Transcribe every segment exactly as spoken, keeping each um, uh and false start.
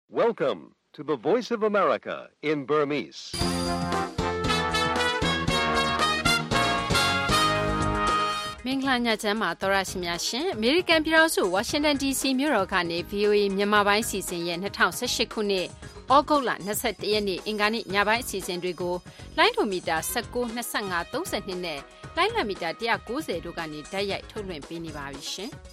Welcome to the Voice of America in Burmese. ။မင်္ဂလာညချမ်းပါသောရရှိများရှင်။ American ပြည်ထောင်စု Washington ဒီ စီ မြို့တော်ကနေ ဗွီအိုအေ မြန်မာပိုင်းအစီအစဉ်ရဲ့၂၀၁၈ခုနှစ်ဩဂုတ်လ၂၁ရက်နေ့အင်္ဂါနေ့ညပိုင်းအစီအစဉ်တွေကိုလိုင်းဒိုမီတာ၁၉ ၂၅ ၃၂နဲ့လိုင်းလံမီတာ၁၉၀တို့ကနေတိုက်ရိုက်ထုတ်လွှင့်ပေးနေပါပြီရှင်။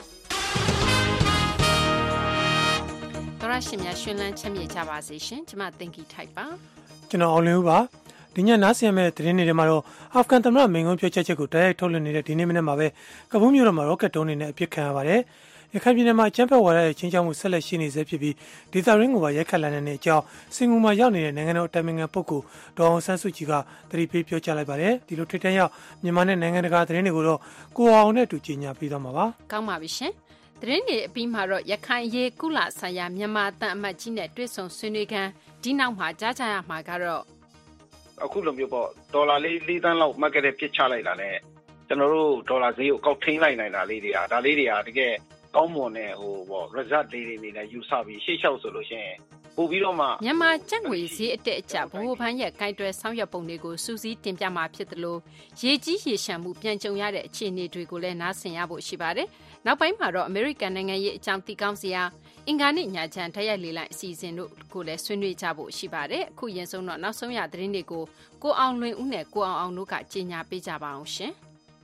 သောရရှိများရှင်လန်းချမ်းမြေကြပါစေရှင်။ကျွန်မတင်ကီထိုက်ပါ။ကျွန်တော်အောင်လင်းဦးပါ။ဒီညနားဆင်ရမယ့်သတင်းတွေထဲမှာတော့အာဖဂန်သမ္မတမင်းကုန်းပြောချက်ချက်ကိုတိုက်ရိုက်ထုတ်လွှင့်နေတဲ့ဒီနေ့မနေ့မှာပဲကဘူးမြို့တော်မှာရော့ကက်တုံးတွေနဲ့အပစ်ခံရပါတယ်။ရခိုင်ပြည်နယ်မှာချမ်းဖက်ဝါဒရဲ့ချင်းချောင်းမှုဆက်လက်ရှိနေစေဖြစ်ပြီးဒေသရင်းကိုပါရိုက်ခတ်လာတဲ့အကြောင်းစင်ကူမှာရောက်နေတဲ့နိုင်ငံတော်အတိုင်ပင်ခံပုဂ္ဂိုလ်ဒေါ်အောင်ဆန်းစုကြည်ကသတိပေးပြောကြားလိုက်ပါတယ်။ဒီလိုထိပ်တန်းရောက်မြန်မာနဲ့နိုင်ငံတကာသတင်းတွေကိုတော့ကိုအောင်နဲ့အတူကြီးညာပြီးတော့မှာပါ။ကောင်းပါပြီရှင်။သတင်းတွေအပြီးမှာတော့ရခိုင်ရေးကုလဆိုင်ရာမြန်မာတန်အမတ်ကြီးနဲ့တွေ့ဆုံဆွေးနွေးခန်းဒီနောက်မှာကြားကြရမှာကတော့အခုလိုမျိုးပေါ့ဒေါ်လာလေး၄သန်းလောက်မှတ်ခဲ့တဲ့ပြစ်ချလိုက်တာနဲ့ကျွန်တော်တို့ဒေါ်လာဈေးကိုကောက်ထိန်းလိုက်နိုင်တာလေးတွေအားဒါလေးတွေအားတကယ်ကောင်းမွန်တဲ့ဟိုပေါ့ result လေးတွေနေနဲ့ယူဆပြီးရှေ့လျှောက်ဆိုလို့ရှိရင်ပို့ပြီးတော့မှမြန်မာကျပ်ငွေဈေးအတက်အကျဘိုးဘန်းရဲ့ကိုင်တွယ်ဆောင်ရွက်ပုံတွေကိုစူးစီးတင်ပြမှာဖြစ်တယ်လို့ရေကြီးရေရှမ်းမှုပြန်ကြုံရတဲ့အခြေအနေတွေကိုလည်းနားဆင်ရဖို့ရှိပါတယ်။နောက်ပိုင်းမှာတော့ American နိုင်ငံရေးအကြောင်းသိကောင်းစရာအင်္ဂါနေ့ညချမ်းတိုက်ရိုက်လေလိုက်အစီအစဉ်တို့ကိုလည်းဆွေးနွေးကြဖို့ရှိပါတယ်။အခုရင်ဆုံးတော့နောက်ဆုံးရသတင်းတွေကိုကိုအောင်လွင်ဦးနဲ့ကိုအောင်အောင်တို့ကကြေညာပေးကြပါအောင်ရှင်။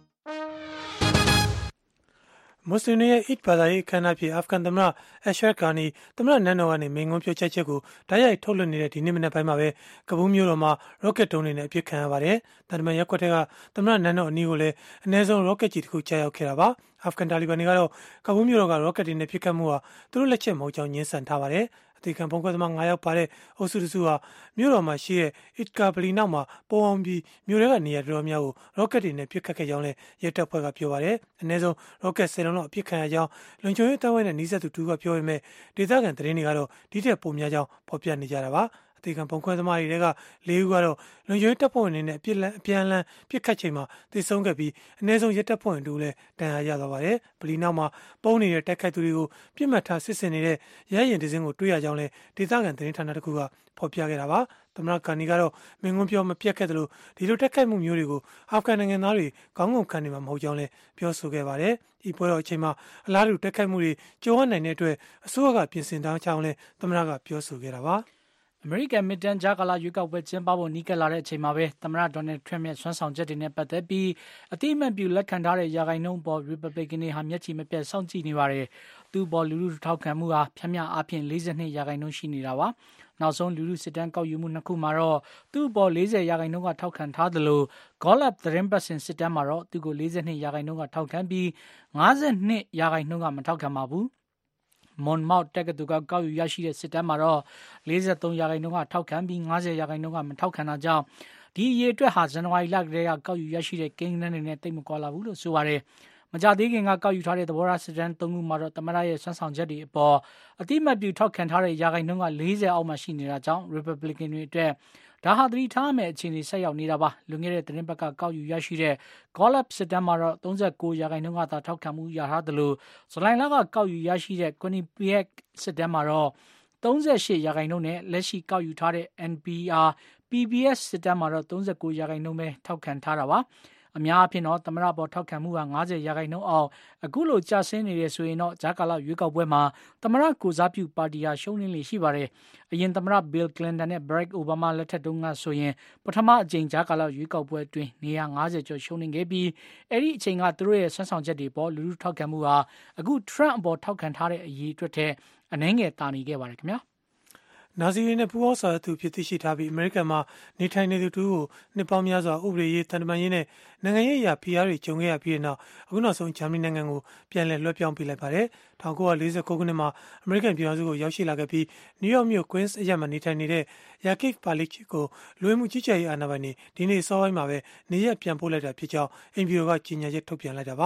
မွတ်စလင်ရဲ့ Eid ဘာသာရေးအခမ်းအနားဖြစ်အာဖဂန်သမ္မတ Ashraf Ghani သမ္မတနန်းတော်ကနေမိန့်ခွန်းပြောချက်ချက်ကိုတိုက်ရိုက်ထုတ်လွှင့်နေတဲ့ဒီနေ့မနေ့ပိုင်းမှာပဲကဘူးမြို့တော်မှာရော့ကက်တုံးတွေနဲ့အပစ်ခံရပါတယ်။တန်တမန်ရက်ကွက်တွေကသမ္မတနန်းတော်အနီးကိုလည်းအနည်းဆုံးရော့ကက်ကြီးတစ်ခုကြားရောက်ခဲ့တာပါ။အာဖဂန်တာလီဘန်တွေကတော့ကဘူးမြို့တော်ကရော့ကက်တွေနဲ့ပစ်ခတ်မှုဟာသူတို့လက်ချက်မဟုတ်ကြောင်းညှင်းဆန်ထားပါတယ်။အသေးခံပုံကွဲသမား၅ယောက်ပါတဲ့အုပ်စုတစုဟာမြို့တော်မှာရှိတဲ့ Itka ဗလီနောက်မှာပုံအောင်ပြီးမြို့ထဲကနေရာတော်များကိုရော့ကက်တွေနဲ့ပစ်ခတ်ခဲ့ကြောင်းလည်းရဲတပ်ဖွဲ့ကပြောပါတယ်။အနည်းဆုံးရော့ကက်ဆယ်လုံးလောက်အပစ်ခံရကြောင်းလုံခြုံရေးတပ်ဖွဲ့နဲ့နှီးစပ်သူတူကပြောပေမဲ့ဒေသခံသတင်းတွေကတော့ဒီထက်ပိုများကြောင်းဖော်ပြနေကြတာပါ။အသေးခံပုံခွဲသမားတွေကလေးဦးကတော့လုံခြုံရေးတပ်ဖွဲ့ဝင်တွေနဲ့အပြစ်လန်းအပြန်လန်းပစ်ခတ်ချိန်မှာသေဆုံးခဲ့ပြီးအနည်းဆုံးရဲတပ်ဖွဲ့ဝင်တို့လည်းတန်ရာရသွားပါတယ်။ဗလီနောက်မှာပုံနေတဲ့တိုက်ခိုက်သူတွေကိုပြစ်မှတ်ထားစစ်ဆင်နေတဲ့ရဲရင်တစင်းကိုတွေ့ရကြောင်းလည်းဒေသခံသတင်းဌာနတစ်ခုကဖော်ပြခဲ့တာပါ။သမ္မတဂါနီကတော့မင်းကွန်းပြောမပြတ်ခဲ့တယ်လို့ဒီလိုတက်ခိုက်မှုမျိုးတွေကိုအာဖဂန်နိုင်ငံသားတွေခေါင်းငုံခံနေမှာမဟုတ်ကြောင်းလည်းပြောဆိုခဲ့ပါတယ်။ဒီပွဲတော်အချိန်မှာအလားတူတက်ခိုက်မှုတွေကြုံရနိုင်တဲ့အတွက်အစိုးရကပြင်ဆင်ထားကြောင်းလည်းသမ္မတကပြောဆိုခဲ့တာပါ။အမေရိကန်မစ်တန်ဂျာကာလာရွေးကောက်ပွဲကျင်းပဖို့နီးကပ်လာတဲ့အချိန်မှာပဲသမ္မတဒေါ်နယ်ထရမ့်ရဲ့ဆွမ်းဆောင်ချက်တွေနဲ့ပတ်သက်ပြီးအတိအမှန်ပြုလက်ခံထားတဲ့ရာဂိုင်နှုန်းပေါ်ရီပတ်ဘလစ်ကန်တွေဟာမျက်ခြေမပြတ်စောင့်ကြည့်နေပါတယ်။သူ့ပေါ်လူလူထောက်ခံမှုဟာဖြန့်မြအားဖြင့်၄၂ရာဂိုင်နှုန်းရှိနေတာပါ။နောက်ဆုံးလူလူစစ်တမ်းကောက်ယူမှုနှစ်ခုမှာတော့သူ့ပေါ်၄၀ရာဂိုင်နှုန်းကထောက်ခံထားသလို Gallup သတင်းပတ်စဉ်စစ်တမ်းမှာတော့သူ့ကို၄၂ရာဂိုင်နှုန်းကထောက်ခံပြီး၅၂ရာဂိုင်နှုန်းကမထောက်ခံပါဘူး။မွန်မောက်တက္ကသိုလ်ကကောက်ယူရရှိတဲ့စစ်တမ်းမှာတော့၄၃ရာခိုင်နှုန်းကထောက်ခံပြီး၅၀ရာခိုင်နှုန်းကမထောက်ခံတာကြောင့်ဒီအရေးအတွက်ဟာဇန်နဝါရီလကတည်းကကောက်ယူရရှိတဲ့ကိန်းဂဏန်းတွေနဲ့တိတ်မကွာလာဘူးလို့ဆိုပါတယ်။မကြသေးခင်ကကောက်ယူထားတဲ့သဘောထားစစ်တမ်းသုံးခုမှာတော့သမ္မတရဲ့ဆွမ်းဆောင်ချက်တွေအပေါ်အတိမတ်ပြုထောက်ခံထားတဲ့ရာခိုင်နှုန်းက၄၀အောက်မှာရှိနေတာကြောင့် Republican တွေအတွက်ဒါဟာသတိထားမယ့်အခြေအနေဆက်ရောက်နေတာပါလွန်ခဲ့တဲ့သတင်းပတ်ကကောက်ယူရရှိတဲ့ Gallup စစ်တမ်းမှာတော့၃၉ရာခိုင်နှုန်းကသာထောက်ခံမှုရထားတယ်လို့ဇူလိုင်လကကောက်ယူရရှိတဲ့ Quinnipiac စစ်တမ်းမှာတော့၃၈ရာခိုင်နှုန်းနဲ့လက်ရှိကောက်ယူထားတဲ့ N P R P B S စစ်တမ်းမှာတော့၃၉ရာခိုင်နှုန်းပဲထောက်ခံထားတာပါအများအပြားတော့သမ္မတပေါ်ထောက်ခံမှုဟာ၅၀ရာခိုင်နှုန်းအောင်အခုလိုကျဆင်းနေတယ်ဆိုရင်တော့ဂျာကာလာရွေးကောက်ပွဲမှာသမ္မတကိုစားပြုပါတီဟာရှုံးနိမ့်လေရှိပါတယ်။အရင်သမ္မတ Bill Clinton နဲ့ Barack Obama လက်ထက်တုန်းကဆိုရင်ပထမအကြိမ်ဂျာကာလာရွေးကောက်ပွဲအတွင်းနေရာ၅၀ကျော်ရှုံးနိမ့်ခဲ့ပြီးအဲ့ဒီအချိန်ကသူတို့ရဲ့ဆွမ်းဆောင်ချက်တွေပေါ်လူလူထောက်ခံမှုဟာအခု Trump အပေါ်ထောက်ခံထားတဲ့အရေးအတွက်ထဲအနှဲငယ်တာနေခဲ့ပါတယ်ခင်ဗျာ။နာဇီတွေနဲ့ပူးပေါင်းဆောင်သူဖြစ်သိရှိထားပြီးအမေရိကန်မှာနေထိုင်နေသူတူကိုနှစ်ပေါင်းများစွာဥပဒေရေးတန်တမာရေးနဲ့နိုင်ငံရေးအရာဖိအားတွေကြုံခဲ့ရပြီးတဲ့နောက်အခုနောက်ဆုံးဂျာမနီနိုင်ငံကိုပြန်လည်လွှဲပြောင်းပေးလိုက်ပါတယ်။၁၉၄၉ခုနှစ်မှာအမေရိကန်ပြည်ထောင်စုကိုရောက်ရှိလာခဲ့ပြီးနယူးယောက်မြို့ Queens အရပ်မှာနေထိုင်နေတဲ့ Yakif Palik ကိုလူဝင်မှုကြီးကြပ်ရေးအာဏာပိုင်တွေဒီနေ့စောပိုင်းမှာပဲနေရက်ပြန်ပို့လိုက်တာဖြစ်ကြောင်းအိမ်ဖြူတော်ကကြေညာချက်ထုတ်ပြန်လိုက်တာပါ။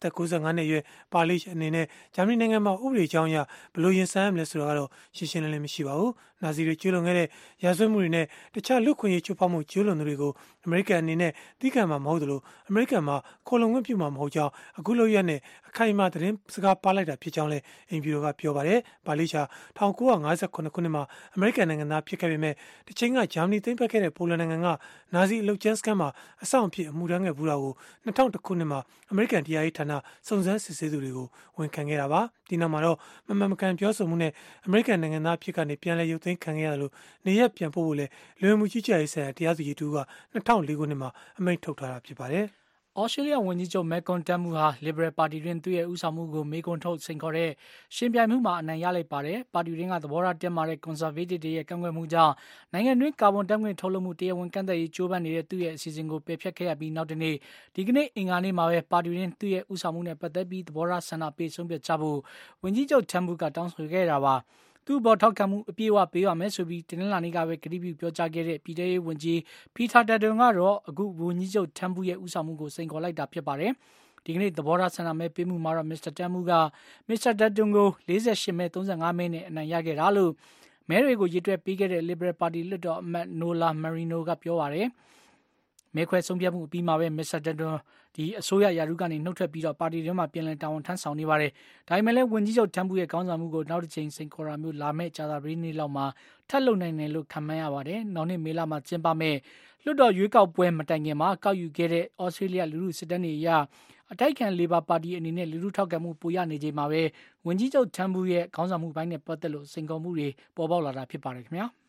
သက်၉၅နှစ်အရွယ်ပါလိချ်အနေနဲ့ဂျာမနီနိုင်ငံမှာဥပဒေကြောင်းအရဘယ်လိုရင်ဆိုင်ရမလဲဆိုတာကတော့ရှင်းရှင်းလင်းလင်းမရှိပါဘူး။နာဇီတွေကျူးလွန်ခဲ့တဲ့ရာဇဝတ်မှုတွေနဲ့တခြားလူ့ခွင့်ရေးချိုးဖောက်မှုကျူးလွန်သူတွေကိုအမေရိကန်အနေနဲ့သိခံမှာမဟုတ်သလိုအမေရိကန်မှာခိုလုံခွင့်ပြုမှာမဟုတ်ကြောင်းအခုလိုရနဲ့အခိုင်အမာသတင်းစကားပါလိုက်တာဖြစ်ကြောင်းလည်းအင်ဖြူတော်ကပြောပါတယ်။ပါလိချ်၁၉၅၇ခုနှစ်မှာအမေရိကန်နိုင်ငံသားဖြစ်ခဲ့ပေမဲ့တစ်ချိန်ကဂျာမနီသိမ်းပိုက်ခဲ့တဲ့ပိုလန်နိုင်ငံကနာဇီအလုပ်ကျန်းစခန်းမှာအဆောင်အဖြစ်အမှုထမ်းခဲ့ဘူးတာကို၂၀၀၁ခုနှစ်မှာအမေရိကန်တရားရေးဌာနစုံစမ်းစစ်ဆေးသူတွေကိုဝန်ခံခဲ့တာပါ။ဒီနောက်မှာတော့မမှန်မကန်ပြောဆိုမှုနဲ့အမေရိကန်နိုင်ငံသားဖြစ်ကနေပြန်လည်ရုပ်သိမ်းခံခဲ့ရတယ်လို့နေရက်ပြန်ပို့ဖို့လည်းလူဝင်မှုကြီးကြပ်ရေးဆိုင်ရာတရားသူကြီးတူက၂၀၀၄ခုနှစ်မှာအမိန့်ထုတ်ထားတာဖြစ်ပါတယ်။ဩစတြေးလျဝန်ကြီးချုပ်မဲကွန်တမ်မူဟာ Liberal ပါတီတွင်သူ့ရဲ့ဦးဆောင်မှုကိုမေးခွန်းထုတ်စိန်ခေါ်တဲ့ရှင်ပြိုင်မှုမှာအနိုင်ရလိုက်ပါတယ်။ပါတီတွင်ကသဘောထားတင်းမာတဲ့ Conservative တွေရဲ့ကန့်ကွက်မှုကြောင့်နိုင်ငံတွင်းကာဗွန်ဓာတ်ငွေ့ထုတ်လွှတ်မှုတရားဝင်ကန့်သတ်ရေးကြိုးပမ်းနေတဲ့သူ့ရဲ့အစီအစဉ်ကိုပယ်ဖျက်ခဲ့ရပြီးနောက်တနေ့ဒီကနေ့အင်္ဂါနေ့မှာပဲပါတီတွင်သူ့ရဲ့ဦးဆောင်မှုနဲ့ပတ်သက်ပြီးသဘောထားဆန္ဒပေးဆုံးဖြတ်ကြဖို့ဝန်ကြီးချုပ်တမ်မူကတောင်းဆိုခဲ့တာပါ။သူ့ဘောထောက်ခံမှုအပြည့်အဝပေးရမယ်ဆိုပြီးတင်းလာနေကပဲကတိပြုပြောကြားခဲ့တဲ့ပြည်ထောင်ရေးဝန်ကြီးပီတာဒတ်တွန်ကတော့အခုဝန်ကြီးချုပ်တမ်မူရဲ့ဦးဆောင်မှုကိုစိန်ခေါ်လိုက်တာဖြစ်ပါတယ်။ဒီကနေ့သဘောထားဆန္ဒမဲပေးမှုမှာတော့မစ္စတာတမ်မူကမစ္စတာဒတ်တွန်ကို၄၈မဲ၃၅မဲနဲ့အနိုင်ရခဲ့တာလို့မဲတွေကိုရေတွက်ပေးခဲ့တဲ့ Liberal ပါတီလွှတ်တော်အမတ်နိုလာမာရီနိုကပြောပါတယ်။မဲခွဲဆုံးဖြတ်မှုအပြီးမှာပဲမစ္စတာဒတ်တွန်ဒီအစိုးရရာထူးကနေနှုတ်ထွက်ပြီးတော့ပါတီတွင်းမှာပြန်လည်တာဝန်ထမ်းဆောင်နေပါတယ်။ဒါပေမဲ့လည်းဝန်ကြီးချုပ်တမ်မူရဲ့ခေါင်းဆောင်မှုကိုနောက်တစ်ချိန်စိန်ခေါ်တာမျိုးလာမဲ့ကြာသပတေးနေ့လောက်မှာထပ်လုပ်နိုင်တယ်လို့ခန့်မှန်းရပါတယ်။နောက်နှစ်မေလမှာကျင်းပမဲ့လွှတ်တော်ရွေးကောက်ပွဲမတိုင်ခင်မှာကောက်ယူခဲ့တဲ့ဩစတြေးလျလူထုစစ်တမ်းတွေအရအတိုက်ခံလေဘာပါတီအနေနဲ့လူထုထောက်ခံမှုပိုရနေချိန်မှာပဲဝန်ကြီးချုပ်တမ်မူရဲ့ခေါင်းဆောင်မှုပိုင်းနဲ့ပတ်သက်လို့စိန်ခေါ်မှုတွေပေါ်ပေါက်လာတာဖြစ်ပါတယ်ခင်ဗျာ။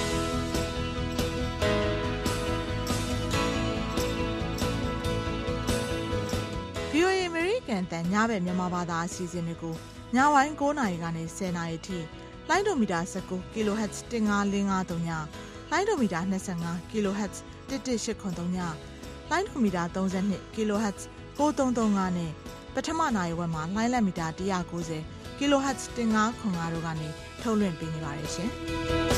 ဗွီအိုအေ American တန်ညဘက်မြန်မာဘာသာအစီအစဉ်တွေကိုညဝိုင်း၉နာရီကနေ၁၀နာရီထိလိုင်းဒိုမီတာ၁၉ kHz ၁၅၄၅၃ညလိုင်းဒိုမီတာ၂၅ kHz ၁၁၈၇၃ညလိုင်းဒိုမီတာ၃၂ kHz ၉၃၃၅နဲ့ပထမနာရီဝက်မှာလိုင်းလက်မီတာ၁၉၀ kHz ၁၅၇၅တို့ကနေထုတ်လွှင့်ပေးနေပါတယ်ရှင်။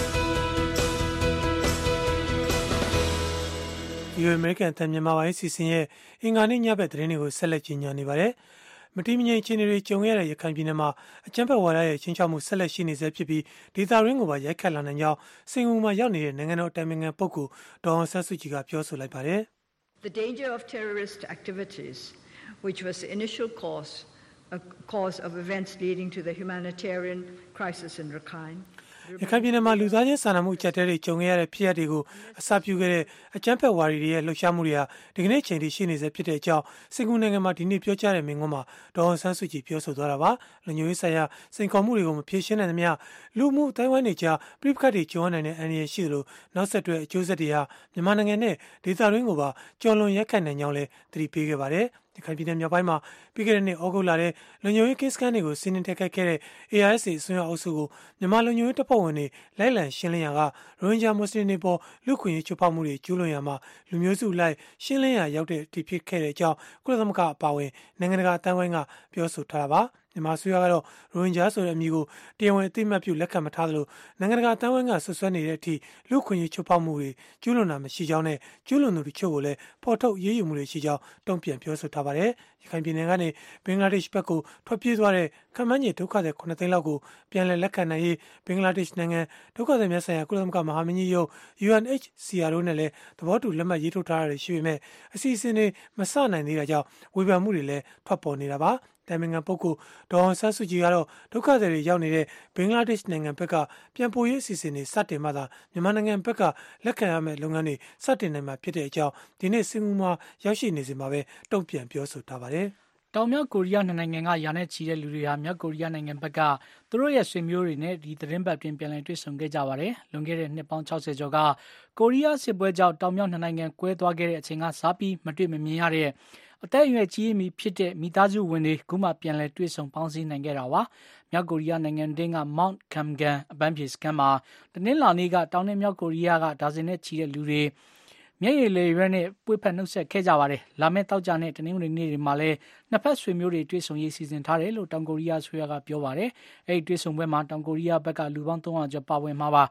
ဒီအမေရိကန်တန်မြန်မာပိုင်းစီစဉ်ရဲ့အင်္ဂါနေ့ညဘက်သတင်းတွေကိုဆက်လက်ကြီးညာနေပါတယ်။မတိမငြိမ်အခြေအနေတွေကြုံရတဲ့ရခိုင်ပြည်နယ်မှာအကြမ်းဖက်ဝါဒရဲ့ချင်းချောက်မှုဆက်လက်ရှိနေဆဲဖြစ်ပြီးဒေသရင်းကိုပါရိုက်ခတ်လာနိုင်ကြောင်းစင်ကာပူမှာရောက်နေတဲ့နိုင်ငံတော်အတိုင်ပင်ခံပုဂ္ဂိုလ်ဒေါ်အောင်ဆန်းစုကြည်ကပြောဆိုလိုက်ပါတယ်။ The danger of terrorist activities, which was the initial cause, a cause of events leading to the humanitarian crisis in Rakhine. ရခိုင်ပြည်နယ်မှာလူသားချင်းစာနာမှုအကျပ်အတည်းတွေကြုံခဲ့ရတဲ့ဖြစ်ရပ်တွေကိုအစပြုခဲ့တဲ့အကြမ်းဖက်ဝါဒီတွေရဲ့လှုပ်ရှားမှုတွေဟာဒီကနေ့ချိန်ထိရှိနေဆဲဖြစ်တဲ့အကြောင်းစင်ကာပူနိုင်ငံမှာဒီနေ့ပြောကြားတဲ့မိန့်ခွန်းမှာဒေါ်အောင်ဆန်းစုကြည်ပြောဆိုသွားတာပါ။လူမျိုးရေးဆိုင်ရာစိန်ခေါ်မှုတွေကိုမဖြေရှင်းနိုင်သမျှလူမှုအတိုင်းဝိုင်းတွေကြားပြိပခတ်တွေကြုံရနိုင်တဲ့အန္တရာယ်ရှိသလိုနောက်ဆက်တွဲအကျိုးဆက်တွေဟာမြန်မာနိုင်ငံနဲ့ဒေသတွင်းကိုပါကျော်လွန်ရက်ခတ်နိုင်ကြောင်းလည်းသတိပေးခဲ့ပါတယ်။ရခိုင်ပြည်နယ်မြောက်ပိုင်းမှာပြီးခဲ့တဲ့နှစ်ဩဂုတ်လထဲလူမျိုးရေးကင်းစခန်းတွေကိုစီးနင်းတိုက်ခိုက်ခဲ့တဲ့ အေအာရ်အက်စ် အစွန်းရောက်အုပ်စုကိုမြန်မာလူမျိုးရေးတပ်ဖွဲ့ဝင်တွေလိုက်လံရှင်းလင်းရာကရိုဟင်ဂျာမွတ်စလင်တွေပေါ်လူခွင့်ရေးချိုးဖောက်မှုတွေကျူးလွန်ရာမှာလူမျိုးစုလိုက်ရှင်းလင်းရာရောက်တဲ့အထိဖြစ်ခဲ့တဲ့အကြောင်းကုလသမဂ္ဂအပါအဝင်နိုင်ငံတကာအသံဝိုင်းကပြောဆိုထားတာပါ။မြန်မာအစိုးရကတော့ရိုဟင်ဂျာဆိုတဲ့အမည်ကိုတရားဝင်အသိအမှတ်ပြုလက်ခံမထားသလိုနိုင်ငံတကာအသံဝိုင်းကဆွဆွဲနေတဲ့အထိလူခွင့်ရေးချိုးဖောက်မှုတွေကျူးလွန်တာမရှိကြောင်းနဲ့ကျူးလွန်သူတချို့ကိုလည်းဖော်ထုတ်ရေးယူမှုတွေရှိကြောင်းတုံ့ပြန်ပြောဆိုထားပါတယ်။ရခိုင်ပြည်နယ်ကနေဘင်္ဂလားဒေ့ရှ်ဘက်ကိုထွက်ပြေးသွားတဲ့ခန့်မှန်းခြေဒုက္ခသည်ခုနှစ်သိန်းလောက်ကိုပြန်လည်လက်ခံနိုင်ရေးဘင်္ဂလားဒေ့ရှ်နိုင်ငံဒုက္ခသည်များဆိုင်ရာကုလသမဂ္ဂမဟာမင်းကြီးရုံး ယူအန်အိတ်စီအာတို့နဲ့လည်းသဘောတူလက်မှတ်ရေးထိုးထားတာရှိပေမဲ့အစီအစဉ်တွေမစနိုင်သေးတာကြောင့်ဝေဖန်မှုတွေလည်းထွက်ပေါ်နေတာပါ။တိုင်ပင်ခံပုဂ္ဂိုလ်ဒေါ်အောင်ဆန်းစုကြည်ကတော့ဒုက္ခသည်တွေရောက်နေတဲ့ဘင်္ဂလားဒေ့ရှ်နိုင်ငံဘက်ကပြန်ပို့ရေးအစီအစဉ်တွေစတင်မှသာမြန်မာနိုင်ငံဘက်ကလက်ခံရမယ့်လုပ်ငန်းတွေစတင်နိုင်မှာဖြစ်တဲ့အကြောင်းဒီနေ့စင်ကာပူမှာရောက်ရှိနေစဉ်မှာပဲတုံ့ပြန်ပြောဆိုထားပါတယ်။တောင်မြောက်ကိုရီးယားနိုင်ငံကယာနဲ့ချီတဲ့လူတွေဟာမြောက်ကိုရီးယားနိုင်ငံဘက်ကသူတို့ရဲ့ဆွေမျိုးတွေနဲ့ဒီသတင်းပတ်တွင်ပြန်လည်တွေ့ဆုံခဲ့ကြပါတယ်။လွန်ခဲ့တဲ့နှစ်ပေါင်း၆၀ကျော်ကကိုရီးယားစစ်ပွဲကြောင့်တောင်မြောက်နိုင်ငံကွဲသွားခဲ့တဲ့အချိန်ကစားပြီးမတွေ့မမြင်ရတဲ့အသက်အရွယ်ကြီးမီဖြစ်တဲ့မိသားစုဝင်တွေခုမှပြန်လည်တွေ့ဆုံပေါင်းစည်းနိုင်ခဲ့တာပါ။မြောက်ကိုရီးယားနိုင်ငံတွင်းက Mount Kamgan အပန်းဖြေစခန်းမှာတနင်္လာနေ့ကတောင်နဲ့မြောက်ကိုရီးယားကဒါဇင်နဲ့ချီတဲ့လူတွေမျက်ရည်လေရွက်နဲ့ပွေ့ဖက်နှုတ်ဆက်ခဲ့ကြပါတယ်။လာမယ့်တောက်ကြနဲ့တနင်္ဂနွေနေ့တွေမှာလည်းနှစ်ဖက်ဆွေမျိုးတွေတွေ့ဆုံရေးစီစဉ်ထားတယ်လို့တောင်ကိုရီးယားဆိုရကပြောပါတယ်။အဲဒီတွေ့ဆုံပွဲမှာတောင်ကိုရီးယားဘက်ကလူပေါင်းသုံးရာကျော်ပါဝင်မှာပါ။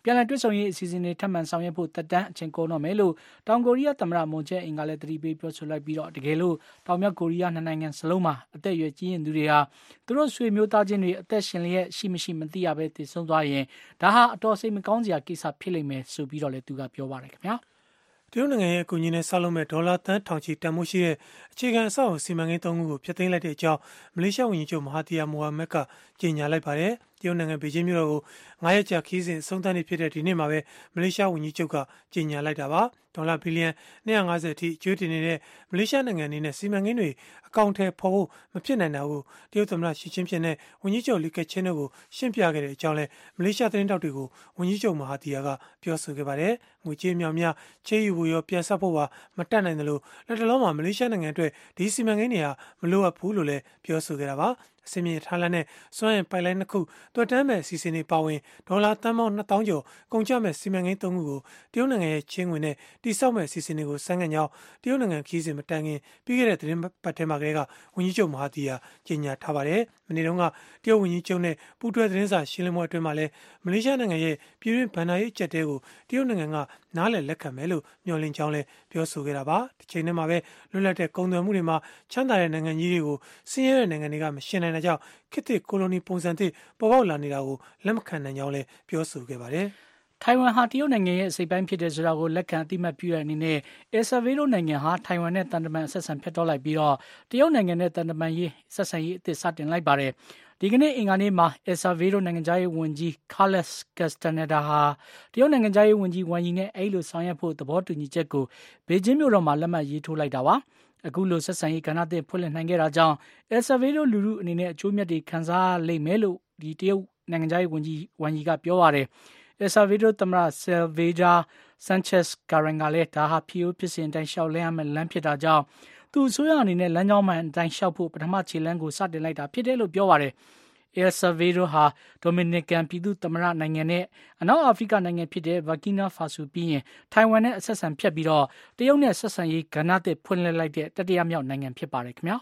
ပြန်လည်တွေ့ဆုံရေးအစီအစဉ်တွေထပ်မံဆောင်ရွက်ဖို့တက်တန်းအချိန်ကုန်တော့မယ်လို့တောင်ကိုရီးယားသမ္မတမွန်ဂျဲအင်ကလည်းသတိပေးပြောဆိုလိုက်ပြီးတော့တကယ်လို့တောင်မြောက်ကိုရီးယားနှစ်နိုင်ငံစလုံးမှာအသက်အရွယ်ကြီးရင်သူတွေဟာသူတို့ဆွေမျိုးသားချင်းတွေအသက်ရှင်လျက်ရှိမရှိမသိရဘဲတည်ဆုံသွားရင်ဒါဟာအတော်စိတ်မကောင်းစရာကိစ္စဖြစ်လိမ့်မယ်ဆိုပြီးတော့လည်းသူကပြောပါတယ်ခင်ဗျာတရုတ်နိုင်ငံရဲ့အကူအညီနဲ့ဆောက်လုပ်မဲ့ဒေါ်လာသန်းထောင်ချီတန်ဖိုးရှိတဲ့အခြေခံအဆောက်အအုံစီမံကိန်းသုံးခုကိုဖျက်သိမ်းလိုက်တဲ့အကြောင်းမလေးရှားဝန်ကြီးချုပ်မဟာသီယာမိုဟာမက်ကကြေညာလိုက်ပါတယ်။တရုတ်နိုင်ငံဘေဂျင်းမြို့တော်ကိုငါးရက်ကြာခီးစဉ်အဆုံးသတ်နေ့ဖြစ်တဲ့ဒီနေ့မှာပဲမလေးရှားဝန်ကြီးချုပ်ကကြေညာလိုက်တာပါ။ဒေါ်လာဘီလီယံနှစ်ရာ၅ဆယ်အထိကျွေးတင်နေတဲ့မလေးရှားနိုင်ငံအနေနဲ့စီမံကိန်းတွေအကောင့်ထဲပေါ်ဖို့မဖြစ်နိုင်တာကိုတရုတ်သမ္မတရှီကျင်းဖျင်နဲ့ဝန်ကြီးချုပ်လီကက်ချင်းတို့ကိုရှင်းပြခဲ့တဲ့အကြောင်းလဲမလေးရှားသတင်းတောက်တွေကိုဝန်ကြီးချုပ်မဟာသီယာကပြောဆိုခဲ့ပါတယ်။ငွေကြေးမြောင်များချေးယူဖို့ရောပြန်ဆက်ဖို့ပါမတတ်နိုင်တယ်လို့လက်တလုံးမှာမလေးရှားနိုင်ငံအတွက်ဒီစီမံကိန်းတွေဟာမလိုအပ်ဘူးလို့လည်းပြောဆိုခဲ့တာပါအစီအမံထားလန်းနဲ့စွမ်းအင်ပိုက်လိုင်းနှစ်ခုတွေ့တမ်းမဲ့စီစဉ်နေပါဝင်ဒေါ်လာသန်းပေါင်းနှစ်သောင်းကျော်ကုန်ကျမဲ့စီမံကိန်းသုံးခုကိုတရုတ်နိုင်ငံရဲ့ချင်းငွေနဲ့တိစောက်မဲ့စီစဉ်တွေကိုစမ်းကန်ကြောင်းတရုတ်နိုင်ငံခီးစဉ်မတန်ခင်ပြီးခဲ့တဲ့သတင်းပတ်ထဲမှာကလေးကဝန်ကြီးချုပ်မဟာသီယာကြေညာထားပါတယ်မနေ့တုန်းကတရုတ်ဝန်ကြီးချုပ်နဲ့ပူးတွဲသတင်းစာရှင်းလင်းပွဲအတွင်းမှာလည်းမလေးရှားနိုင်ငံရဲ့ပြည်တွင်းဗန်နာရေးအကျပ်တဲကိုတရုတ်နိုင်ငံကနားလည်လက်ခံမယ်လို့မျှော်လင့်ကြောင်းလည်းပြောဆိုခဲ့တာပါဒီချိန်ထဲမှာပဲလွတ်လပ်တဲ့ကုန်သွယ်မှုတွေမှာချမ်းသာတဲ့နိုင်ငံကြီးတွေကိုဆင်းရဲတဲ့နိုင်ငံတွေကမရှင်နိုင်တဲ့ကြောင့်ခေတ်သစ်ကိုလိုနီပုံစံသစ်ပေါ်ပေါက်လာနေတာကိုလက်မခံနိုင်ကြောင်းလည်းပြောဆိုခဲ့ပါတယ်ထိုင်ဝမ်ဟာတရုတ်နိုင်ငံရဲ့အစိပ်ပိုင်းဖြစ်တဲ့ဆိုတာကိုလက်ခံအသိမှတ်ပြုတဲ့အနေနဲ့အယ်ဆာဗေးဒိုနိုင်ငံဟာထိုင်ဝမ်နဲ့တန်တမန်ဆက်ဆံဖြတ်တော့လိုက်ပြီးတော့တရုတ်နိုင်ငံနဲ့တန်တမန်ရေးဆက်ဆံရေးအသစ်စတင်လိုက်ပါတယ်ဒီကနေ့အင်္ဂါနေ့မှာအယ်ဆာဗေးဒိုနိုင်ငံသားရေးဝန်ကြီးကားလက်စ်ကက်စတနာဒါဟာတရုတ်နိုင်ငံသားရေးဝန်ကြီးဝမ်ယီနဲ့အဲ့လိုဆောင်ရွက်ဖို့သဘောတူညီချက်ကိုဘေကျင်းမြို့တော်မှာလက်မှတ်ရေးထိုးလိုက်တာပါအခုလိုဆက်ဆံရေးကဏ္ဍသစ်ဖွင့်လှစ်နိုင်ခဲ့တာကြောင့်အယ်ဆာဗေးဒိုလူလူအနေနဲ့အကျိုးမြတ်တွေခံစားလိမ့်မယ်လို့ဒီတရုတ်နိုင်ငံသားရေးဝန်ကြီးဝမ်ယီကပြောပါတယ်အယ်ဆာဗေးဒိုသမ္မတဆယ်ဗေဂျာဆန်ချက်စ်ကာရန်ကလည်းဒါဟာဖီယိုဖြစ်စဉ်တိုင်းလျှောက်လဲရမယ့်လမ်းဖြစ်တာကြောင့်သူအစိုးရအနေနဲ့လမ်းကြောင်းမှန်အတိုင်းလျှောက်ဖို့ပထမခြေလှမ်းကိုစတင်လိုက်တာဖြစ်တယ်လို့ပြောပါတယ်အယ်ဆာဗေးဒိုဟာဒိုမီနီကန်ပြည်သူ့သမ္မတနိုင်ငံနဲ့အနောက်အာဖရိကနိုင်ငံဖြစ်တဲ့ဗာကီနာဖာဆိုပြီးရင်ထိုင်ဝမ်နဲ့အဆက်ဆံဖြတ်ပြီးတော့တရုတ်နဲ့ဆက်ဆံရေးကဏ္ဍသစ်ဖွင့်လှစ်လိုက်တဲ့တတိယမြောက်နိုင်ငံဖြစ်ပါတယ်ခင်ဗျာ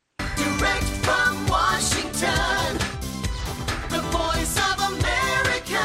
Direct from Washington The Voice of America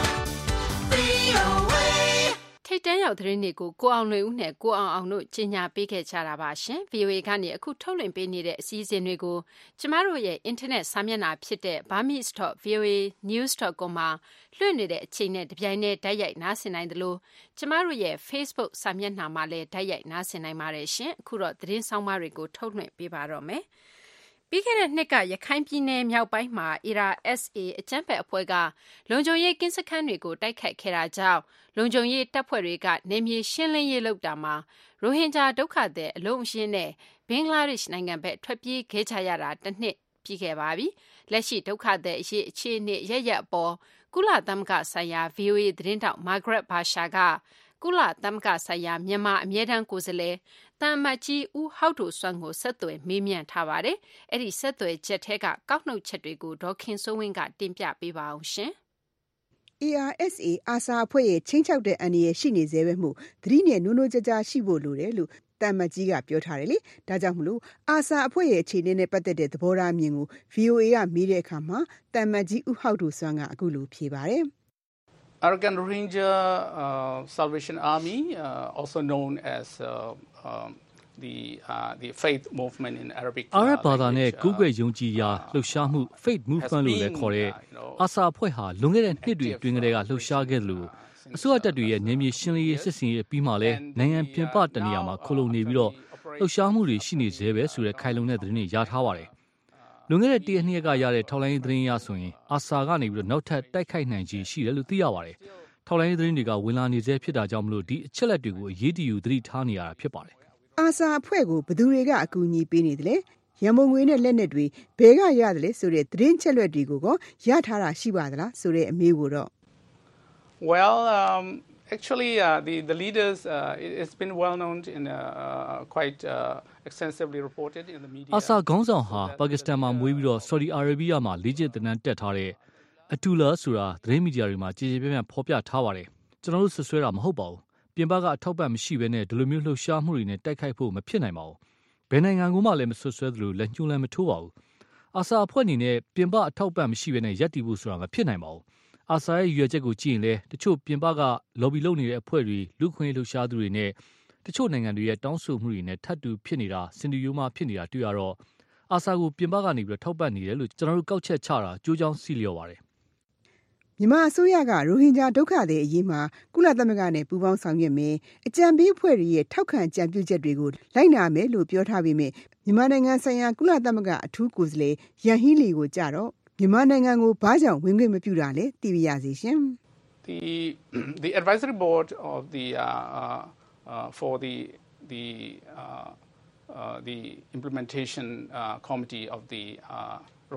V O A ထိတ်တန့်ရောက်သတင်းတွေကိုကိုအောင်လွေဦးနဲ့ကိုအောင်အောင်တို့ကြီးညာပေးခဲ့ကြတာပါရှင် V O A ကနေအခုထုတ်လွှင့်ပေးနေတဲ့အစည်းအဝေးတွေကိုကျမတို့ရဲ့ internet စာမျက်နှာဖြစ်တဲ့ burmese dot v o a news dot com မှာလွှင့်နေတဲ့အချိန်နဲ့တပြိုင်တည်းဓာတ်ရိုက်နားဆင်နိုင်တယ်လို့ကျမတို့ရဲ့ Facebook စာမျက်နှာမှာလည်းဓာတ်ရိုက်နားဆင်နိုင်ပါတယ်ရှင်အခုတော့သတင်းဆောင်မတွေကိုထုတ်လွှင့်ပေးပါတော့မယ်ပြီးခဲ့တဲ့နှစ်ကရခိုင်ပြည်နယ်မြောက်ပိုင်းမှာ A R S A အကြမ်းဖက်အဖွဲ့ကလုံခြုံရေးကင်းစခန်းတွေကိုတိုက်ခိုက်ခဲ့တာကြောင့်လုံခြုံရေးတပ်ဖွဲ့တွေကနေမြေရှင်းလင်းရေးလုပ်တာမှာရိုဟင်ဂျာဒုက္ခသည်အလုံးအရင်းနဲ့ဘင်္ဂလားဒေ့ရှ်နိုင်ငံဘက်ထွက်ပြေးခဲ့ကြရတာတစ်နှစ်ပြည့်ခဲ့ပါပြီ။လက်ရှိဒုက္ခသည်အရေးအခြေအနေရရက်အပေါ်ကုလသမဂ္ဂဆိုင်ရာ V O A သတင်းတောက် Margaret Basha ကကုလသမဂ္ဂဆိုင်ရာမြန်မာအမြဲတမ်းကိုယ်စားလှယ်တမ်မတ်ကြီးဦးဟောက်ဒိုဆွမ်းကိုဆက်သွယ်မေးမြန်းထားပါတယ်။အဲ့ဒီဆက်သွယ်ချက်ထဲကကောက်နှုတ်ချက်တွေကိုဒေါ်ခင်စိုးဝင်းကတင်ပြပေးပါအောင်ရှင်။ A R S A အာဆာအဖွဲ့ရဲ့ချင်းချောက်တဲ့အန္တရာယ်ရှိနေသေးပဲမှုသတိနဲ့နိုးနိုးကြကြရှိဖို့လိုတယ်လို့တမ်မတ်ကြီးကပြောထားတယ်လေဒါကြောင့်မလို့အာဆာအဖွဲ့ရဲ့အခြေအနေနဲ့ပတ်သက်တဲ့သဘောထားမြင်ကို V O A ကမေးတဲ့အခါမှာတမ်မတ်ကြီးဦးဟောက်ဒိုဆွမ်းကအခုလိုဖြေပါတယ် Arakan Rohingya uh, Salvation Army, uh, also known as uh, um, the uh, the faith movement in Arabic. Arab ဘာသာနဲ့ကုကွယ်ယုံကြည်ရာလှုပ်ရှားမှု faith movement လို့လည်းခေါ်တဲ့အာဆာအဖွဲ့ဟာလွန်ခဲ့တဲ့နှစ်တွေအတွင်းကတည်းကလှုပ်ရှားခဲ့လို့အစိုးရတပ်တွေရဲ့နေမြေရှင်းလင်းရေးစစ်စင်ရေးပြီးမှလည်းနိုင်ငံပြင်ပတနေရာမှာခိုလုံနေပြီးတော့လှုပ်ရှားမှုတွေရှိနေသေးပဲဆိုတဲ့ခိုင်လုံတဲ့သတင်းတွေရထားပါတယ်။လွန်ခဲ့တဲ့တရက်နှစ်ရက်ကရတဲ့ထောက်လိုင်းသတင်းရဆိုရင်အာဆာကနေပြီးတော့နောက်ထပ်တိုက်ခိုက်နိုင်ခြေရှိတယ်လို့သိရပါတယ်။ထောက်လိုင်းသတင်းတွေကဝင်လာနေသေးဖြစ်တာကြောင့်မလို့ဒီအချက်လက်တွေကိုအရေးတယူသတိထားနေရတာဖြစ်ပါတယ်။အာဆာအဖွဲ့ကိုဘယ်သူတွေကအကူအညီပေးနေတယ်လဲ။ရန်ပုံငွေနဲ့လက်နက်တွေဘယ်ကရတယ်လဲဆိုတဲ့သတင်းချက်လက်တွေကိုကောရထားတာရှိပါသလားဆိုတဲ့အမေးကိုတော့ Well um actually uh, the the leaders uh, it's been well known in uh, quite uh, extensively reported in the media အာဆာခေါင်းဆောင်ဟာပါကစ္စတန်မှာမွေးပြီးတော့ဆော်ဒီအာရေဗီးယားမှာလေ့ကျင့်သင်တန်းတက်ထားတဲ့အတူလာဆိုတာသတင်းမီဒီယာတွေမှာကြေကြေပြန့်ပြန့်ဖော်ပြထားပါတယ်ကျွန်တော်တို့ဆွဆွဲတာမဟုတ်ပါဘူးပြင်ပကအထောက်ပံ့မရှိဘဲနဲ့ဒီလိုမျိုးလှုပ်ရှားမှုတွေနဲ့တိုက်ခိုက်ဖို့မဖြစ်နိုင်ပါဘူးဘယ်နိုင်ငံကမှလည်းမဆွဆွဲသလိုလက်ညှိုးလည်းမထိုးပါဘူးအာဆာအဖွဲ့အနေနဲ့ပြင်ပအထောက်ပံ့မရှိဘဲနဲ့ရပ်တည်ဖို့ဆိုတာမဖြစ်နိုင်ပါဘူးအာဆာရဲ့ရွေချက်ကိုကြည့်ရင်လည်းတချို့ပြင်ပကလော်ဘီလုပ်နေတဲ့အဖွဲ့တွေလူခွင့်လှုပ်ရှားသူတွေနဲ့တချို့နိုင်ငံတွေရဲ့တောင်းဆိုမှုတွေနဲ့ထပ်တူဖြစ်နေတာစင်တူယိုမာဖြစ်နေတာတွေ့ရတော့အာဆာကိုပြင်ပကနေပြီးတော့ထောက်ပံ့နေတယ်လို့ကျွန်တော်တို့ကောက်ချက်ချတာကြိုးကြောင်းစီလျော်ပါတယ်မြန်မာအစိုးရကရိုဟင်ဂျာဒုက္ခသည်အရေးမှာကုလသမဂ္ဂနဲ့ပူးပေါင်းဆောင်ရွက်မယ်အကြံပေးအဖွဲ့တွေရဲ့ထောက်ခံကြံပြုချက်တွေကိုလိုက်နာမယ်လို့ပြောထားပေမဲ့မြန်မာနိုင်ငံဆိုင်ရာကုလသမဂ္ဂအထူးကိုယ်စားလှယ်ယန်ဟီလီကိုကြတော့မြန်မာနိုင်ငံကိုဘာကြောင့်ဝင်ခွင့်မပြုတာလဲသိပြရစီရှင် The the advisory board of the uh, uh, for the the uh, uh, the implementation uh, committee of the uh,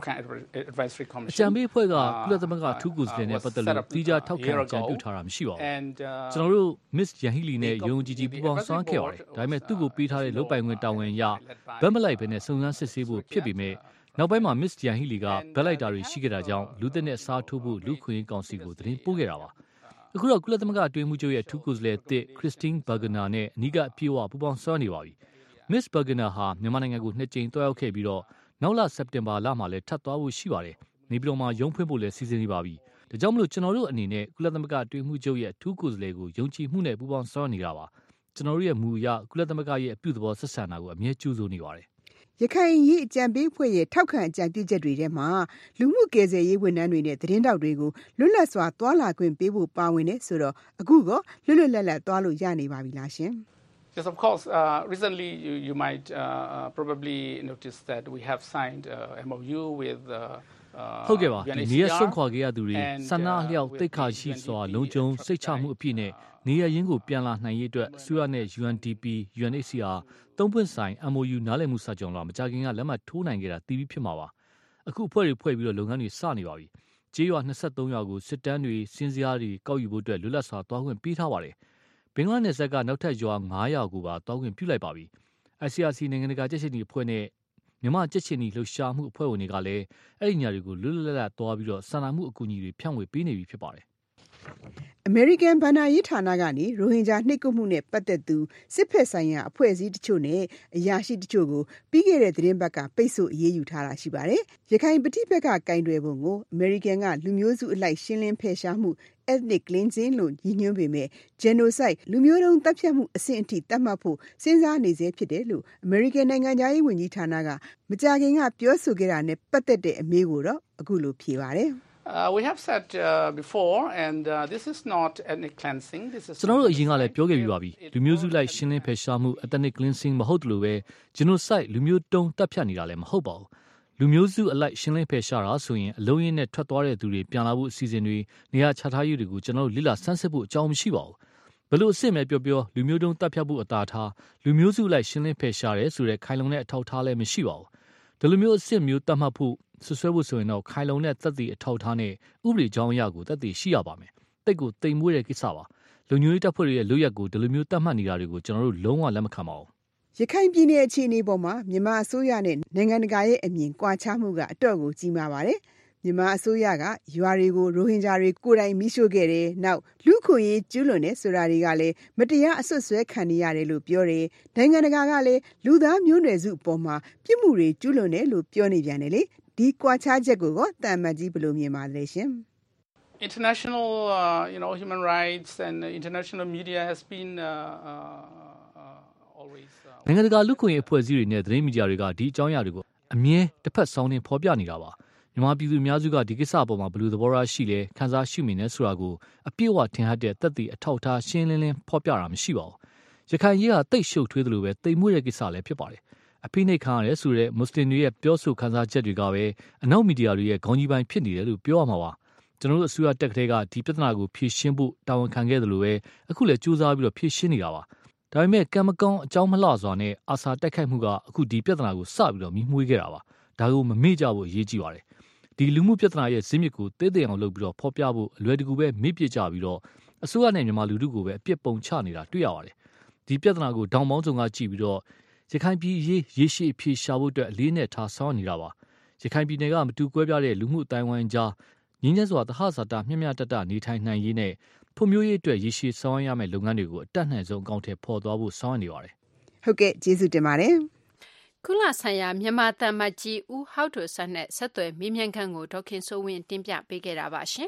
Advisory Commission အကြံပေးအဖွဲ့ကကုလသမဂ္ဂအထူးကိုယ်စားလှယ်နဲ့ပတ်သက်လို့တိကျထောက်ခံကြံပြုထားတာမရှိပါဘူးကျွန်တော်တို့ Miss Yanghee Lee နဲ့ယုံကြည်ကြည်ပူးပေါင်းဆောင်ခဲ့ပါတယ်ဒါပေမဲ့သူ့ကိုပေးထားတဲ့လုပ်ပိုင်ခွင့်တာဝန်အရဗတ်မလိုက်ဘဲနဲ့စုံစမ်းစစ်ဆေးဖို့ဖြစ်ပေမဲ့နောက်ပိုင်းမှာ Miss Yanghee Lee ကဗတ်လိုက်တာတွေရှိခဲ့တာကြောင့်လူသစ်နဲ့စားထိုးဖို့လူခွင့်ကောင်စီကိုသတင်းပို့ခဲ့တာပါအခုတော့ကုလသမဂ္ဂအတွင်းမှုချုပ်ရဲ့အထူးကိုယ်စားလှယ်သစ် Christine Burgener နဲ့အနီးကအပြေအဝပူးပေါင်းဆောင်နေပါပြီ Miss Burgener ဟာမြန်မာနိုင်ငံကိုနှစ်ကြိမ်တွားရောက်ခဲ့ပြီးတော့နောက်လစက်တင်ဘာလမှာလည်းထပ်သွားဖို့ရှိပါတယ်။နေပြည်တော်မှာရုံးဖွင့်ဖို့လည်းစီစဉ်နေပါပြီ။ဒါကြောင့်မလို့ကျွန်တော်တို့အနေနဲ့ကုလသမဂ္ဂအတွင်းမှုချုပ်ရဲ့အထူးကိုယ်စားလှယ်ကိုယုံကြည်မှုနဲ့ပူးပေါင်းဆောင်နေတာပါ။ကျွန်တော်တို့ရဲ့မူအရကုလသမဂ္ဂရဲ့အပြုသဘောဆက်ဆံတာကိုအမြဲကြိုးစိုးနေပါတယ်။ရခိုင်ရေးအကြံပေးအဖွဲ့ရဲ့ထောက်ခံအကြံပြုချက်တွေထဲမှာလူမှုကယ်ဆယ်ရေးဝန်ထမ်းတွေနဲ့သတင်းတောက်တွေကိုလွတ်လပ်စွာတွာလာခွင့်ပေးဖို့ပါဝင်နေဆိုတော့အခုကလွတ်လွတ်လပ်လပ်တွာလို့ရနေပါပြီလားရှင်။ Yes, of course. Uh, recently, you, you might uh, probably notice that we have signed uh, M O U with uh, uh, ဟုတ်ကဲ့ပါဒီနေရဆုံးခွာခဲ့ရသူတွေဆန္ဒအလျောက်တိတ်ခါရှိစွာလုံးကျုံစိတ်ချမှုအပြည့်နဲ့နေရရင်းကိုပြန်လာနိုင်ရေးအတွက်ဆွေးနွေးနဲ့ U N D P, U N H C R သုံးပွင့်ဆိုင် M O U နားလည်မှုစာချုပ်လာမကြခင်ကလက်မှတ်ထိုးနိုင်ခဲ့တာတည်ပြီးဖြစ်မှာပါအခုအဖွဲ့တွေဖွဲ့ပြီးတော့လုပ်ငန်းတွေစနေပါပြီကျေးရွာ၂၃ရွာကိုစစ်တမ်းတွေစင်းစရာတွေကောက်ယူဖို့အတွက်လွတ်လပ်စွာတွားခွင့်ပေးထားပါတယ်ဘင်္ဂလားနယ်စပ်ကနောက်ထပ်ရွာ၅ရွာကိုပါတောင်းခွင့်ပြုလိုက်ပါပြီ။ I C R C နိုင်ငံတကာကြက်ချင်ဒီအဖွဲ့နဲ့မြန်မာကြက်ချင်ဒီလှုပ်ရှားမှုအဖွဲ့ဝင်တွေကလည်းအဲ့ဒီညာတွေကိုလွတ်လွတ်လပ်လပ်တွားပြီးတော့စာနာမှုအကူအညီတွေဖြန့်ဝေပေးနေပြီဖြစ်ပါတယ်။ American ဘဏ္ဍာရေးဌာနကနေရိုဟင်ဂျာနှိပ်ကွပ်မှုနဲ့ပတ်သက်သူစစ်ဖက်ဆိုင်ရာအဖွဲ့အစည်းတချို့နဲ့အရာရှိတချို့ကိုပြီးခဲ့တဲ့သတင်းပတ်ကပိတ်ဆို့အရေးယူထားတာရှိပါတယ်။ရခိုင်ပဋိပက္ခကင်တွယ်ပုံကို American ကလူမျိုးစုအလိုက်ရှင်းလင်းဖယ်ရှားမှု ethnic cleansing လို့ညွှန်းပေမဲ့ genocide လူမျိုးတုံးတပ်ဖြတ်မှုအဆင့်အထိသတ်မှတ်ဖို့စဉ်းစားနေစေဖြစ်တယ်လို့ American နိုင်ငံသားရေးဝန်ကြီးဌာနကမကြာခင်ကပြောဆိုခဲ့တာနဲ့ပတ်သက်တဲ့အမေးကိုတော့အခုလိုဖြေပါတယ်။ Uh, we have said uh, before and uh, this is not ethnic cleansing this is ကျွန်တော်တို့အရင်ကလည်းပြောခဲ့ပြီးပါပြီလူမျိုးစုလိုက်ရှင်းလင်းဖယ်ရှားမှု ethnic cleansing မဟုတ်လို့ပဲ genocide လူမျိုးတုံးတပ်ဖြတ်နေတာလည်းမဟုတ်ပါဘူးလူမျိုးစုအလိုက်ရှင်းလင်းဖယ်ရှားတာဆိုရင်အလုံးရင်းနဲ့ထွက်သွားတဲ့သူတွေပြန်လာဖို့အစီအစဉ်တွေနေရာချထားရေးတွေကိုကျွန်တော်တို့လိလာဆန်းစစ်ဖို့အကြောင်းမရှိပါဘူးဘလို့အစ်စ်မဲ့ပြောပြောလူမျိုးတုံးတပ်ဖြတ်ဖို့အတားထားလူမျိုးစုလိုက်ရှင်းလင်းဖယ်ရှားတယ်ဆိုတဲ့ခိုင်လုံတဲ့အထောက်ထားလည်းမရှိပါဘူးဒီလိုမျိုးအစ်စ်မျိုးတတ်မှတ်ဖို့ဆွဆွဲဖို့ဆိုရင်တော့ခိုင်လုံတဲ့သက်သေအထောက်ထားနဲ့ဥပဒေကြောင်းအရာကိုသက်သေရှိရပါမယ်တိတ်ကိုတိမ်မွေးတဲ့ကိစ္စပါလူမျိုးရေးတပ်ဖွဲ့တွေရဲ့လုပ်ရက်ကိုဒီလိုမျိုးတတ်မှတ်နေတာတွေကိုကျွန်တော်တို့လုံးဝလက်မခံပါဘူးရခိုင်ပြည်နယ်အခြေအနေပေါ်မှာမြန်မာအစိုးရနဲ့နိုင်ငံတကာရဲ့အမြင်ကွာခြားမှုကအတော့ကိုကြီးမားပါတယ်မြန်မာအစိုးရကရွာတွေကိုရိုဟင်ဂျာတွေကိုယ်တိုင်မိရှို့ခဲ့တယ်နောက်လူခွင့်ရေးကျူးလွန်တဲ့ဆိုတာတွေကလည်းမတရားအဆွတ်ဆွဲခံနေရတယ်လို့ပြောတယ်နိုင်ငံတကာကလည်းလူသားမျိုးနွယ်စုအပေါ်မှာပြစ်မှုတွေကျူးလွန်တယ်လို့ပြောနေပြန်တယ်လေဒီကွာခြားချက်ကိုကတန်မတ်ကြီးဘယ်လိုမြင်ပါလဲရှင် International uh, you know human rights and international media has been uh, uh, always နိုင်ငံတကာလူခွင့်ရေးအဖွဲ့အစည်းတွေနဲ့သတင်းမီဒီယာတွေကဒီအကြောင်းအရာတွေကိုအမြဲတစ်ဖက်ဆောင်းနေဖော်ပြနေတာပါမြန်မာပြည်သူများစုကဒီကိစ္စအပေါ်မှာဘယ်လိုသဘောထားရှိလဲခန်းစားရှိမိနေဆိုတာကိုအပြည့်အဝထင်ဟပ်တဲ့သက်သေအထောက်ထားရှင်းလင်းလင်းဖော်ပြတာမရှိပါဘူးရခိုင်ရေးကတိတ်ရှုပ်ထွေးတယ်လို့ပဲတိမ်မွေးတဲ့ကိစ္စလည်းဖြစ်ပါတယ်အဖိနှိတ်ခံရတယ်ဆိုတဲ့မွတ်စလင်တွေရဲ့ပြောဆိုခန်းစားချက်တွေကပဲအနောက်မီဒီယာတွေရဲ့ခေါင်းကြီးပိုင်းဖြစ်နေတယ်လို့ပြောရမှာပါကျွန်တော်တို့အစိုးရတက်ကလေးကဒီပြဿနာကိုဖြေရှင်းဖို့တာဝန်ခံခဲ့တယ်လို့ပဲအခုလည်းကြိုးစားပြီးတော့ဖြေရှင်းနေတာပါဒါပေမဲ့ကံမကောင်းအကြောင်းမလှစွာနဲ့အာစာတက်ခိုက်မှုကအခုဒီပြဿနာကိုစပြီးတော့မြှမွေးခဲ့တာပါဒါကိုမမေ့ကြဖို့အရေးကြီးပါတယ်ဒီလူမှုပြဿနာရဲ့ဇင်းမြစ်ကိုသေးသေးအောင်လုပ်ပြီးတော့ဖော်ပြဖို့အလွယ်တကူပဲမေ့ပြစ်ကြပြီးတော့အစိုးရနဲ့မြန်မာလူထုကိုပဲအပြစ်ပုံချနေတာတွေ့ရပါတယ်ဒီပြဿနာကိုဒေါင်ပေါင်းစုံကကြည့်ပြီးတော့ရခိုင်ပြည်ရေးရေရှည်အဖြေရှာဖို့အတွက်အလေးနဲ့ထားဆောင်နေတာပါရခိုင်ပြည်နယ်ကမတူကွဲပြားတဲ့လူမှုအတိုင်းဝိုင်းကြားငြင်းချက်စွာသဟဇာတမျှမျှတတနေထိုင်နိုင်ရေးနဲ့ဖွံ့ဖြိုးရေးအတွက်ရေရှည်ဆောင်ရမယ့်လုပ်ငန်းတွေကိုအတတ်နိုင်ဆုံးအကောင့်ထဲပေါ်သွားဖို့ဆောင်နေပါတယ်ဟုတ်ကဲ့ကျေးဇူးတင်ပါတယ်ကုလဆိုင်ရာမြန်မာတမတ်ကြီးဦးဟောက်ဒိုဆတ်နဲ့ဆက်သွယ်မေးမြန်းခန်းကိုဒေါခင်စိုးဝင်းတင်ပြပေးခဲ့တာပါရှင်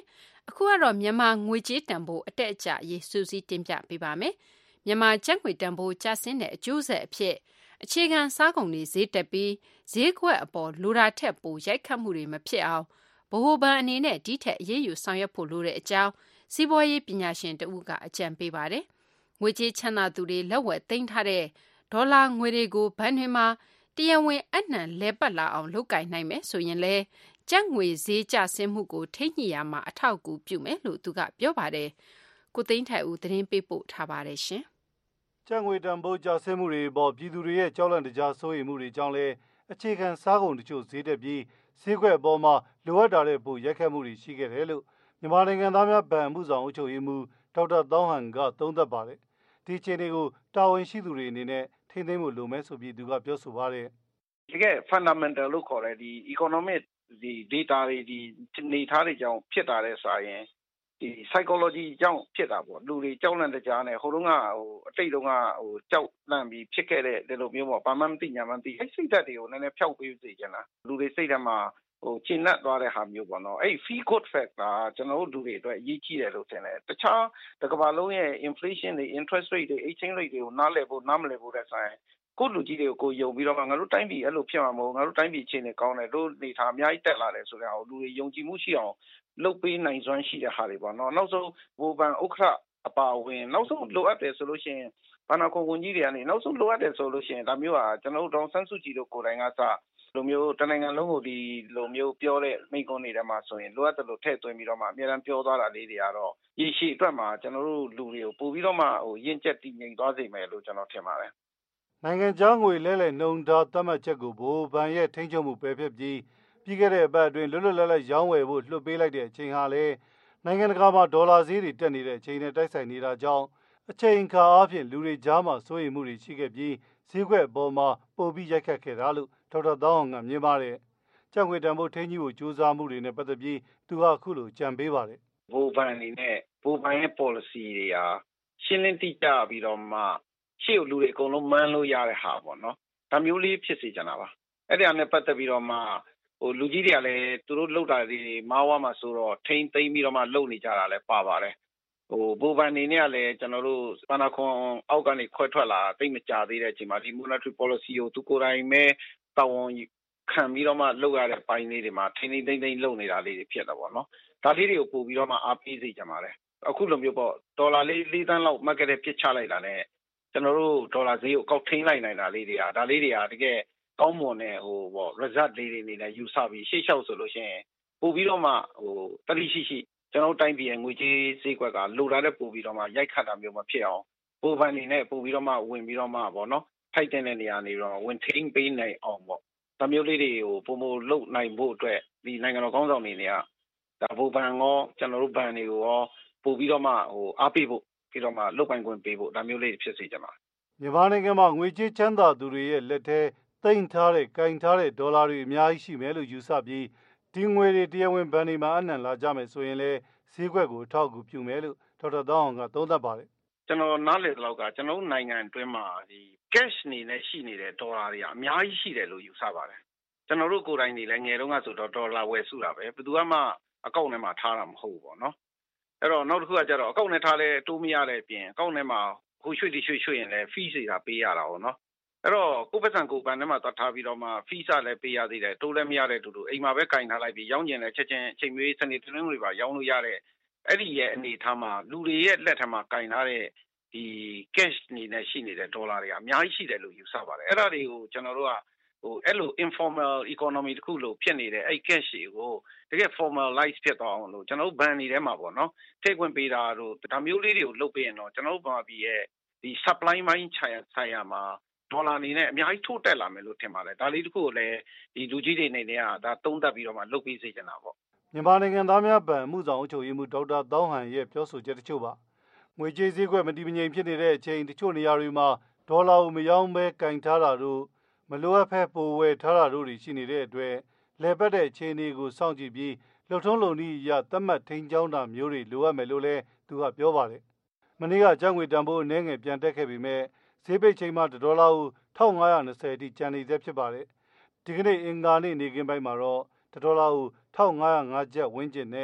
အခုကတော့မြန်မာငွေကြေးတန်ဖိုးအတက်အကျရေးစူးစီးတင်ပြပေးပါမယ်။မြန်မာကျပ်ငွေတန်ဖိုးကျဆင်းတဲ့အကျိုးဆက်အဖြစ်အခြေခံစားကုန်တွေဈေးတက်ပြီးဈေးကွက်အပေါ်လိုတာထက်ပိုရိုက်ခတ်မှုတွေမဖြစ်အောင်ဗဟိုဘဏ်အနေနဲ့ဒီထက်အရေးယူဆောင်ရွက်ဖို့လိုတဲ့အကြောင်းစီးပွားရေးပညာရှင်တဦးကအကြံပေးပါတယ်။ငွေကြေးချမ်းသာသူတွေလက်ဝယ်သိမ်းထားတဲ့ဒေါ်လာငွေတွေကိုဘဏ်တွေမှာတရားဝင်အနှံလဲပတ်လာအောင်လုပ်ကိုင်နိုင်မယ်ဆိုရင်လည်းကျပ်ငွေဈေးကျဆင်းမှုကိုထိညှိရမှာအထောက်အကူပြုမယ်လို့သူကပြောပါတယ်။ကိုသိန်းထိုက်ဦးသတင်းပေးပို့ထားပါတယ်ရှင်။ကျပ်ငွေတန်ဖိုးကျဆင်းမှုတွေပေါ်ပြည်သူတွေရဲ့ကြောက်လန့်တကြားစိုးရိမ်မှုတွေကြောင့်လည်းအခြေခံစားကုန်တချို့ဈေးတက်ပြီးဈေးကွက်အပေါ်မှာလိုအပ်တာတဲ့ပိုရိုက်ခတ်မှုတွေရှိခဲ့တယ်လို့မြန်မာနိုင်ငံသားများဗန်မှုဆောင်အုပ်ချုပ်ရေးမှူးဒေါက်တာသောင်းဟန်ကသုံးသပ်ပါတယ်။ဒီအခြေအနေကိုတာဝန်ရှိသူတွေအနေနဲ့ထိန်းသိမ်းဖို့လိုမယ်ဆိုပြီးသူကပြောဆိုပါတယ်။တကယ် fundamental လို့ခေါ်တဲ့ဒီ economic ဒီ data တွေဒီနေထားတွေကြောင့်ဖြစ်တာတဲ့စာရင်ဒီ psychology ကြောင့်ဖြစ်တာပေါ့လူတွေကြောက်လန့်တကြားနဲ့ဟိုတုန်းကဟိုအတိတ်တုန်းကဟိုကြောက်လန့်ပြီးဖြစ်ခဲ့တဲ့ဒီလိုမျိုးပေါ့ဘာမှမသိညာမှမသိအဲ့စိတ်ဓာတ်တွေကိုနည်းနည်းဖျောက်ပေးစေချင်တာလူတွေစိတ်ဓာတ်မှာဟိုကျဉ်နှက်သွားတဲ့ဟာမျိုးပေါ့နော်အဲ့ feel good factor ကျွန်တော်တို့လူတွေအတွက်အရေးကြီးတယ်လို့ထင်တယ်တခြားတစ်ကမ္ဘာလုံးရဲ့ inflation တွေ interest rate တွေ exchange rate တွေကိုနားလည်ဖို့နားမလည်ဖို့တဲ့ဆိုင်ကိုလူကြီးတွေကိုကိုယုံပြီးတော့မှငါတို့တိုင်းပြည်အဲ့လိုဖြစ်မှာမဟုတ်ငါတို့တိုင်းပြည်အခြေအနေကောင်းတယ်တို့နေထားအများကြီးတက်လာတယ်ဆိုတဲ့အောင်လူတွေယုံကြည်မှုရှိအောင်လုပ်ပေးနိုင်စွမ်းရှိတဲ့ဟာတွေပေါ့နော်နောက်ဆုံးဘိုးဘန်ဥက္ခရအပါဝင်နောက်ဆုံးလိုအပ်တယ်ဆိုလို့ရှိရင်ဘာနာကုန်ကုန်ကြီးတွေကနေနောက်ဆုံးလိုအပ်တယ်ဆိုလို့ရှိရင်ဒါမျိုးဟာကျွန်တော်တို့ဒေါန်ဆန်းစုကြည်တို့ကိုယ်တိုင်ကစလိုမျိုးတနိုင်ငံလုံးကိုဒီလိုမျိုးပြောတဲ့မိန့်ခွန်းတွေထဲမှာဆိုရင်လိုအပ်တယ်လို့ထည့်သွင်းပြီးတော့မှအများအားပြောသွားတာလေးတွေကတော့ရည်ရှိအတွက်မှာကျွန်တော်တို့လူတွေကိုပို့ပြီးတော့မှဟိုရင့်ကျက်တည်ငြိမ်သွားစေမယ်လို့ကျွန်တော်ထင်ပါတယ်နိုင်ငံခြားငွေလဲလှယ်နှုန်းထားသတ်မှတ်ချက်ကိုဗဟိုဘဏ်ရဲ့ထိန်းချုပ်မှုပယ်ဖျက်ပြီးပြီးခဲ့တဲ့အပတ်အတွင်းလွတ်လွတ်လပ်လပ်ရောင်းဝယ်ဖို့လွှတ်ပေးလိုက်တဲ့အချိန်ဟာလည်းနိုင်ငံတကာမှာဒေါ်လာဈေးတွေတက်နေတဲ့အချိန်နဲ့တိုက်ဆိုင်နေတာကြောင့်အချိန်အခါအားဖြင့်လူတွေကြားမှာစိုးရိမ်မှုတွေရှိခဲ့ပြီးဈေးကွက်အပေါ်မှာပိုပြီးရိုက်ခတ်ခဲ့တာလို့ဒေါက်တာသောင်းအောင်ကမြင်ပါတယ်။ကျပ်ငွေတန်ဖိုးထိန်းကြီးဖို့ကြိုးစားမှုတွေနဲ့ပတ်သက်ပြီးသူကအခုလိုကြံပေးပါတယ်။ဘိုးဘဏ်အနေနဲ့ဘိုးဘဏ်ရဲ့ policy တွေဟာရှင်းလင်းတိကျပြီးတော့မှရှေ့ကိုလူတွေအကုန်လုံးမှန်းလို့ရတဲ့ဟာပေါ့နော်ဒါမျိုးလေးဖြစ်စေချင်တာပါအဲ့ဒါနဲ့ပတ်သက်ပြီးတော့မှဟိုလူကြီးတွေကလည်းသူတို့လှုပ်တာတွေမာဝါမှာဆိုတော့ထိမ့်သိမ့်ပြီးတော့မှလှုပ်နေကြတာလည်းပါပါတယ်ဟိုဘိုဘန်နေနဲ့ကလည်းကျွန်တော်တို့စပနာခွန်အောက်ကနေခွဲထွက်လာတိတ်မကြသေးတဲ့အချိန်မှာဒီ monetary policy ကိုသူကိုယ်တိုင်ပဲတာဝန်ခံပြီးတော့မှလှုပ်ရတဲ့ပိုင်းလေးတွေမှာထိမ့်သိမ့်သိမ့်သိမ့်လှုပ်နေတာလေးတွေဖြစ်တာပေါ့နော်ဒါလေးတွေကိုပို့ပြီးတော့မှအားပေးစေချင်ပါတယ်အခုလိုမျိုးပေါ့ဒေါ်လာလေး၄သန်းလောက် market ပြစ်ချလိုက်တာနဲ့ကျွန်တော်တို့ဒေါ်လာဈေးကိုကောက်ထိန်းလိုက်နိုင်တာလေးတွေကဒါလေးတွေကတကယ်ကောင်းမွန်တဲ့ဟိုပေါ့ result လေးတွေနေနဲ့ယူဆပြီးရှေ့လျှောက်ဆိုလို့ရှိရင်ပို့ပြီးတော့မှဟိုတတိရှိရှိကျွန်တော်တိုင်းပြည်ရဲ့ငွေကြေးဈေးကွက်ကလိုတာတဲ့ပို့ပြီးတော့မှရိုက်ခတ်တာမျိုးမဖြစ်အောင်ပို့ပန်နေနဲ့ပို့ပြီးတော့မှဝင်ပြီးတော့မှပေါ့နော်ထိုက်တဲ့နေရာနေတော့ဝင်ထိန်းပေးနိုင်အောင်ပေါ့ဒါမျိုးလေးတွေကိုပုံမလုပ်နိုင်ဖို့အတွက်ဒီနိုင်ငံတော်ကောင်းဆောင်တွေเนี่ยဒါပို့ပန်ရောကျွန်တော်တို့ဘဏ်တွေကိုရောပို့ပြီးတော့မှဟိုအားပေးဖို့ပြီးတော့မှလုတ်ပိုင်ခွင့်ပေးဖို့ဒါမျိုးလေးဖြစ်စေချင်ပါမြန်မာနိုင်ငံမှာငွေကြေးချမ်းသာသူတွေရဲ့လက်ထဲသိမ်းထားတဲ့ကင်ထားတဲ့ဒေါ်လာတွေအများကြီးရှိမယ်လို့ယူဆပြီးဒီငွေတွေတရားဝင်ဘဏ်တွေမှာအနှံလာကြမယ်ဆိုရင်လည်းဈေးကွက်ကိုထောက်ကူပြုမယ်လို့ဒေါက်တာသောင်းအောင်ကသုံးသပ်ပါတယ်ကျွန်တော်နားလည်သလောက်ကကျွန်တော်နိုင်ငံအတွင်းမှာဒီ cash နေနဲ့ရှိနေတဲ့ဒေါ်လာတွေကအများကြီးရှိတယ်လို့ယူဆပါတယ်ကျွန်တော်တို့ကိုယ်တိုင်နေလည်းငယ်တုန်းကဆိုတော့ဒေါ်လာဝယ်စုတာပဲဘယ်သူမှအကောင့်ထဲမှာထားတာမဟုတ်ဘူးပေါ့နော်အဲ့တော့နောက်တစ်ခုကကျတော့အကောင့်ထဲထားလဲတိုးမရတဲ့အပြင်အကောင့်ထဲမှာဟိုရွှေ့တိရွှေ့ရွှေ့ရင်လည်း fee တွေတာပေးရတာပေါ့နော်အဲ့တော့ကိုပတ်စံကိုပန်ထဲမှာသွားထားပြီးတော့မှ fee စလည်းပေးရသေးတယ်တိုးလည်းမရတဲ့တူတူအိမ်မှာပဲကင်ထားလိုက်ပြီးရောင်းကျင်လည်းချက်ချင်းအချိန်မျိုးစနေတနင်္ဂနွေပါရောင်းလို့ရတဲ့အဲ့ဒီရဲ့အနေထားမှာလူတွေရဲ့လက်ထက်မှာကင်ထားတဲ့ဒီ cash နေနဲ့ရှိနေတဲ့ဒေါ်လာတွေကအများကြီးရှိတယ်လို့ယူဆပါတယ်အဲ့ဒါတွေကိုကျွန်တော်တို့ကဟိုအဲ့လို informal economy တခုလို့ဖြစ်နေတဲ့အဲ့ cash တွေကိုတကယ် formalize ဖြစ်သွားအောင်လို့ကျွန်တော်တို့ဘဏ်တွေထဲမှာပေါ့နော်ထည့်ခွင့်ပေးတာတို့ဒါမျိုးလေးတွေကိုလုပ်ပေးရင်တော့ကျွန်တော်တို့ဘာဖြစ်ရဲ့ဒီ supply မိုင်းခြာဆိုင်ရာမှာဒေါ်လာနေနဲ့အများကြီးထိုးတက်လာမယ်လို့ထင်ပါတယ်ဒါလေးတခုကိုလည်းဒီလူကြီးတွေနေနဲ့ကဒါသုံးသပ်ပြီးတော့မှလုပ်ပေးစေချင်တာပေါ့မြန်မာနိုင်ငံသားများဗန်မှုဆောင်အုပ်ချုပ်ရေးမှူးဒေါက်တာသောင်းဟန်ရဲ့ပြောဆိုချက်တချို့ပါငွေကြေးဈေးကွက်မတည်မငြိမ်ဖြစ်နေတဲ့အချိန်တချို့နေရာတွေမှာဒေါ်လာကိုမရောင်းဘဲကင်ထားတာတို့မလိုအပ်ဖက်ပိုဝယ်ထားတာတို့ရှိနေတဲ့အတွက်လဲပတ်တဲ့အခြေအနေကိုစောင့်ကြည့်ပြီးလှုပ်ထုံးလုံနည်းရသတ်မှတ်ထိန်းကျောင်းတာမျိုးတွေလိုအပ်မယ်လို့လည်းသူကပြောပါတယ်မနေ့ကကျပ်ငွေတန်ဖိုးအနည်းငယ်ပြန်တက်ခဲ့ပေမဲ့ဈေးပိတ်ချိန်မှာဒေါ်လာကို၁၅၂၀အထိကျန်နေသေးဖြစ်ပါတယ်ဒီကနေ့အင်္ဂါနေ့နေ့ကင်းပိုင်းမှာတော့ဒေါ်လာကို၁၅၀၅ကျပ်ဝန်းကျင်နဲ့ရ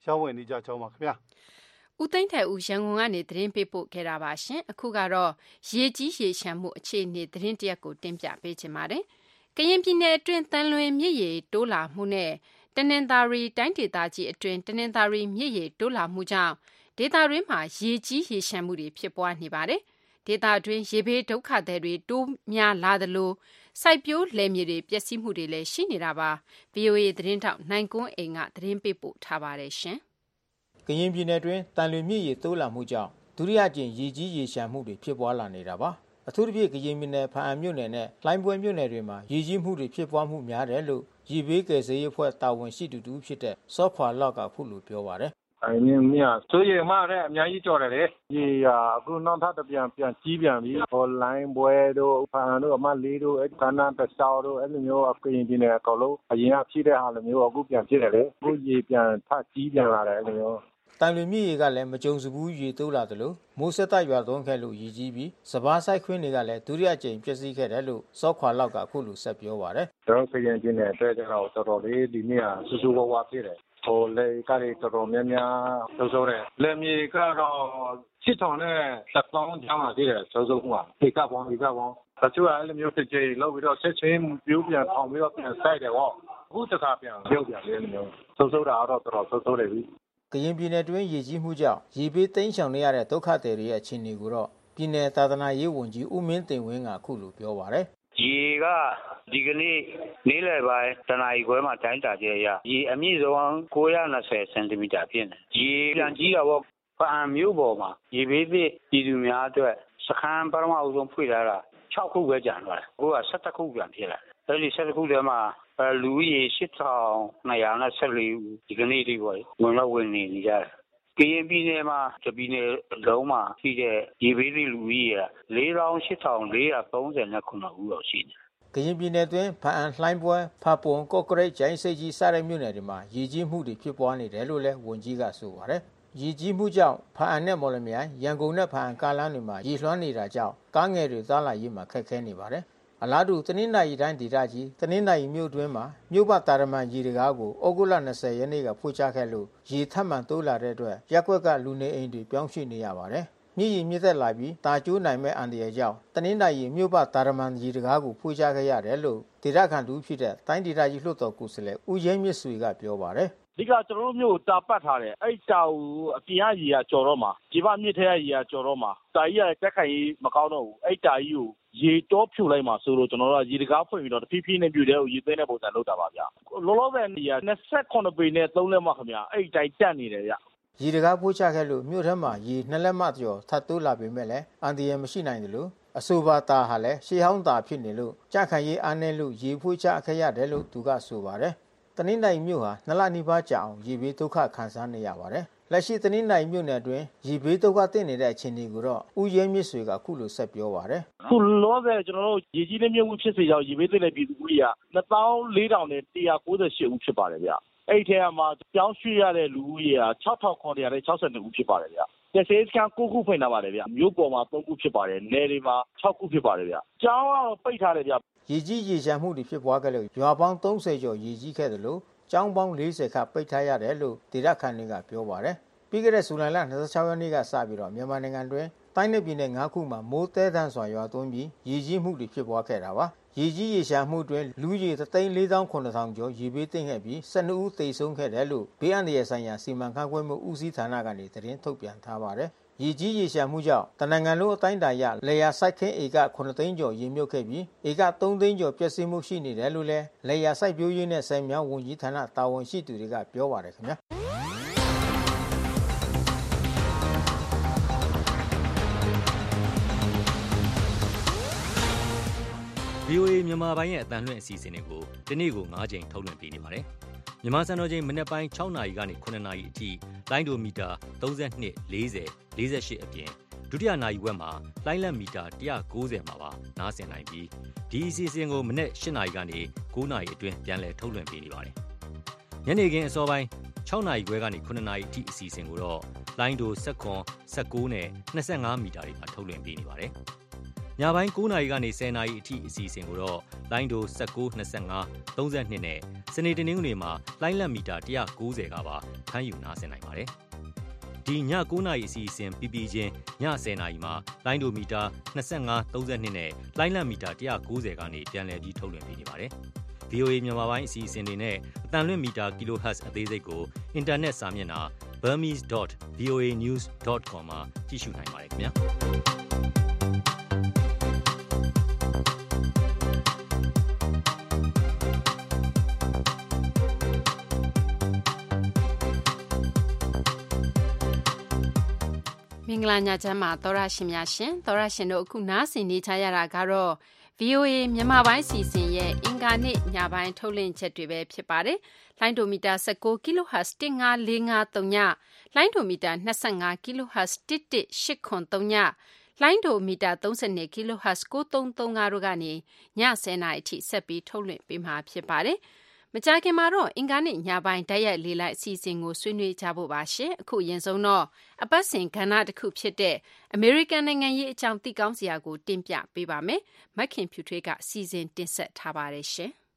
ရှောင်းဝင်နေကြကြောင်းပါခင်ဗျာဦးသိန်းထိုင်ဦးရန်ကုန်ကနေသတင်းပေးပို့ခဲ့တာပါရှင်အခုကတော့ရေကြီးရေရှမ်းမှုအခြေအနေသတင်းတရက်ကိုတင်ပြပေးချင်ပါတယ်ကရင်ပြည်နယ်အတွင်းတန်လွင်မြစ်ရေတိုးလာမှုနဲ့တနင်္သာရီတိုင်းဒေသကြီးအတွင်းတနင်္သာရီမြစ်ရေတိုးလာမှုကြောင့်ဒေသတွင်းမှာရေကြီးရေရှမ်းမှုတွေဖြစ်ပွားနေပါတယ်ဒေသတွင်းရေဘေးဒုက္ခသည်တွေတိုးများလာသလိုစိုက်ပျိုးလယ်မြေတွေပျက်စီးမှုတွေလည်းရှိနေတာပါ ဗီအိုအေ သတင်းထောက်နိုင်ကွန်းအိမ်ကသတင်းပေးပို့ထားပါတယ်ရှင်ကရင်ပြည်နယ်တွင်တန်လွင်မြစ်ရေတိုးလာမှုကြောင့်ဒုတိယကျင်ရေကြီးရေရှမ်းမှုတွေဖြစ်ပွားလာနေတာပါအထူးသဖြင့်ကရင်ပြည်နယ်ဖားအံမြို့နယ်နဲ့လိုင်းပွဲမြို့နယ်တွေမှာရေကြီးမှုတွေဖြစ်ပွားမှုများတယ်လို့ရေဘေးကယ်ဆယ်ရေးအဖွဲ့တာဝန်ရှိသူတူဖြစ်တဲ့စောခွာလောက်ကခုလိုပြောပါတယ်အင်းမြတ်ဆိုရမှာတဲ့အများကြီးကြော်တယ်လေရေဟာအခုနောက်ထပ်ပြန်ပြန်ကြီးပြန်ပြီးဟောလိုင်းပွဲတို့ဖာန်တို့အမလေးတို့အဲ့ကနန်တဆောက်တို့အဲ့လိုမျိုးကရင်ပြည်နယ်အကောင်လုံးအရင်ကဖြစ်တဲ့ဟာလိုမျိုးအခုပြန်ဖြစ်တယ်လေအခုရေပြန်ထကြီးပြန်လာတယ်အဲ့လိုမျိုးတန်လွင်မြစ်ရေကလည်းမကြုံစဘူးရေတိုးလာတယ်လို့မိုးဆက်တိုက်ရွာသွန်းခဲ့လို့ရေကြီးပြီးစပားဆိုင်ခွင်းတွေကလည်းဒုတိယကြိမ်ပြည့်စည်ခဲ့တယ်လို့စောခွာလောက်ကအခုလိုဆက်ပြောပါတယ်ကျွန်တော်ကရင်ပြည်နယ်အတွက်တော့တော်တော်လေးဒီနေ့ကစူးစူးဝါးဝါဖြစ်တယ်ဟိုလေကရီတော်တော်များများဆိုဆိုတယ်လေမြေကတော့ချစ်ထောင်နဲ့စက်ပေါင်းချောင်းလာသေးတယ်ဆိုဆိုကဒီကပေါင်းဒီကပေါင်းတချို့အဲ့လိုမျိုးဖြစ်ကြလောက်ပြီးတော့ဆက်ချင်းပြိုးပြန်ထောင်ပြီးတော့ပြန်ဆိုင်တယ်ဟောအခုတခါပြန်ပြုတ်ပြန်လေမျိုးဆိုဆိုတာတော့တော်တော်ဆိုဆိုတယ်ပြီကရင်ပြည်နယ်တွင်းရေကြီးမှုကြောင့်ရေဘေးတိမ်းရှောင်နေရတဲ့ဒုက္ခသည်တွေရဲ့အခြေအနေကိုတော့ပြည်နယ်သာသနာရေးဝန်ကြီးဦးမင်းတင်ဝင်းကအခုလိုပြောပါတယ်ရေကဒီကနေ့နေ့လယ်ပိုင်းတနာရီခွဲမှာတိုင်းတာကျရရေအမြင့်ဆုံး၉၂၀စင်တီမီတာဖြစ်နေရေပြန်ကြီးတော့ဖားမြို့ပေါ်မှာရေဘေးသည့်ပြည်သူများအတွက်စခန်းပထမအဆုံးဖွင့်လာတာ၆ခုပဲကျန်သွားတယ်အခုက၁၁ခုပြန်ဖြစ်လာတယ်အဲဒီ၁၁ခုထဲမှာလူရေ၈ထောင်၂၁၄ဦးဒီကနေ့လေးပေါ့ဝင်တော့ဝင်နေကြတယ်ကရင်ပြည်နယ်မှာတပြည်နယ်လုံးမှာရှိတဲ့ရေဘေးသည့်လူကြီးက၄၈၄၃၉ဦးလောက်ရှိတယ်ကရင်ပြည်နယ်တွင်ဖားအံလှိုင်းပွဲဖားပွန်ကော့ကရိတ်ဂျိုင်းစိတ်ကြီးစတဲ့မြို့နယ်တွေမှာရေကြီးမှုတွေဖြစ်ပွားနေတယ်လို့လည်းဝန်ကြီးကဆိုပါတယ်ရေကြီးမှုကြောင့်ဖားအံနဲ့မော်လမြိုင်ရန်ကုန်နဲ့ဖားအံကားလမ်းတွေမှာရေလွှမ်းနေတာကြောင့်ကားငယ်တွေသွားလာရေးမှာခက်ခဲနေပါတယ်အလားတူတနင်္သာရီတိုင်းဒေသကြီးတနင်္သာရီမြို့တွင်းမှာမြို့ပတ်တာရမန်ရေတကားကိုဩဂုတ်လ၂၀ရက်နေ့ကဖွင့်ချခဲ့လို့ရေထပ်မံတိုးလာတဲ့အတွက်ရက်ကွက်ကလူနေအိမ်တွေပြောင်းရွှေ့နေရပါတယ်မြစ်ရေမြင့်သက်လာပြီးတာကျိုးနိုင်မဲ့အန္တရာယ်ကြောင့်တနင်္သာရီမြို့ပတ်တာရမန်ရေတကားကိုဖွင့်ချခဲ့ရတယ်လို့ဒေသခံတူဖြစ်တဲ့တိုင်းဒေသကြီးလွှတ်တော်ကိုယ်စားလှယ်ဦးရဲမြင့်စွေကပြောပါတယ်ဒီကကျွန်တော်တို့မျိုးတာပတ်ထားတယ်အဲ့တာကိုအပြင်ကရေကကြော်တော့မှာဒီဘမြစ်ထဲကရေကကြော်တော့မှာတာကြီးကတက်ခိုင်မကောင်းတော့ဘူးအဲ့တာကြီးကိုရေတောဖြိုလိုက်မှာဆိုလို့ကျွန်တော်တို့ကရေတကားဖွင့်ပြီးတော့တဖြည်းဖြည်းနဲ့ပြူတဲ့ကိုရေသိမ်းတဲ့ပုံစံလုပ်တာပါဗျလောလောဆယ်နေရ၂၇ပေနဲ့၃လက်မှခင်ဗျအဲ့တိုင်းတက်နေတယ်ဗျရေတကားပို့ချခဲ့လို့မြို့ထဲမှာရေနှစ်လက်မှကျော်ထပ်တိုးလာပေမဲ့လည်းအန်တီရမရှိနိုင်တယ်လို့အဆိုပါတာဟာလည်းရှေးဟောင်းတာဖြစ်နေလို့ကြခံရေးအားနည်းလို့ရေဖွေးချခဲ့ရတယ်လို့သူကဆိုပါတယ်တနင်္သာရီမြို့ဟာနှစ်လနီးပါးကြာအောင်ရေဘေးဒုက္ခခံစားနေရပါတယ်လက်ရှိတနင်္သာရီမြို့နယ်အတွင်းရေဘေးဒုက္ခတင်နေတဲ့အခြေအနေကိုတော့ဦးရဲမြင့်စွေကခုလိုဆက်ပြောပါတယ်ခုလောဆယ်ကျွန်တော်တို့ရေကြီးတဲ့မြို့မှုဖြစ်စေကြောင့်ရေဘေးသင့်တဲ့ပြည်သူဦးရေက၂သောင်း၄ထောင်နဲ့၁၉၈ဦးဖြစ်ပါတယ်ဗျအဲ့ထဲမှာပြောင်းရွှေ့ရတဲ့လူဦးရေက၆ထောင်၇ရာ၆၂ဦးဖြစ်ပါတယ်ဗျ။ကျဆေးစကန်၉ခုဖွင့်ထားပါတယ်ဗျ။မြို့ပေါ်မှာ၃ခုဖြစ်ပါတယ်။နယ်တွေမှာ၆ခုဖြစ်ပါတယ်ဗျ။ကျောင်းကတော့ပိတ်ထားတယ်ဗျ။ရေကြီးရေရှမ်းမှုတွေဖြစ်ပွားခဲ့လို့ရွာပေါင်း၃၀ကျော်ရေကြီးခဲ့တယ်လို့ကျောင်းပေါင်း၄၀ခန့်ပိတ်ထားရတယ်လို့ဒေသခံတွေကပြောပါတယ်။ပြီးခဲ့တဲ့ဇူလိုင်လ၂၆ရက်နေ့ကစပြီးတော့မြန်မာနိုင်ငံတွင်တိုင်းနယ်ပြည်နယ်၅ခုမှာမိုးတဲတန်းစွာရွာသွန်းပြီးရေကြီးမှုတွေဖြစ်ပွားခဲ့တာပါ။ရေကြီးရေရှာမှုတွင်လူရေတသိန်းလေးသောင်းခုနှစ်ထောင်ကျော်ရေဘေးသင့်ခဲ့ပြီး၁၂ဦးသေဆုံးခဲ့တယ်လို့ဘေးအန္တရာယ်ဆိုင်ရာစီမံခန့်ခွဲမှုဦးစီးဌာနကနေသတင်းထုတ်ပြန်ထားပါတယ်။ရေကြီးရေရှာမှုကြောင့်တနင်္ဂနွေလုံးအတိုင်းအတာရလေယာစိုက်ခင်းဧကခုနှစ်သိန်းကျော်ရေမြုပ်ခဲ့ပြီးဧကသုံးသိန်းကျော်ပျက်စီးမှုရှိနေတယ်လို့လည်းလေယာစိုက်ပျိုးရေးနဲ့ဆိုင်မြောင်းဝန်ကြီးဌာနတာဝန်ရှိသူတွေကပြောပါတယ်ခင်ဗျာ။ဗီအိုအေမြန်မာပိုင်းရဲ့အသံလွှင့်အစီအစဉ်တွေကိုဒီနေ့ကို၅ကြိမ်ထုတ်လွှင့်ပေးနေပါတယ်။မြန်မာစံတော်ချိန်မနက်ပိုင်း၆နာရီကနေ၇နာရီအထိလိုင်းဒိုမီတာ၃၂ ၄၀ ၄၈အပြင်ဒုတိယနာရီဝက်မှာလိုင်းလက်မီတာ၁၉၀မှာပါနားဆင်နိုင်ပြီးဒီအစီအစဉ်ကိုမနက်၈နာရီကနေ၉နာရီအတွင်းပြန်လည်ထုတ်လွှင့်ပေးနေပါတယ်။ညနေခင်းအစောပိုင်း၆နာရီခွဲကနေ၇နာရီအထိအစီအစဉ်ကိုတော့လိုင်းဒို၁၇ ၁၉နဲ့၂၅မီတာတွေမှာထုတ်လွှင့်ပေးနေပါတယ်။ညပိုင်း၉နာရီကနေ၁၀နာရီအထိအစီအစဉ်ကိုတော့လိုင်းဒို၁၉ ၂၅ ၃၂နဲ့စနေတနင်္ဂနွေမှာလိုင်းလက်မီတာ၁၉၀ကပါဖမ်းယူနားဆင်နိုင်ပါတယ်။ဒီည၉နာရီအစီအစဉ်ပြီးပြီးချင်းည၁၀နာရီမှာလိုင်းဒိုမီတာ၂၅ ၃၂နဲ့လိုင်းလက်မီတာ၁၉၀ကနေပြန်လည်ပြီးထုတ်လွှင့်ပေးနေပါတယ်။ဗွီအိုအေ မြန်မာပိုင်းအစီအစဉ်တွေနဲ့အတန်လွင့်မီတာ kilohertz အသေးစိတ်ကိုအင်တာနက်စာမျက်နှာ burmese dot voa news dot com မှာကြည့်ရှုနိုင်ပါတယ်ခင်ဗျာ။မင်္ဂလာညချမ်းပါသောရရှင်များရှင်သောရရှင်တို့အခုနားဆင်နေကြရတာကတော့ ဗွီအိုအေ မြန်မာပိုင်းစီစဉ်ရဲ့အင်္ဂါနေ့ညပိုင်းထုတ်လွှင့်ချက်တွေပဲဖြစ်ပါတယ်။လိုင်းဒိုမီတာ၁၉ kilohertz ၁၅၄၅၃ညလိုင်းဒိုမီတာ၂၅ kilohertz ၁၁၈၇၃ညလိုင်းဒိုမီတာ၃၂ kilohertz ၉၃၃၅တို့ကနေည၁၀နာရီအထိဆက်ပြီးထုတ်လွှင့်ပေးမှာဖြစ်ပါတယ်။မကြာခင်မှာတော့အင်္ဂါနေ့ညပိုင်းတိုက်ရိုက်လေလိုက်အစီအစဉ်ကိုဆွေးနွေးကြဖို့ပါရှင်။အခုရင်ဆုံးတော့အပတ်စဉ်ကဏ္ဍတစ်ခုဖြစ်တဲ့အမေရိကန်နိုင်ငံရေးအကြောင်းသိကောင်းစရာကိုတင်ပြပေးပါမယ်။မက်ခင်ဖြူထွေးကစီစဉ်တင်ဆက်ထားပါတယ်ရှင်။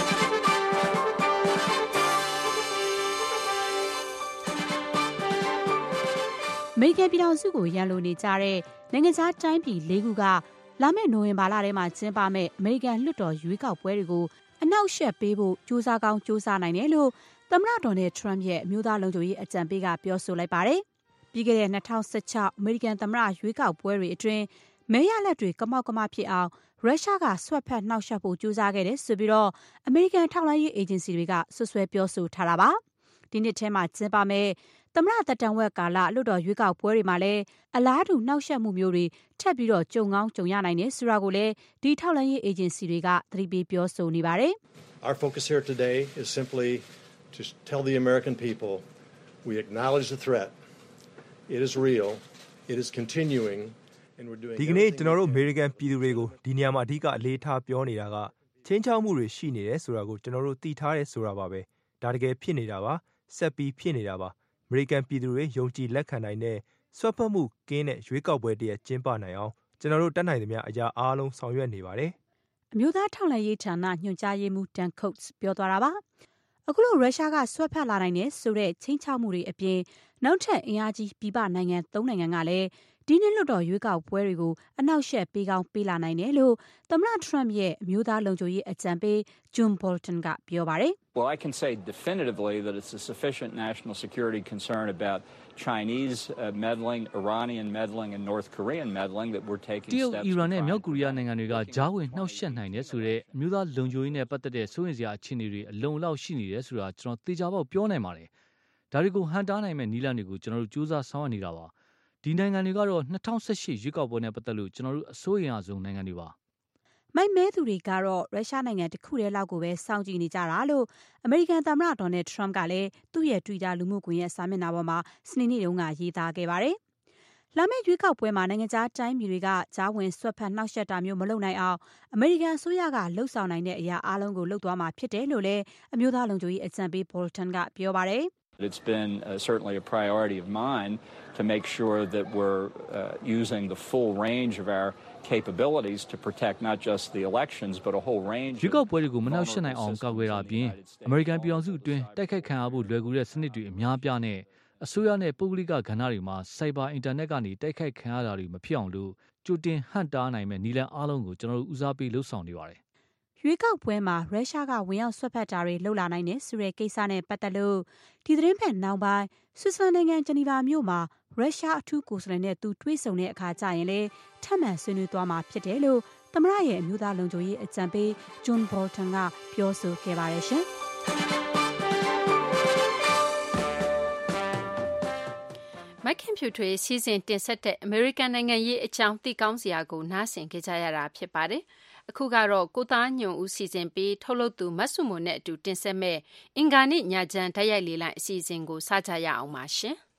အမေရိကန်ပြည်ထောင်စုကိုရန်လိုနေကြတဲ့နိုင်ငံခြားတိုင်းပြည်၄ခုကလာမယ့်နိုဝင်ဘာလထဲမှာကျင်းပမယ့်အမေရိကန်လွှတ်တော်ရွေးကောက်ပွဲတွေကိုအနောက်ရှက်ပေးဖို့ကြိုးစားကောင်းကြိုးစားနိုင်တယ်လို့သမ္မတဒေါ်နယ်ထရမ့်ရဲ့အမျိုးသားလုံခြုံရေးအကြံပေးကပြောဆိုလိုက်ပါတယ်။ပြီးခဲ့တဲ့၂၀၁၆အမေရိကန်သမ္မတရွေးကောက်ပွဲတွေအတွင်းမဲရလဒ်တွေကမောက်ကမဖြစ်အောင်ရုရှားကဆွတ်ဖက်နှောက်ယှက်ဖို့ကြိုးစားခဲ့တယ်ဆိုပြီးတော့အမေရိကန်ထောက်လှမ်းရေးအေဂျင်စီတွေကဆွဆွဲပြောဆိုထားတာပါ။ဒီနှစ်ထဲမှာကျင်းပမယ့်သမ္မတသက်တမ်းဝက်ကာလလွှတ်တော်ရွေးကောက်ပွဲတွေမှာလည်းအလားတူနှောက်ယှက်မှုမျိုးတွေထပ်ပြီးတော့ကြုံကောင်းကြုံရနိုင်တယ်ဆိုတာကိုလည်းဒီထောက်လှမ်းရေးအေဂျင်စီတွေကသတိပေးပြောဆိုနေပါတယ်။ Our focus here today is simply to tell the American people we acknowledge the threat. It is real. It is continuing and we're doing ဒီကနေ့ကျွန်တော်တို့အမေရိကန်ပြည်သူတွေကိုဒီနေရာမှာအဓိကအလေးထားပြောနေတာကချင်းချောက်မှုတွေရှိနေတယ်ဆိုတာကိုကျွန်တော်တို့သိထားတယ်ဆိုတာပါပဲဒါတကယ်ဖြစ်နေတာပါဆက်ပြီးဖြစ်နေတာပါအမေရိကန်ပြည်သူတွေယုံကြည်လက်ခံနိုင်တဲ့ဆွတ်ဖက်မှုကင်းတဲ့ရွေးကောက်ပွဲတည်းကျင်းပနိုင်အောင်ကျွန်တော်တို့တတ်နိုင်သမျှအရာအားလုံးဆောင်ရွက်နေပါတယ်အမျိုးသားထောက်လှမ်းရေးဌာနညွှန်ကြားရေးမှူး Dan Coats ပြောသွားတာပါအခုလိုရုရှားကဆွတ်ဖက်လာနိုင်တဲ့ဆိုတဲ့ချင်းချောက်မှုတွေအပြင်နောက်ထပ်အင်အားကြီးပြည်ပနိုင်ငံ၃နိုင်ငံကလည်းဒီနှစ်လွှတ်တော်ရွေးကောက်ပွဲတွေကိုအနောက်ရှက်ပေးကောင်းပေးလာနိုင်တယ်လို့သမ္မတထရမ့်ရဲ့အမျိုးသားလုံခြုံရေးအကြံပေး John Bolton ကပြောပါတယ်။ Well, I can say definitively that it's a sufficient national security concern about Chinese uh, meddling, Iranian meddling, and North Korean meddling that we're taking steps to try. တရုတ် အီရန်နဲ့မြောက်ကိုရီးယားနိုင်ငံတွေကဂျားဝင်နှောက်ယှက်နိုင်တယ်ဆိုတဲ့အမျိုးသားလုံခြုံရေးနဲ့ပတ်သက်တဲ့စိုးရိမ်စရာအခြေအနေတွေအလုံးအလောက်ရှိနေတယ်ဆိုတာကျွန်တော်သေချာပေါက်ပြောနိုင်ပါတယ်။ဒါတွေကိုဟန်တားနိုင်မဲ့နည်းလမ်းတွေကိုကျွန်တော်တို့စူးစမ်းဆောင်ရွက်နေတာပါ။ဒီနိုင်ငံတွေကတော့၂၀၁၈ရွေးကောက်ပွဲနဲ့ပတ်သက်လို့ကျွန်တော်တို့အစိုးရအဆုံးနိုင်ငံတွေပါမိုက်မဲသူတွေကတော့ရုရှားနိုင်ငံတစ်ခုတည်းလောက်ကိုပဲစောင့်ကြည့်နေကြတာလို့အမေရိကန်သမ္မတဒေါ်နယ်ထရမ့်ကလည်းသူ့ရဲ့ Twitter လူမှုကွန်ရက်စာမျက်နှာပေါ်မှာစနေနေ့တုန်းကရေးသားခဲ့ပါတယ်။လာမယ့်ရွေးကောက်ပွဲမှာနိုင်ငံခြားတိုင်းပြည်တွေကကြားဝင်ဆွတ်ဖက်နှောက်ယှက်တာမျိုးမလုပ်နိုင်အောင်အမေရိကန်အစိုးရကလှုံ့ဆော်နိုင်တဲ့အရာအားလုံးကိုလုပ်သွားမှာဖြစ်တယ်လို့လည်းအမျိုးသားလုံခြုံရေးအကြံပေး Bolton ကပြောပါတယ်။ It's been uh, certainly a priority of mine to make sure that we're uh, using the full range of our capabilities to protect not just the elections but a whole range. ရွေးကောက်ပွဲတွေကိုမနှောက်ယှက်နိုင်အောင်ကာကွယ်တာအပြင်အမေရိကန်ပြည်ထောင်စုအတွင်းတိုက်ခိုက်ခံရဖို့လွယ်ကူတဲ့စနစ်တွေအများပြားနဲ့အစိုးရနဲ့ပုဂ္ဂလိကကဏ္ဍတွေမှာစိုက်ဘာအင်တာနက်ကနေတိုက်ခိုက်ခံရတာတွေမဖြစ်အောင်လို့ကြိုတင်ဟန့်တားနိုင်မဲ့နည်းလမ်းအားလုံးကိုကျွန်တော်တို့ဦးစားပေးလှုပ်ဆောင်နေပါတယ်။ရွေးကောက်ပွဲမှာရုရှားကဝင်ရောက်ဆွတ်ဖက်တာတွေလှုပ်လာနိုင်တဲ့ဆိုတဲ့ကိစ္စနဲ့ပတ်သက်လို့ဒီသတင်းပတ်နောက်ပိုင်းဆွစ်ဇာလန်နိုင်ငံဂျနီဗာမြို့မှာရုရှားအထူးကိုယ်စားလှယ်နဲ့သူတွေ့ဆုံတဲ့အခါကျရင်လည်းထပ်မံဆွေးနွေးသွားမှာဖြစ်တယ်လို့သမ္မတရဲ့အမျိုးသားလုံခြုံရေးအကြံပေး John Bolton ကပြောဆိုခဲ့ပါတယ်ရှင်။မက်ခင်ဖြူထွေးစီစဉ်တင်ဆက်တဲ့အမေရိကန်နိုင်ငံရေးအကြောင်းသိကောင်းစရာကိုနားဆင်ကြကြရတာဖြစ်ပါတယ်။အခုကတော့ကိုသားညွန့်ဦးစီစဉ်ပြီးထုတ်လုပ်သူမတ်ဆုမွန်နဲ့အတူတင်ဆက်မဲ့အင်္ဂါနေ့ညချမ်းတိုက်ရိုက်လေလိုက်အစီအစဉ်ကိုစကြရအောင်ပါရှင်။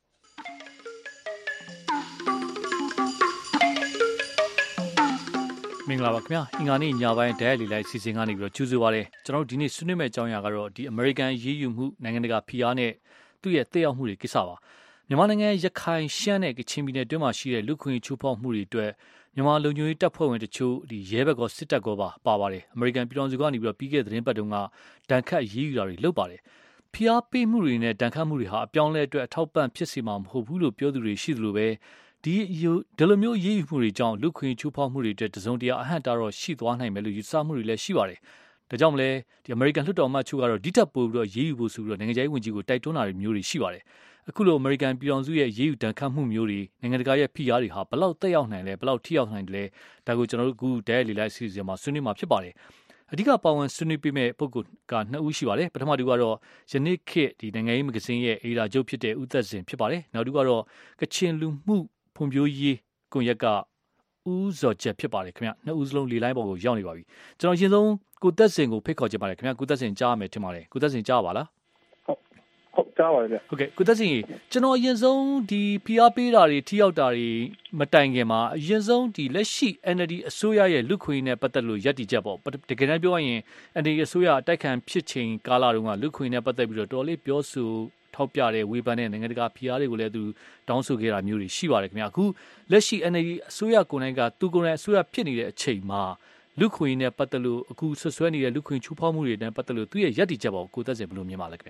မင်္ဂလာပါခင်ဗျာအင်္ဂါနေ့ညပိုင်းဒိုင်လီလိုက်စီစဉ်ကနေပြီးတော့ကြိုဆိုပါရစေကျွန်တော်တို့ဒီနေ့ဆွေးနွေးမယ့်အကြောင်းအရာကတော့ဒီ American ရေးယူမှုနိုင်ငံတကာဖိအားနဲ့သူ့ရဲ့တက်ရောက်မှုတွေကိစ္စပါမြန်မာနိုင်ငံရခိုင်ရှမ်းနဲ့ကချင်ပြည်နယ်တွင်းမှာရှိတဲ့လူခွင့်ချိုးဖောက်မှုတွေအတွက်မြန်မာလုံခြုံရေးတပ်ဖွဲ့ဝင်တချို့ဒီရဲဘက်ကစစ်တပ်ကပါပါပါတယ်အမေရိကန်ပြည်ထောင်စုကနေပြီးတော့ပြီးခဲ့တဲ့သတင်းပတ်တုန်းကတန်ခတ်ရေးယူတာတွေလုပ်ပါတယ်ဖိအားပေးမှုတွေနဲ့တန်ခတ်မှုတွေဟာအပြောင်းလဲအတွက်အထောက်ပံ့ဖြစ်စေမှာမဟုတ်ဘူးလို့ပြောသူတွေရှိသလိုပဲဒီဒီလိုမျိုးရေးယူမှုတွေကြောင့်လူခွင့်ချိုးဖောက်မှုတွေအတွက်တစုံတရာအဟန့်တာတော့ရှိသွားနိုင်မယ်လို့ယူဆမှုတွေလည်းရှိပါတယ်ဒါကြောင့်မလဲဒီအမေရိကန်လွှတ်တော်မှချို့ကတော့ဒီထက်ပိုပြီးတော့ရေးယူဖို့ဆိုပြီးတော့နိုင်ငံခြားရေးဝန်ကြီးကိုတိုက်တွန်းတာတွေမျိုးတွေရှိပါတယ်အခုလိုအမေရိကန်ပြည်ထောင်စုရဲ့ရေးယူတန်ခတ်မှုမျိုးတွေနိုင်ငံတကာရဲ့ဖိအားတွေဟာဘလောက်တက်ရောက်နိုင်လဲဘလောက်ထိရောက်နိုင်တယ်လဲဒါကိုကျွန်တော်တို့အခုဒဲလီလိုက်စီစဉ်မှာဆွေးနွေးမှာဖြစ်ပါတယ်အဓိကပါဝင်ဆွေးနွေးပေးမဲ့ပုဂ္ဂိုလ်ကနှစ်ဦးရှိပါတယ်ပထမတူကတော့ယနေ့ခေတ်ဒီနိုင်ငံရေးမဂ္ဂဇင်းရဲ့အေဒါချုပ်ဖြစ်တဲ့ဦးသက်စင်ဖြစ်ပါတယ်နောက်တူကတော့ကချင်လူမှုဖွံ့ဖြိုးရေးကွန်ရက်ကဦးဇော်ချက်ဖြစ်ပါတယ်ခင်ဗျနှစ်ဦးစလုံးလေလိုင်းပေါ်ကိုရောက်နေပါပြီကျွန်တော်အရင်ဆုံးကိုသက်စင်ကိုဖိတ်ခေါ်ချင်ပါတယ်ခင်ဗျကိုသက်စင်ကြားရမယ်ထင်ပါတယ်ကိုသက်စင်ကြားပါလားဟုတ်ကြားပါပြီဟုတ်ကဲ့ကိုသက်စင်ကျွန်တော်အရင်ဆုံးဒီဖိအားပေးတာတွေထိရောက်တာတွေမတိုင်ခင်မှာအရင်ဆုံးဒီလက်ရှိ N L D အစိုးရရဲ့လူခွင့်နဲ့ပတ်သက်လို့ယက်တီချက်ပေါ့တကယ်တမ်းပြောရရင် N L D အစိုးရအတိုက်ခံဖြစ်ချိန်ကာလတုန်းကလူခွင့်နဲ့ပတ်သက်ပြီးတော့တော်လေးပြောဆိုထောက်ပြတဲ့ဝေဖန်တဲ့နိုင်ငံတကာဖိအားတွေကိုလည်းသူတောင်းဆိုခဲ့တာမျိုးတွေရှိပါတယ်ခင်ဗျအခုလက်ရှိ N L D အစိုးရကိုယ်တိုင်ကသူကိုယ်တိုင်အစိုးရဖြစ်နေတဲ့အချိန်မှာလူခွင့်နဲ့ပတ်သက်လို့အခုဆွဆွဲနေတဲ့လူခွင့်ချိုးဖောက်မှုတွေနဲ့ပတ်သက်လို့သူရဲ့ယက်တီချက်ပေါ့ကိုသက်စင်ဘယ်လိုမြင်ပါလဲခင်ဗျ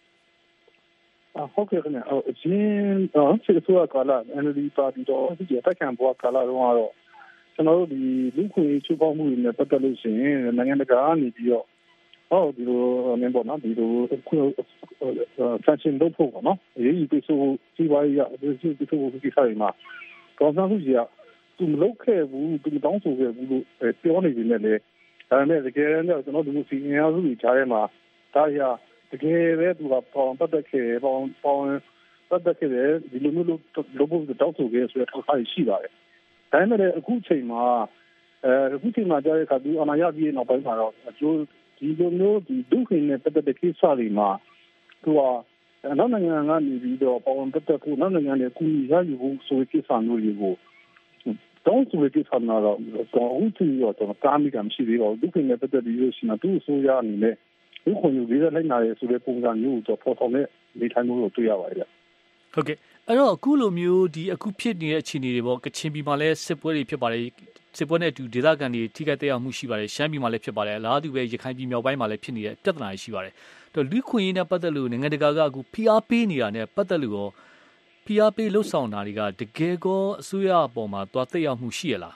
ဟုတ်ကဲ့ခင်ဗျအရင်တော့စစ်ဆိုကလာ N L D ပါတီတော့ဒီအတိုက်ခံဘဝကာလတော့ကတော့ကျွန်တော်တို့ဒီလူခွင့်ချိုးဖောက်မှုတွေနဲ့ပတ်သက်လို့ရှိရင်နိုင်ငံတကာကနေပြီးတော့ဟောဒီလိုမင်းပေါ့နော်ဒီလိုဖက်ရှင်လုပ်ဖို့ပေါ့နော်အရေးကြီးပိတ်ဆို့စီးပွားရေးရဒီစီပိတ်ဆို့ကိစ္စတွေမှာကောင်းစားမှုကြီးကသူမလုပ်ခဲ့ဘူးသူတောင်းဆိုခဲ့ဘူးလို့ပြောနေပြီနဲ့လေဒါပေမဲ့တကယ်တော့ကျွန်တော်တို့စီရင်အားစုတွေကြားထဲမှာဒါရတကယ်ပဲသူကပေါင်ပတ်သက်ခဲ့ပေါင်ပေါင်ပတ်သက်ခဲ့တယ်ဒီလိုမျိုးလုပ်ဖို့တောင်းဆိုခဲ့ဆိုတဲ့ထောက်ထားရှိပါတယ်ဒါပေမဲ့အခုချိန်မှာအဲအခုချိန်မှာကြားတဲ့အခါသူအနာရပြီးနောက်ပိုင်းမှာတော့အကျိုးဒီလိုမျိုးဒီဒုက္ခနဲ့ပတ်သက်တဲ့ကိစ္စတွေမှာသူကနောက်နိုင်ငံကနေပြီးတော့ပေါင်ပတ်သက်ဖို့နောက်နိုင်ငံတွေကူညီရယူဖို့ဆိုတဲ့ကိစ္စမျိုးတွေကိုတောင်းဆိုတဲ့ကိစ္စမှာတော့အခုချိန်ရောတော့ကာမိကမရှိသေးပါဘူးဒုက္ခနဲ့ပတ်သက်ပြီးလို့ရှိရင်သူ့အစိုးရအနေနဲ့ဒီခွင့်ယူပြီးလိုက်နာရဲဆိုတဲ့ပုံစံမျိုးကိုပေါ်ဆောင်တဲ့နေထိုင်မှုကိုတွေ့ရပါတယ်ဟုတ်ကဲ့အဲ့တော့အခုလိုမျိုးဒီအခုဖြစ်နေတဲ့အခြေအနေတွေပေါ့ကချင်ပြည်မှာလည်းစစ်ပွဲတွေဖြစ်ပါတယ်စစ်ပွဲနဲ့အတူဒေသခံတွေထိခိုက်တရားမှုရှိပါတယ်ရှမ်းပြည်မှာလည်းဖြစ်ပါတယ်အလားတူပဲရခိုင်ပြည်မြောက်ပိုင်းမှာလည်းဖြစ်နေတဲ့ပြဿနာတွေရှိပါတယ်တော့လူခွင့်ရေးနဲ့ပတ်သက်လို့နိုင်ငံတကာကအခုဖိအားပေးနေတာနဲ့ပတ်သက်လို့ရောဖိအားပေးလှုပ်ဆောင်တာတွေကတကယ်ကောအစိုးရအပေါ်မှာသွားသက်ရောက်မှုရှိရလား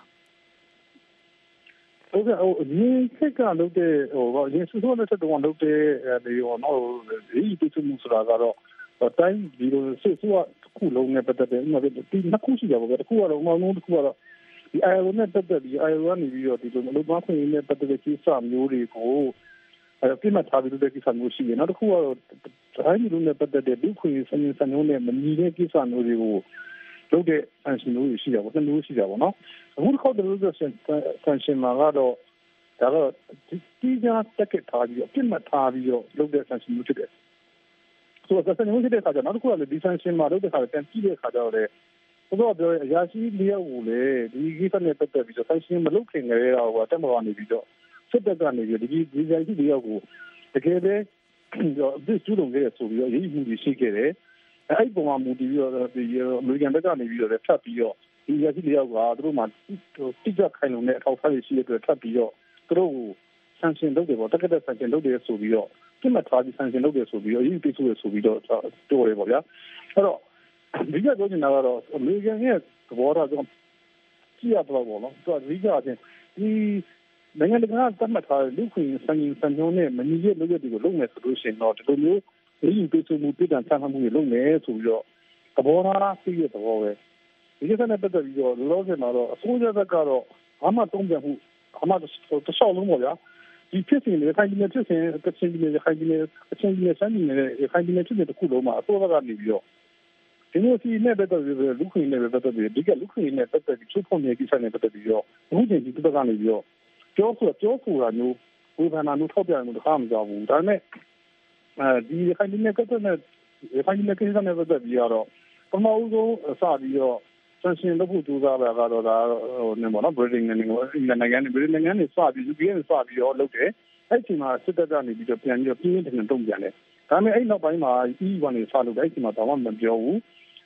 ဟုတ်ကဲ့ဟိုဒီခက်ကလုပ်တဲ့ဟိုရင်းစုစုနဲ့တက်တော့လုပ်တဲ့ဒီဟိုနော်ဒီပြည့်စုံမှုဆိုတာကတော့တိုင်းဒီလိုစစ်စုကခုလုံးနဲ့ပတ်သက်တဲ့ဥပမာဒီနှစ်ခုရှိကြပါပဲတစ်ခုကတော့ဥပမာတစ်ခုကတော့ဒီ I L O နဲ့ပတ်သက်ပြီး I L O ကနေပြီးတော့ဒီလိုလုပ်သွားခွင့်နဲ့ပတ်သက်တဲ့ကိစ္စမျိုးတွေကိုအဲပြတ်မှတ်ထားပြီးလုပ်တဲ့ကိစ္စမျိုးရှိတယ်နောက်တစ်ခုကတော့တိုင်းမျိုးနဲ့ပတ်သက်တဲ့လူခွင့်စံစံမျိုးနဲ့မညီတဲ့ကိစ္စမျိုးတွေကိုလုပ်တဲ့ function မျိုးရှိတာပေါ့နှစ်မျိုးရှိတာပေါ့နော်အခုတစ်ခါတည်းလို့ဆိုရင် function မှာကတော့ဒါတော့ဒီကြားတက်ခဲ့ထားပြီးတော့ပြတ်မှတ်ထားပြီးတော့လုပ်တဲ့ function မျိုးဖြစ်တယ်ဆိုတော့ function မျိုးဖြစ်တဲ့အခါကျတော့နောက်တစ်ခုကလည်းဒီ function မှာလုပ်တဲ့အခါကျပြန်ကြည့်တဲ့အခါကျတော့လေဘုရားပြောတဲ့အရာရှိလျောက်ကိုလေဒီကိစ္စနဲ့ပတ်သက်ပြီးတော့ function မလုပ်ခင်ကလေးတော့တက်မလာနေပြီးတော့စစ်တပ်ကနေပြီးဒီဒီအရာရှိလျောက်ကိုတကယ်ပဲဒီကျူးလွန်ခဲ့ဆိုပြီးတော့ရေးမှုရှိခဲ့တယ်အဲ့ဒီပုံမှာမူတည်ပြီးတော့ဒီအမေရိကန်ဘက်ကနေပြီးတော့ဖတ်ပြီးတော့ဒီရရှိလျောက်ကသူတို့မှတိကျခိုင်လုံတဲ့အထောက်အထားတွေရှိတဲ့အတွက်ဖတ်ပြီးတော့သူတို့ကို sanction လုပ်တယ်ပေါ့တက်ကက် sanction လုပ်တယ်ဆိုပြီးတော့ပြစ်မှတ်ထားပြီး sanction လုပ်တယ်ဆိုပြီးတော့ရေးပြီးဆိုရဆိုပြီးတော့တိုးတယ်ပေါ့ဗျာအဲ့တော့ဒီကပြောနေတာကတော့အမေရိကန်ရဲ့သဘောထားကြောင့်ကြည့်ရတော့ပေါ့နော်သူကဒီကအချင်းဒီနိုင်ငံတကာသတ်မှတ်ထားတဲ့လူခွင့်စံချိန်စံညွှန်းနဲ့မညီတဲ့လုပ်ရက်တွေကိုလုပ်မယ်ဆိုလို့ရှိရင်တော့ဒီလိုမျိုးဒီပြည်သူမှုပြည်တံချမ်းမှုတွေလုပ်မယ်ဆိုပြီးတော့သဘောထားသိရတဲ့သဘောပဲဒီကိစ္စနဲ့ပတ်သက်ပြီးတော့လောလောဆယ်မှာတော့အစိုးရဘက်ကတော့အမှတုံ့ပြန်မှုအမှတစ်လျှောက်လုံးပေါ့ဗျာဒီဖြစ်စဉ်တွေခိုင်ပြည်နယ်ဖြစ်စဉ်ကချင်ပြည်နယ်ခိုင်ပြည်နယ်အချင်းပြည်နယ်စမ်းပြည်နယ်ခိုင်ပြည်နယ်ဖြစ်တဲ့တစ်ခုလုံးမှာအစိုးရကနေပြီးတော့ဒီလိုစီနဲ့ပတ်သက်ပြီးလူခွင့်နဲ့ပတ်သက်ပြီးဒီကလူခွင့်နဲ့ပတ်သက်ပြီးချိုးဖောက်နေတဲ့ကိစ္စနဲ့ပတ်သက်ပြီးတော့အခုချိန်ဒီတစ်ခါကနေပြီးတော့ပြောဆိုပြောဆိုတာမျိုးဝေဖန်တာမျိုးထောက်ပြမှုတစ်ခါမှမကြောက်ဘူးဒါပေမဲ့အဲဒီခိုင်ပြည်နယ်ကတည်းကခိုင်ပြည်နယ်ကိစ္စနဲ့ပတ်သက်ပြီးတော့ပထမဦးဆုံးစပြီးတော့ဆန်ရှင်လုပ်ဖို့ကြိုးစားတာကတော့ဒါဟိုနေပေါ့နော် Britain နဲ့နိုင်ငံနဲ့ Britain နိုင်ငံနဲ့စပြီး U K နဲ့စပြီးတော့လုပ်တယ်အဲ့ဒီမှာစစ်တပ်ကနေပြီးတော့ပြန်ပြီးတော့ပြင်းပြင်းထန်ထန်တုံ့ပြန်တယ်ဒါပေမဲ့အဲ့နောက်ပိုင်းမှာ E U ကနေစလုပ်တယ်အဲ့ဒီမှာတော့မပြောဘူး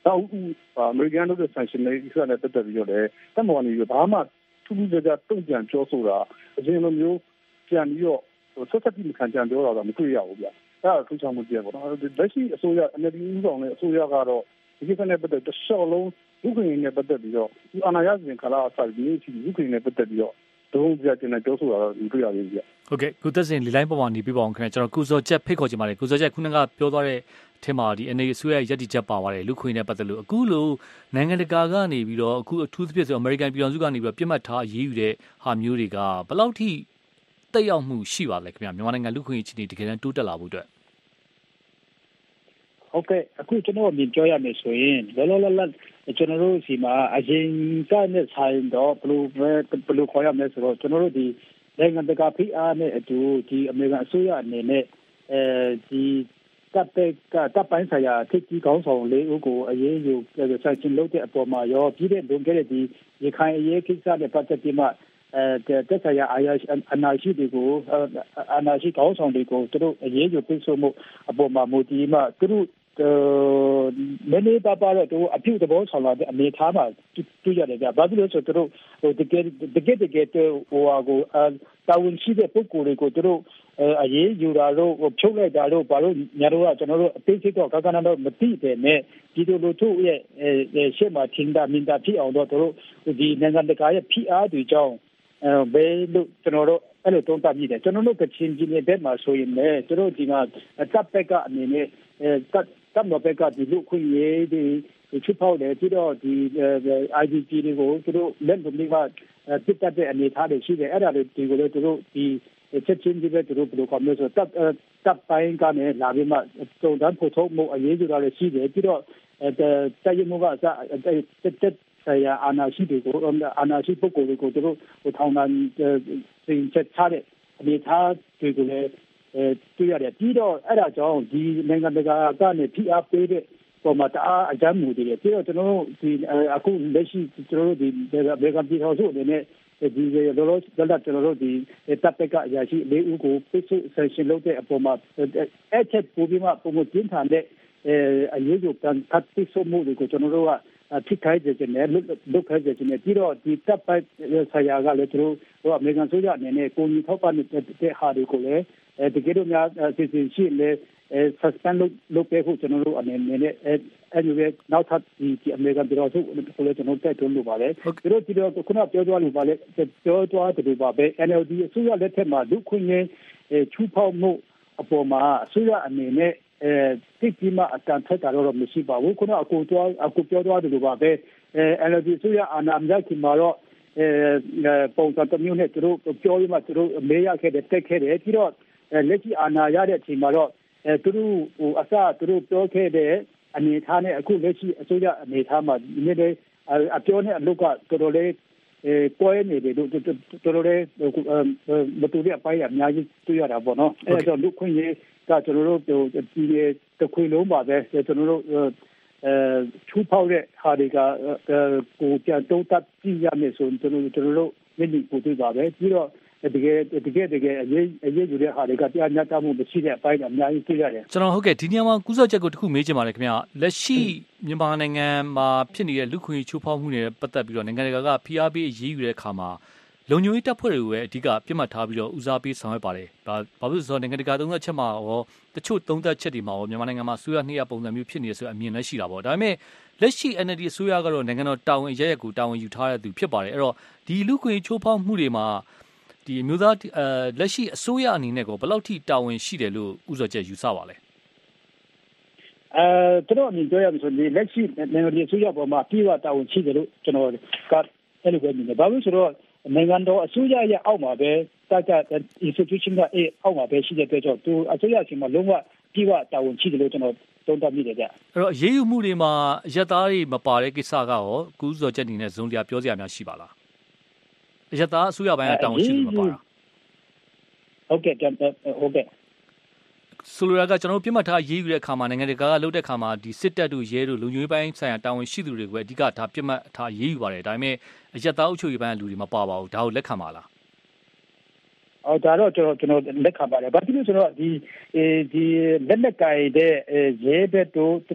နောက်အမေရိကန်တို့ရဲ့ sanction တွေကိစ္စနဲ့ပတ်သက်ပြီးတော့လည်းတက်မော်နေပြီးဘာမှထူးထူးခြားခြားတုံ့ပြန်ပြောဆိုတာအရင်လိုမျိုးပြန်ပြီးတော့ဆက်ဆက်ပြီးခံကြံပြောတာတော့မတွေ့ရဘူးဗျ။အဲ့ဒါထူးခြားမှုပြပေါ့နော်။လက်ရှိအစိုးရ N L D ဦးဆောင်တဲ့အစိုးရကတော့ဒီကိစ္စနဲ့ပတ်သက်တစ်လျှောက်လုံးဥပဒေနဲ့ပတ်သက်ပြီးတော့ဒီအာဏာရစဉ်ကာလအစဒီနေ့ထိဥပဒေနဲ့ပတ်သက်ပြီးတော့တုံ့ပြန်တင်ပြောဆိုတာတော့တွေ့ရသေးတယ်ဗျဟုတ်ကဲ့ကုသက်စင်လီလိုင်းပေါ်မှာနေပြပါအောင်ခင်ဗျကျွန်တော်ကုစောချက်ဖိတ်ခေါ်ချင်ပါတယ်ကုစောချက်ခုနကပြောသွားတဲ့အထက်မှာဒီ N A အစိုးရရက်တီချက်ပါပါတယ်လူခွေနဲ့ပတ်သက်လို့အခုလိုနိုင်ငံတကာကနေပြီးတော့အခုအထူးသဖြင့်ဆို American ပြည်ထောင်စုကနေပြီးတော့ပြစ်မှတ်ထားရေးယူတဲ့ဟာမျိုးတွေကဘယ်လောက်ထိတက်ရောက်မှုရှိပါလဲခင်ဗျမြန်မာနိုင်ငံလူခွေအခြေအနေတကယ်တမ်းတိုးတက်လာဖို့အတွက်ဟုတ်ကဲ့အခုကျွန်တော်မြင်ပြောရမယ်ဆိုရင်လောလောလတ်ကျွန်တော်တို့ဒီမှာအရင်ကနဲ့ဆိုင်တော့ဘလူးဘဘလူးခေါ်ရမယ်ဆိုတော့ကျွန်တော်တို့ဒီနိုင်ငံတကာဖိအားနဲ့အတူဒီအမေရိကန်အစိုးရအနေနဲ့အဲဒီတပ်ပက်ကတပ်ပိုင်းဆိုင်ရာထိပ်ကြီးကောင်းဆောင်လေးဦးကိုအရေးယူဆိုင်ရှင်လုပ်တဲ့အပေါ်မှာရောပြီးတဲ့လွန်ခဲ့တဲ့ဒီရခိုင်အရေးကိစ္စနဲ့ပတ်သက်ပြီးမှအဲတက်ဆိုင်ရာအာရအနာရှိတွေကိုအနာရှိကောင်းဆောင်တွေကိုသူတို့အရေးယူပိတ်ဆို့မှုအပေါ်မှာမူတည်မှသူတို့မင်းလေးပါပါတော့အပြုသဘောဆောင်လာတဲ့အနေထားမှာတွေ့ရတယ်ကြ။ဘာဖြစ်လို့ဆိုတော့ဟိုတကယ်တကယ်တကယ်ဟိုဟာကိုတာဝန်ရှိတဲ့ပုဂ္ဂိုလ်တွေကိုတို့အရေးယူတာတော့ဖြုတ်လိုက်တာတော့ဘာလို့ညာတော့ကျွန်တော်တို့အသေးစိတ်တော့ကကနတော့မသိတယ်နဲ့ဒီလိုလိုထုတ်ရဲ့ရှေ့မှာထင်တာမြင်တာဖြစ်အောင်တော့တို့ဒီနိုင်ငံတကာရဲ့ဖိအားတွေကြောင့်ဘယ်လိုကျွန်တော်တို့အဲ့လိုတုံ့ပြန်မိတယ်ကျွန်တော်တို့ကချင်းကြီးတဲ့ဘက်မှာဆိုရင်လည်းတို့ဒီမှာတပ်ပက်ကအနေနဲ့တပ်တပ်မဘက်ကဒီလူခွင့်ရေးဒီချစ်ဖို့တယ်ပြီးတော့ဒီ I D P တွေကိုတို့လက်လုံတွေကပြစ်တတ်တဲ့အနေအထားတွေရှိတယ်အဲ့ဒါတွေဒီကိုလည်းတို့ဒီချက်ချင်းကြီးပဲတို့ဘယ်လိုကောင်းလို့ဆိုတပ်တပ်ပိုင်းကနေလာပြီးမှတုံတန်းဖို့ထုတ်မှုအရေးကြီးတာလည်းရှိတယ်ပြီးတော့တိုက်ရမှုကတက်တက်ဆရာအာနာရှိတွေကိုအာနာရှိပုဂ္ဂိုလ်တွေကိုတို့ထောင်ဒဏ်ပြင်ချက်ချတဲ့အနေအထားတွေကိုလည်းတွေ့ရတယ်ပြီးတော့အဲ့ဒါကြောင့်ဒီနိုင်ငံတကာကနေဖိအားပေးတဲ့ပုံမှာတအားအကြမ်းမှုတွေပြီးတော့ကျွန်တော်တို့ဒီအခုလက်ရှိကျွန်တော်တို့ဒီအမေရိကန်ပြည်ထောင်စုအနေနဲ့ဒီလောလောဆယ်ကျွန်တော်တို့ဒီတပ်ပက်ကအရာရှိလေးဦးကိုပိတ်ဆို့ဆန်ရှင်လုပ်တဲ့အပေါ်မှာအဲ့ချက်ပိုပြီးမှပုံမတင်ထားတဲ့အရေးယူကန်ဖတ်ပိတ်ဆို့မှုတွေကိုကျွန်တော်တို့ကထိခိုက်စေခြင်းနဲ့လုတ်ခိုက်စေခြင်းနဲ့ပြီးတော့ဒီတပ်ပက်ဆရာကလည်းသူတို့ဟိုအမေရိကန်ဆိုရအနေနဲ့ကိုကြီးထောက်ပံ့တဲ့ဟာတွေကိုလည်းတကယ်လို့များအစီအစဉ်ရှိလေ suspend လုပ်ပေးဖို့ကျွန်တော်တို့အနေနဲ့အဲ့ဒီပဲနောက်ထပ်ဒီအမေရိကန်ပြည်တော်စုကိုလည်းကျွန်တော်တက်တွန်းလို့ပါလေသူတို့ဒီတော့ခုနပြောသွားလို့ပါလေပြောသွားတယ်ပါပဲ N L D အစိုးရလက်ထက်မှာဒုခွင့်ရေးချူဖောက်မှုအပေါ်မှာအစိုးရအနေနဲ့အဲတိကျမှအတန်ထက်တာတော့မရှိပါဘူးခုနအကူသွားအကူပြောသွားတယ်လို့ပါပဲ N L D အစိုးရအာဏာမရခင်မှာတော့အဲပုံစံတစ်မျိုးနဲ့သူတို့ပြောရမှသူတို့မေးရခဲ့တဲ့တက်ခဲ့တယ်ပြီးတော့လက်ရှိအာဏာရတဲ့အချိန်မှာတော့အဲသူတို့ဟိုအစသူတို့ပြောခဲ့တဲ့အနေထားနဲ့အခုလက်ရှိအစိုးရအနေထားမှာဒီနေ့လေအပြောနဲ့အလုပ်ကတော်တော်လေးအဲပွဲနေတယ်တို့တော်တော်လေးမတူတဲ့အပိုင်းအများကြီးတွေ့ရတာပေါ့နော်အဲဒါလူခွင့်ရေးကကျွန်တော်တို့ဒီတခွေလုံးပါပဲကျွန်တော်တို့အဲချူဖောက်တဲ့ဟာတွေကကိုကြတုံးတက်ကြည့်ရမယ်ဆိုကျွန်တော်တို့ကျွန်တော်တို့မျက်နှာကိုတွေ့ပါပဲပြီးတော့တကယ်တကယ်တကယ်အရေးအရေးယူတဲ့ဟာတွေကတရားမျှတမှုမရှိတဲ့အပိုင်းအများကြီးတွေ့ရတယ်ကျွန်တော်ဟုတ်ကဲ့ဒီနေရာမှာကုစောချက်ကိုတခုမေးချင်ပါတယ်ခင်ဗျလက်ရှိမြန်မာနိုင်ငံမှာဖြစ်နေတဲ့လူခွင့်ချိုးဖောက်မှုတွေပတ်သက်ပြီးတော့နိုင်ငံတကာကဖိအားပေးအရေးယူတဲ့အခါမှာလုံခြုံရေးတပ်ဖွဲ့တွေကိုပဲအဓိကပြစ်မှတ်ထားပြီးတော့ဦးစားပေးဆောင်ရွက်ပါတယ်ဒါဘာဖြစ်လို့ဆိုတော့နိုင်ငံတကာသုံးသက်ချက်မှာရောတချို့သုံးသက်ချက်တွေမှာရောမြန်မာနိုင်ငံမှာဆိုရနှစ်ရပုံစံမျိုးဖြစ်နေရဆိုအမြင်လည်းရှိတာပေါ့ဒါပေမဲ့လက်ရှိ N L D အစိုးရကတော့နိုင်ငံတော်တာဝန်ရရက်ကိုတာဝန်ယူထားတဲ့သူဖြစ်ပါတယ်အဲ့တော့ဒီလူခွင့်ချိုးဖောက်မှုတွေမှာဒီအမျိုးသားအဲလက်ရှိအစိုးရအနေနဲ့ကိုဘယ်လောက်ထိတာဝန်ရှိတယ်လို့ဥစ္စာချက်ယူဆပါလဲအဲကျွန်တော်အမြင်ပြောရမယ်ဆိုရင်လက်ရှိနိုင်ငံတော်အစိုးရပေါ်မှာပြည်ဝတာဝန်ရှိတယ်လို့ကျွန်တော်ကအဲ့လိုပဲမြင်တယ်ဘာလို့ဆိုတော့နိုင်ငံတော်အစိုးရရဲ့အောက်မှာပဲတက institution ကအေးအောက်မှာပဲရှိတဲ့အတွက်ကြောင့်သူအစိုးရချင်းမှာလုံးဝပြည်ဝတာဝန်ရှိတယ်လို့ကျွန်တော်သုံးသပ်မိတယ်ကြအဲ့တော့ရေးယူမှုတွေမှာရက်သားတွေမပါတဲ့ကိစ္စကရောကူးစော်ချက်အနေနဲ့ဇုံတရားပြောစရာများရှိပါလားရသားအစိုးရပိုင်းကတောင်းရှိလို့မပါတာဟုတ်ကဲ့ဟုတ်ကဲ့ဆိုလိုတာကကျွန်တော်တို့ပြစ်မှတ်ထားရေးယူတဲ့အခါမှာနိုင်ငံတကာကလုပ်တဲ့အခါမှာဒီစစ်တပ်တို့ရဲတို့လူမျိုးပိုင်းဆိုင်ရာတာဝန်ရှိသူတွေကိုပဲအဓိကထားပြစ်မှတ်ထားရေးယူပါတယ်ဒါပေမဲ့အရသားအုပ်ချုပ်ရေးပိုင်းကလူတွေမပါပါဘူးဒါကိုလက်ခံပါလားအော်ဒါတော့ကျွန်တော်ကျွန်တော်လက်ခံပါတယ်ဘာဖြစ်လို့ဆိုတော့ဒီဒီလက်လက်ကိုင်တဲ့ရဲဘက်တို့တ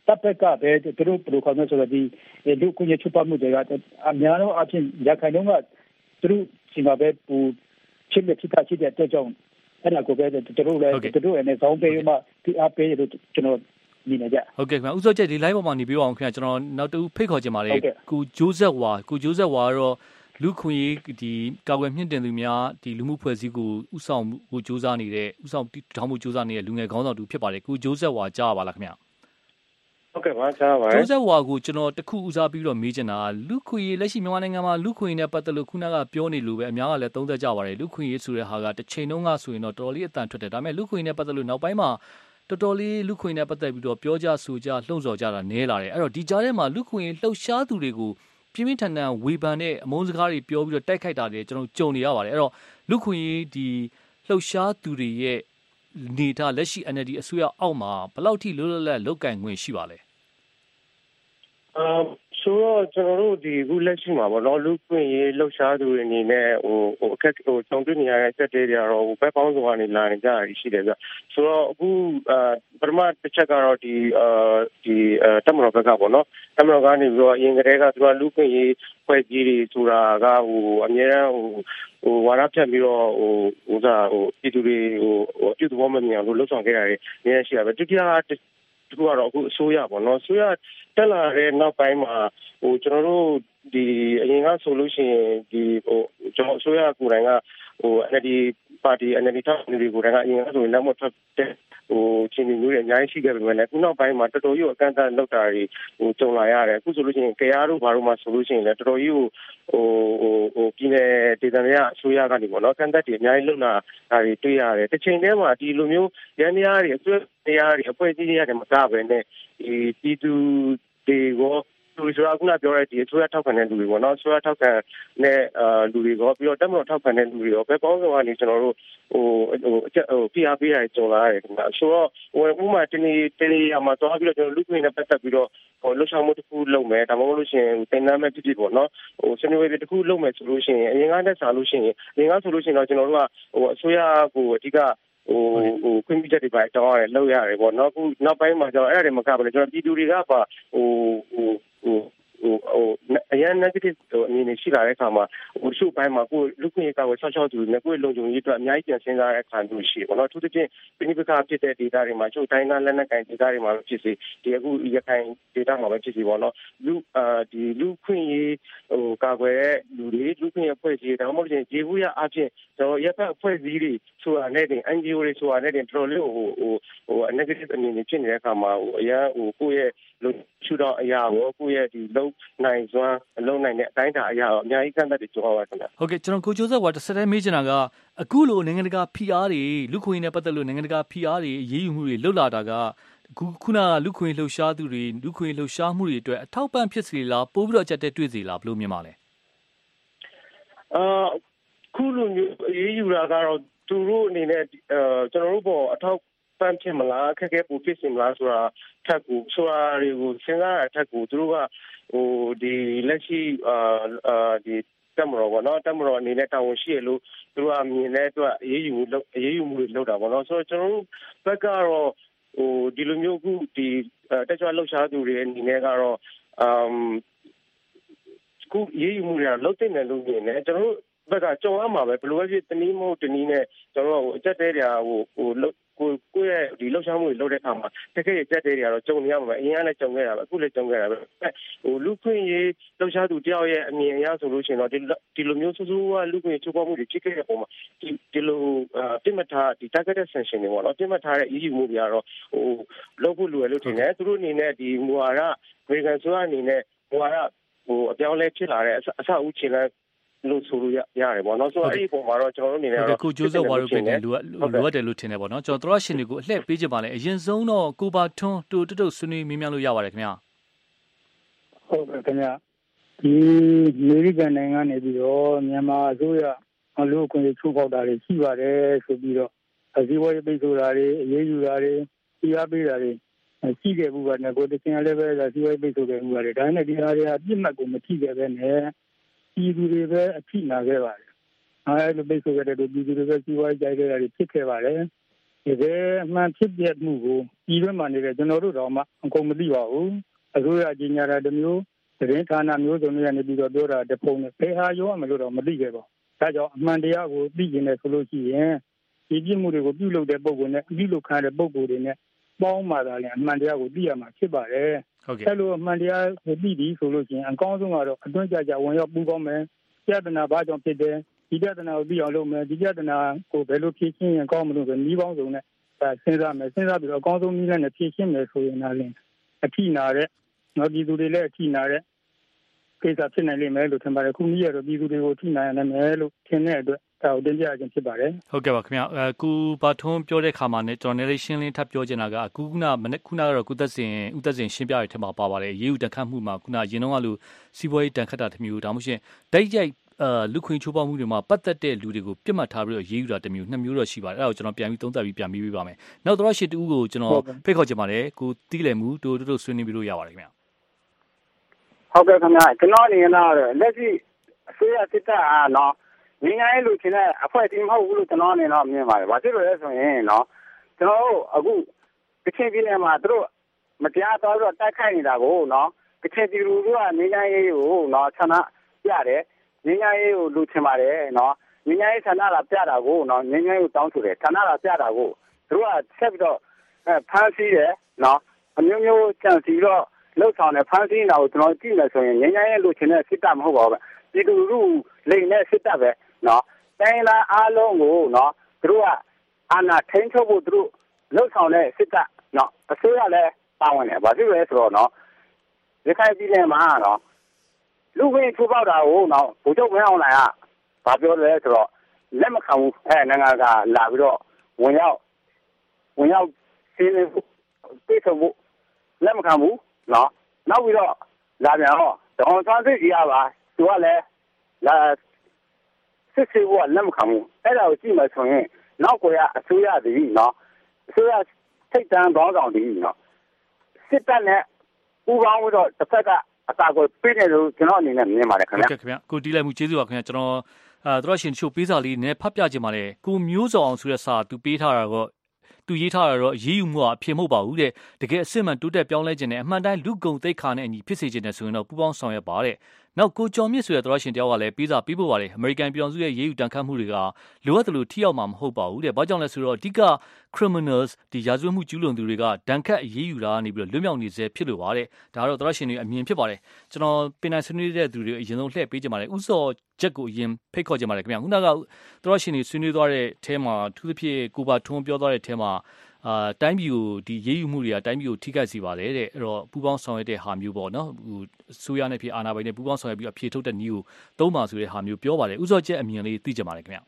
တပ်ဖက်ကပဲသူတို့ဘယ်လိုခေါ်မလဲဆိုတော့ဒီလူကိုညချပမှုတွေကအများဆုံးအပြင်ရခိုင်တုန်းကသူတို့စီမံပဲပူဖြစ်တဲ့ဖြစ်တာဖြစ်တဲ့အတွက်ကြောင့်အဲ့ဒါကိုပဲသူတို့လည်းသူတို့အနေနဲ့ဆောင်းပေးမှဒီအပေးလို့ကျွန်တော်ဒီနေကြဟုတ်ကဲ့ခင်ဗျဥစ္စာချက်ဒီ live ပေါ်မှာနေပြီးအောင်ခင်ဗျကျွန်တော်နောက်တူဖိတ်ခေါ်ချင်ပါတယ်ကိုဂျိုးဇက်ဝါကိုဂျိုးဇက်ဝါကတော့လူခွင့်ရေးဒီကာကွယ်မြင့်တင်သူများဒီလူမှုဖွဲ့စည်းကိုဥဆောင်မှုစူးစမ်းနေတဲ့ဥဆောင်ထောင်မှုစူးစမ်းနေတဲ့လူငယ်ခေါင်းဆောင်တူဖြစ်ပါတယ်ကိုဂျိုးဇက်ဝါကြားပါလားခင်ဗျဟုတ်ကဲ့ပါကြားပါဂျိုးဇက်ဝါကိုကျွန်တော်တခုဦးစားပြီးတော့မေးချင်တာလူခွင့်ရေးလက်ရှိမြန်မာနိုင်ငံမှာလူခွင့်ရေးနဲ့ပတ်သက်လို့ခုနကပြောနေလို့ပဲအများကလည်းသုံးသပ်ကြပါတယ်လူခွင့်ရေးဆိုတဲ့ဟာကတစ်ချိန်လုံးကဆိုရင်တော့တော်တော်လေးအတန်ထွက်တယ်ဒါပေမဲ့လူခွင့်ရေးနဲ့ပတ်သက်လို့နောက်ပိုင်းမှာတော်တော်လေးလူခွင့်နဲ့ပတ်သက်ပြီးတော့ပြောကြဆိုကြလှုံ့ဆော်ကြတာနည်းလာတယ်အဲ့တော့ဒီကြားထဲမှာလူခွင့်လှုပ်ရှားသူတွေကိုပြင်းပြင်းထန်ထန်ဝေဖန်တဲ့အမုန်းစကားတွေပြောပြီးတော့တိုက်ခိုက်တာတွေကျွန်တော်ကြုံနေရပါတယ်အဲ့တော့လူခွင့်ဒီလှုပ်ရှားသူတွေရဲ့နေထားလက်ရှိ N L D အစိုးရအောက်မှာဘယ်လောက်ထိလွတ်လပ်လပ်လုတ်ကင်ခွင့်ရှိပါလဲအာဆိုတော့ကျွန်တော်တို့ဒီခုလက်ရှိမှာပေါ့နော်လူခွင့်ရေးလှုပ်ရှားသူတွေအနေနဲ့ဟိုဟိုအခက်ဟိုတုံ့ပြန်နေရတဲ့စက်တွေတွေကတော့ဟိုဘက်ပေါင်းစုံကနေလာနေကြရရှိတယ်ဗျဆိုတော့အခုအာပထမတစ်ချက်ကတော့ဒီအာဒီတက်မတော်ဘက်ကပေါ့နော်တက်မတော်ကနေပြီးတော့အရင်ကတည်းကသူကလူခွင့်ရေးဖွဲ့စည်းတွေဆိုတာကဟိုအများအားဟိုဟိုဝါရဖြတ်ပြီးတော့ဟိုဟိုစားဟိုပြည်သူတွေဟိုအပြုသဘောမမြင်အောင်လို့လှုပ်ဆောင်ခဲ့တာတွေအများရှိတာပဲဒုတိယကဒီကတော့အခုအစိုးရပေါ့နော်အစိုးရတက်လာတဲ့နောက်ပိုင်းမှာဟိုကျွန်တော်တို့ဒီအရင်ကဆိုလို့ရှိရင်ဒီဟိုကျွန်တော်အစိုးရကိုယ်တိုင်ကဟို N L D ပါတီ N L D ထောက်နေတွေကိုယ်တိုင်ကအရင်ကဆိုရင်လက်မထွက်တဲ့ဟိုချင်းမျိုးတွေအများကြီးရှိခဲ့ပေမဲ့လည်းခုနောက်ပိုင်းမှာတော်တော်ကြီးအကန့်အသတ်လောက်တာတွေဟိုကြုံလာရတယ်အခုဆိုလို့ရှိရင်ကြရားတို့ဘာလို့မှဆိုလို့ရှိရင်လည်းတော်တော်ကြီးဟိုဟိုဟိုပြည်နယ်ဒေသများအစိုးရကနေပေါ့နော်ကန့်သတ်တွေအများကြီးလုပ်လာတာတွေတွေ့ရတယ်တစ်ချိန်တည်းမှာဒီလိုမျိုးရန်တရားတွေအစွဲတရားတွေအဖွဲ့အစည်းတွေရတယ်မကပဲနဲ့ဒီပြည်သူတွေကိုလူဆိုတာကပြောရတဲ့ဒီအစိုးရထောက်ခံတဲ့လူတွေပေါ့နော်အစိုးရထောက်ခံတဲ့အာလူတွေကိုပြီးတော့တက်မတော်ထောက်ခံတဲ့လူတွေရောဘယ်ပေါင်းစုံကနေကျွန်တော်တို့ဟိုဟိုအချက်ဟိုပြအားပေးရကြုံလာရတယ်ခင်ဗျဆိုတော့ဟိုဥမာတနေ့တနေ့အမှသွားပြီးတော့ကျွန်တော်လူခွင့်နဲ့ပတ်သက်ပြီးတော့ဟိုလှုပ်ရှားမှုတစ်ခုလုပ်မယ်ဒါမှမဟုတ်လို့ရှိရင်တင်နမ်းမဲ့ဖြစ်ဖြစ်ပေါ့နော်ဟိုစနေဝေးတစ်ခုလုပ်မယ်ဆိုလို့ရှိရင်အရင်ကတည်းကစားလို့ရှိရင်အရင်ကဆိုလို့ရှိရင်တော့ကျွန်တော်တို့ကဟိုအစိုးရကိုအဓိကဟိုဟိုခွင့်ပြုချက်တွေပါတောင်းရတယ်လုပ်ရတယ်ပေါ့နော်အခုနောက်ပိုင်းမှာကျတော့အဲ့ဒါတွေမကဘူးလေကျွန်တော်ပြည်သူတွေကပါဟိုဟိုဟိုဟိုဟိုအရင် negative ဟိုအမြင်တွေရှိလာတဲ့အခါမှာဟိုစုပိုင်းမှာကိုလူခွင့်ရေးကဝယ်ဆောက်ရှောက်သူတွေနဲ့ကိုလုံခြုံရေးအတွက်အများကြီးပြန်စဉ်းစားတဲ့အခါမျိုးရှိပေါ့နော်သူတို့ချင်းပြင်းပြခါဖြစ်တဲ့ data တွေမှာချုပ်တိုင်းသားလက်နက်ကင် data တွေမှာဖြစ်စီဒီအခုရခိုင် data မှာပဲဖြစ်စီပေါ့နော်လူအာဒီလူခွင့်ရေးဟိုကာကွယ်တဲ့လူတွေလူခွင့်ရေးဖွဲ့စည်းဒါမှမဟုတ်ရင်ဂျေဘူးရအဖြစ်ကျွန်တော်ရပ်ဖက်အဖွဲ့အစည်းတွေဆိုတာနဲ့တင် N G O တွေဆိုတာနဲ့တင်တော်တော်လေးဟိုဟိုဟို negative အမြင်တွေဖြစ်နေတဲ့အခါမှာဟိုအရာဟိုကိုယ့်ရဲ့လူရှုတော့အရာကိုကိုယ့်ရဲ့ဒီလုံနိုင်စွမ်းအလုံးနိုင်တဲ့အတိုင်းအတာအရာကိုအများကြီးကန့်သတ်တွေကြောက်ရပါခင်ဗျာဟုတ်ကဲ့ကျွန်တော်ကိုကျိုးဆက်ကတစ်စက်တည်းမေးချင်တာကအခုလိုနိုင်ငံတကာဖိအားတွေလူခွင့်နဲ့ပတ်သက်လို့နိုင်ငံတကာဖိအားတွေအရေးယူမှုတွေလှုပ်လာတာကခုခုနကလူခွင့်လှုပ်ရှားသူတွေလူခွင့်လှုပ်ရှားမှုတွေအတွက်အထောက်ပံ့ဖြစ်စေလားပိုးပြီးတော့အကျက်တဲ့တွေ့စေလားဘယ်လိုမြင်ပါလဲအာခုလိုမျိုးအရေးယူတာကတော့သူတို့အနေနဲ့အဲကျွန်တော်တို့ပေါ်အထောက်ပံ့ဖြစ်မလားခက်ခဲပူဖြစ်စီမလားဆိုတာထပ်ကိုဆိုတာတွေကိုစဉ်းစားရထပ်ကိုသူတို့ကဟိုဒီလက်ရှိအာအာဒီတမတော်ဘောနော်တမတော်အနေနဲ့တာဝန်ရှိရလို့သူတို့အမြင်နဲ့အတွက်အရေးယူမှုအရေးယူမှုတွေလုပ်တာပေါ့နော်ဆိုတော့ကျွန်တော်တို့ဘက်ကတော့ဟိုဒီလိုမျိုးခုဒီတက်ကြွလှုပ်ရှားသူတွေအနေနဲ့ကတော့အမ်ခုရေးယူမှုတွေကလုပ်တဲ့နယ်လို့မြင်တယ်ကျွန်တော်တို့ဘက်ကကြုံရမှာပဲဘယ်လိုပဲဖြစ်တနည်းမဟုတ်တနည်းနဲ့ကျွန်တော်တို့အချက်တဲတွေကဟိုဟိုကိုကိုယ့်ရဲ့ဒီလှုပ်ရှားမှုတွေလုပ်တဲ့အခါမှာတကယ်အချက်တဲတွေကတော့ကြုံနေရမှာပဲအရင်ကလည်းကြုံခဲ့တာပဲအခုလည်းကြုံခဲ့တာပဲဟိုလူခွင့်ရေးလှုပ်ရှားသူတယောက်ရဲ့အမြင်အရဆိုလို့ရှိရင်တော့ဒီဒီလိုမျိုးစူးစူးကလူခွင့်ချိုးဖောက်မှုတွေဖြစ်ခဲ့တဲ့ပုံမှာဒီဒီလိုပြစ်မှတ်ထားဒီ targeted sanction တွေပေါ့နော်ပြစ်မှတ်ထားတဲ့ E U မှုတွေကတော့ဟိုလုပ်ဖို့လိုရလို့ထင်တယ်သူတို့အနေနဲ့ဒီမူဝါဒအမေရိကန်ဆိုရအနေနဲ့မူဝါဒဟိုအပြောင်းလဲဖြစ်လာတဲ့အဆောက်အဦခြေလှမ်းလို့ဆိုလို့ရတယ်ပေါ့နော်ဆိုတော့အဲ့ဒီပုံမှာတော့ကျွန်တော်တို့အနေနဲ့တော့ကိုကျိုးစောဝါတို့ပြင်လိုလိုအပ်တယ်လို့ထင်တယ်ပေါ့နော်ကျွန်တော်တို့ရှင်တွေကိုအလှည့်ပေးချင်ပါလေအရင်ဆုံးတော့ကိုပါထွန်းတူတုတ်ဆွေးနွေးမေးမြန်းလို့ရပါတယ်ခင်ဗျာဟုတ်ကဲ့ခင်ဗျာဒီအမေရိကန်နိုင်ငံနေပြီးတော့မြန်မာအစိုးရအလို့အခွင့်အရေးချိုးဖောက်တာတွေရှိပါတယ်ဆိုပြီးတော့အစည်းအဝေးပိတ်ဆိုတာတွေအရေးယူတာတွေတရားပေးတာတွေရှိခဲ့ဘူးပါတယ်ကိုတချင်လည်းပဲအစည်းအဝေးပိတ်ဆိုခဲ့ဘူးပါတယ်ဒါနဲ့ဒီဟာတွေကပြစ်မှတ်ကိုမထိခဲ့ပဲနဲ့ပြည်သူတွေပဲအထိနာခဲ့ပါတယ်အဲလိုပိတ်ဆိုခဲ့တဲ့ပြည်သူတွေပဲစီးပွားရေးကြိုက်ခဲ့တာတွေဖြစ်ခဲ့ပါတယ်ဒီကမှန်ဖြစ်ပြမှုကိုပြည်တွင်းမှာနေတဲ့ကျွန်တော်တို့တော့မှအကုန်မသိပါဘူးအစိုးရကြီးညာတာတမျိုးသတင်းဌာနမျိုးစုံတွေကနေပြီးတော့ပြောတာတပုံနဲ့ဖေဟာရောမလို့တော့မသိခဲ့ပါဘူးဒါကြောင့်အမှန်တရားကိုသိကျင်တယ်ဆိုလို့ရှိရင်ဒီပြစ်မှုတွေကိုပြုလုပ်တဲ့ပုံကိုနဲ့ပြုလုပ်ခံတဲ့ပုံကိုတွေနဲ့ပေါင်းမှသာလည်းအမှန်တရားကိုသိရမှာဖြစ်ပါတယ်ဟုတ်ကဲ့အဲလိုအမှန်တရားကိုသိပြီဆိုလို့ရှိရင်အကောင်းဆုံးကတော့အတွင်းကြကြဝင်ရောက်ပူးပေါင်းမယ်ပြဿနာဘာကြောင့်ဖြစ်တယ်ဒီပြဿနာကိုသိအောင်လုပ်မယ်ဒီပြဿနာကိုဘယ်လိုဖြေရှင်းရင်ကောင်းမလို့ပဲနှီးပေါင်းစုံနဲ့စဉ်းစားမယ်စဉ်းစားပြီးတော့အကောင်းဆုံးနည်းနဲ့ဖြေရှင်းမယ်ဆိုရင်လည်းအထိနာတဲ့နော်ပြည်သူတွေလည်းအထိနာတဲ့ကိစ္စဖြစ်နိုင်လိမ့်မယ်လို့ထင်ပါတယ်ခုနည်းရတော့ပြည်သူတွေကိုထိနိုင်နိုင်မယ်လို့ထင်တဲ့အတွက်ဒါကိုတင်ပြခြင်းဖြစ်ပါတယ်ဟုတ်ကဲ့ပါခင်ဗျအဲကူဘာထွန်းပြောတဲ့ခါမှာနဲ့ကျွန်တော်လည်းရှင်းလင်းထပ်ပြောချင်တာကအခုခုနမနေ့ခုနကတော့ကုသက်စင်ဥသက်စင်ရှင်းပြရတဲ့ထက်မှာပါပါတယ်ရေးဥတန်ခတ်မှုမှာခုနရင်တော့ကလို့စီးပွားရေးတန်ခတ်တာတမျိုးဒါမှမဟုတ်တိုက်ရိုက်အာလူခွင့်ချိုးဖောက်မှုတွေမှာပတ်သက်တဲ့လူတွေကိုပြစ်မှတ်ထားပြီးတော့ရေးယူတာတမျိုးနှစ်မျိုးတော့ရှိပါတယ်အဲ့ဒါကိုကျွန်တော်ပြန်ပြီးသုံးသပ်ပြီးပြန်ပြီးပြပါမယ်နောက်တော့ရှစ်တူကိုကျွန်တော်ဖိတ်ခေါ်ချင်ပါတယ်ကိုတီးလည်မှုတို့တို့ဆွေးနွေးပြီးလို့ရပါတယ်ခင်ဗျဟုတ်ကဲ့ခင်ဗျကျွန်တော်အနေနဲ့လက်ရှိအစိုးရစစ်တပ်အားနော်ငင်းငယ်လို့ရှင်တဲ့အဖွဲ့အစည်းမဟုတ်ဘူးလို့ကျွန်တော်အနေနဲ့မြင်ပါတယ်ဘာဖြစ်လို့လဲဆိုရင်နော်ကျွန်တော်တို့အခုကချင်ပြည်နယ်မှာတို့မတရားသွားပြီးတော့တိုက်ခိုက်နေတာကိုနော်ကချင်ပြည်သူတို့ကငင်းငယ်ရေးကိုနော်ဆန္ဒပြတယ်ငင်းငယ်ရေးကိုလူချင်ပါတယ်နော်ငင်းငယ်ရေးဆန္ဒလာပြတာကိုနော်ငင်းငယ်ရေးကိုတောင်းဆိုတယ်ဆန္ဒလာပြတာကိုတို့ကဆက်ပြီးတော့ဖမ်းဆီးတယ်နော်အမျိုးမျိုးကြံစီတော့လောက်ဆောင်တဲ့ဖမ်းဆီးနေတာကိုကျွန်တော်ကြည့်မယ်ဆိုရင်ငင်းငယ်ရေးလူချင်တဲ့စစ်တပ်မဟုတ်ပါဘူးပြည်သူလူလိမ်တဲ့စစ်တပ်ပဲနော်တိုင်းလာအားလုံးကိုနော်သူတို့ကအာဏာထိန်းချုပ်ဖို့သူတို့လှုပ်ဆောင်တဲ့စစ်တပ်နော်အစိုးရလည်းပါဝင်တယ်ဘာဖြစ်လဲဆိုတော့နော်ရခိုင်ပြည်နယ်မှာနော်လူဝင်ချိုးပေါက်တာကိုနော်ဗိုလ်ချုပ်ဝင်းအောင်လှိုင်ကဘာပြောလဲဆိုတော့လက်မခံဘူးအဲနိုင်ငံကလာပြီးတော့ဝင်ရောက်ဝင်ရောက်စီးနေဖို့ပြေဆုံးဖို့လက်မခံဘူးနော်နောက်ပြီးတော့လာပြန်တော့ဒေါ်ဆန်းစစ်ကြီးကပါသူကလည်းလာစစ်စစ်ကလက်မခံဘူးအဲ့ဒါကိုကြည့်မှဆိုရင်နောက်ကိုရအစိုးရတည်းနော်အစိုးရထိတ်တန်းဘောင်းဆောင်တည်းနော်စစ်တပ်နဲ့ပူးပေါင်းပြီးတော့တစ်ဖက်ကအသာကိုပြည့်တယ်လို့ကျွန်တော်အနေနဲ့မြင်ပါတယ်ခင်ဗျာဟုတ်ကဲ့ခင်ဗျာကိုတီးလိုက်မှုကျေးဇူးပါခင်ဗျာကျွန်တော်အဲတို့ရှင်ချို့ပေးစာလေးနည်းဖတ်ပြခြင်းပါလေကိုမျိုးစောအောင်ဆိုတဲ့စာသူပေးထားတာတော့သူရေးထားတာတော့ရေးယူမှုကအဖြစ်မဟုတ်ပါဘူးတဲ့တကယ်အစစ်မှန်တိုးတက်ပြောင်းလဲခြင်းနဲ့အမှန်တိုင်းလူကုန်သိက္ခာနဲ့အညီဖြစ်စေခြင်းနဲ့ဆိုရင်တော့ပူးပေါင်းဆောင်ရွက်ပါတဲ့နောက်ကိုကျော်မြင့်ဆိုတဲ့သောရရှင်တယောက်ကလည်းပေးစာပေးဖို့ပါတယ်အမေရိကန်ပြည်ထောင်စုရဲ့ရေးယူတန်ခတ်မှုတွေကလိုအပ်တယ်လို့ထိရောက်မှာမဟုတ်ပါဘူးတဲ့ဘာကြောင့်လဲဆိုတော့အဓိက criminals ဒီရာဇဝတ်မှုကျူးလွန်သူတွေကဒဏ်ခတ်ရေးယူတာကနေပြီးတော့လွတ်မြောက်နေစေဖြစ်လို့ပါတယ်ဒါကတော့သောရရှင်တွေအမြင်ဖြစ်ပါတယ်ကျွန်တော်ပင်နိုင်ဆွေးနွေးတဲ့သူတွေအရင်ဆုံးလှည့်ပေးကြပါလေဥစောချက်ကိုအရင်ဖိတ်ခေါ်ကြပါလေခင်ဗျာခုနကသောရရှင်တွေဆွေးနွေးသွားတဲ့အဲမှာသူသဖြင့်ကိုပါထွန်းပြောသွားတဲ့အဲမှာအာတိုင်းပြည်ကိုဒီရေးယူမှုတွေကတိုင်းပြည်ကိုထိခိုက်စေပါတယ်တဲ့အဲ့တော့ပူပေါင်းဆောင်ရွက်တဲ့ဟာမျိုးပေါ့နော်ဟိုဆိုရနဲ့ဖြစ်အာဏာပိုင်နဲ့ပူပေါင်းဆောင်ရွက်ပြီးအဖြေထုတ်တဲ့နည်းကိုသုံးပါဆိုတဲ့ဟာမျိုးပြောပါတယ်ဥစောချက်အမြင်လေးသိကြပါတယ်ခင်ဗျ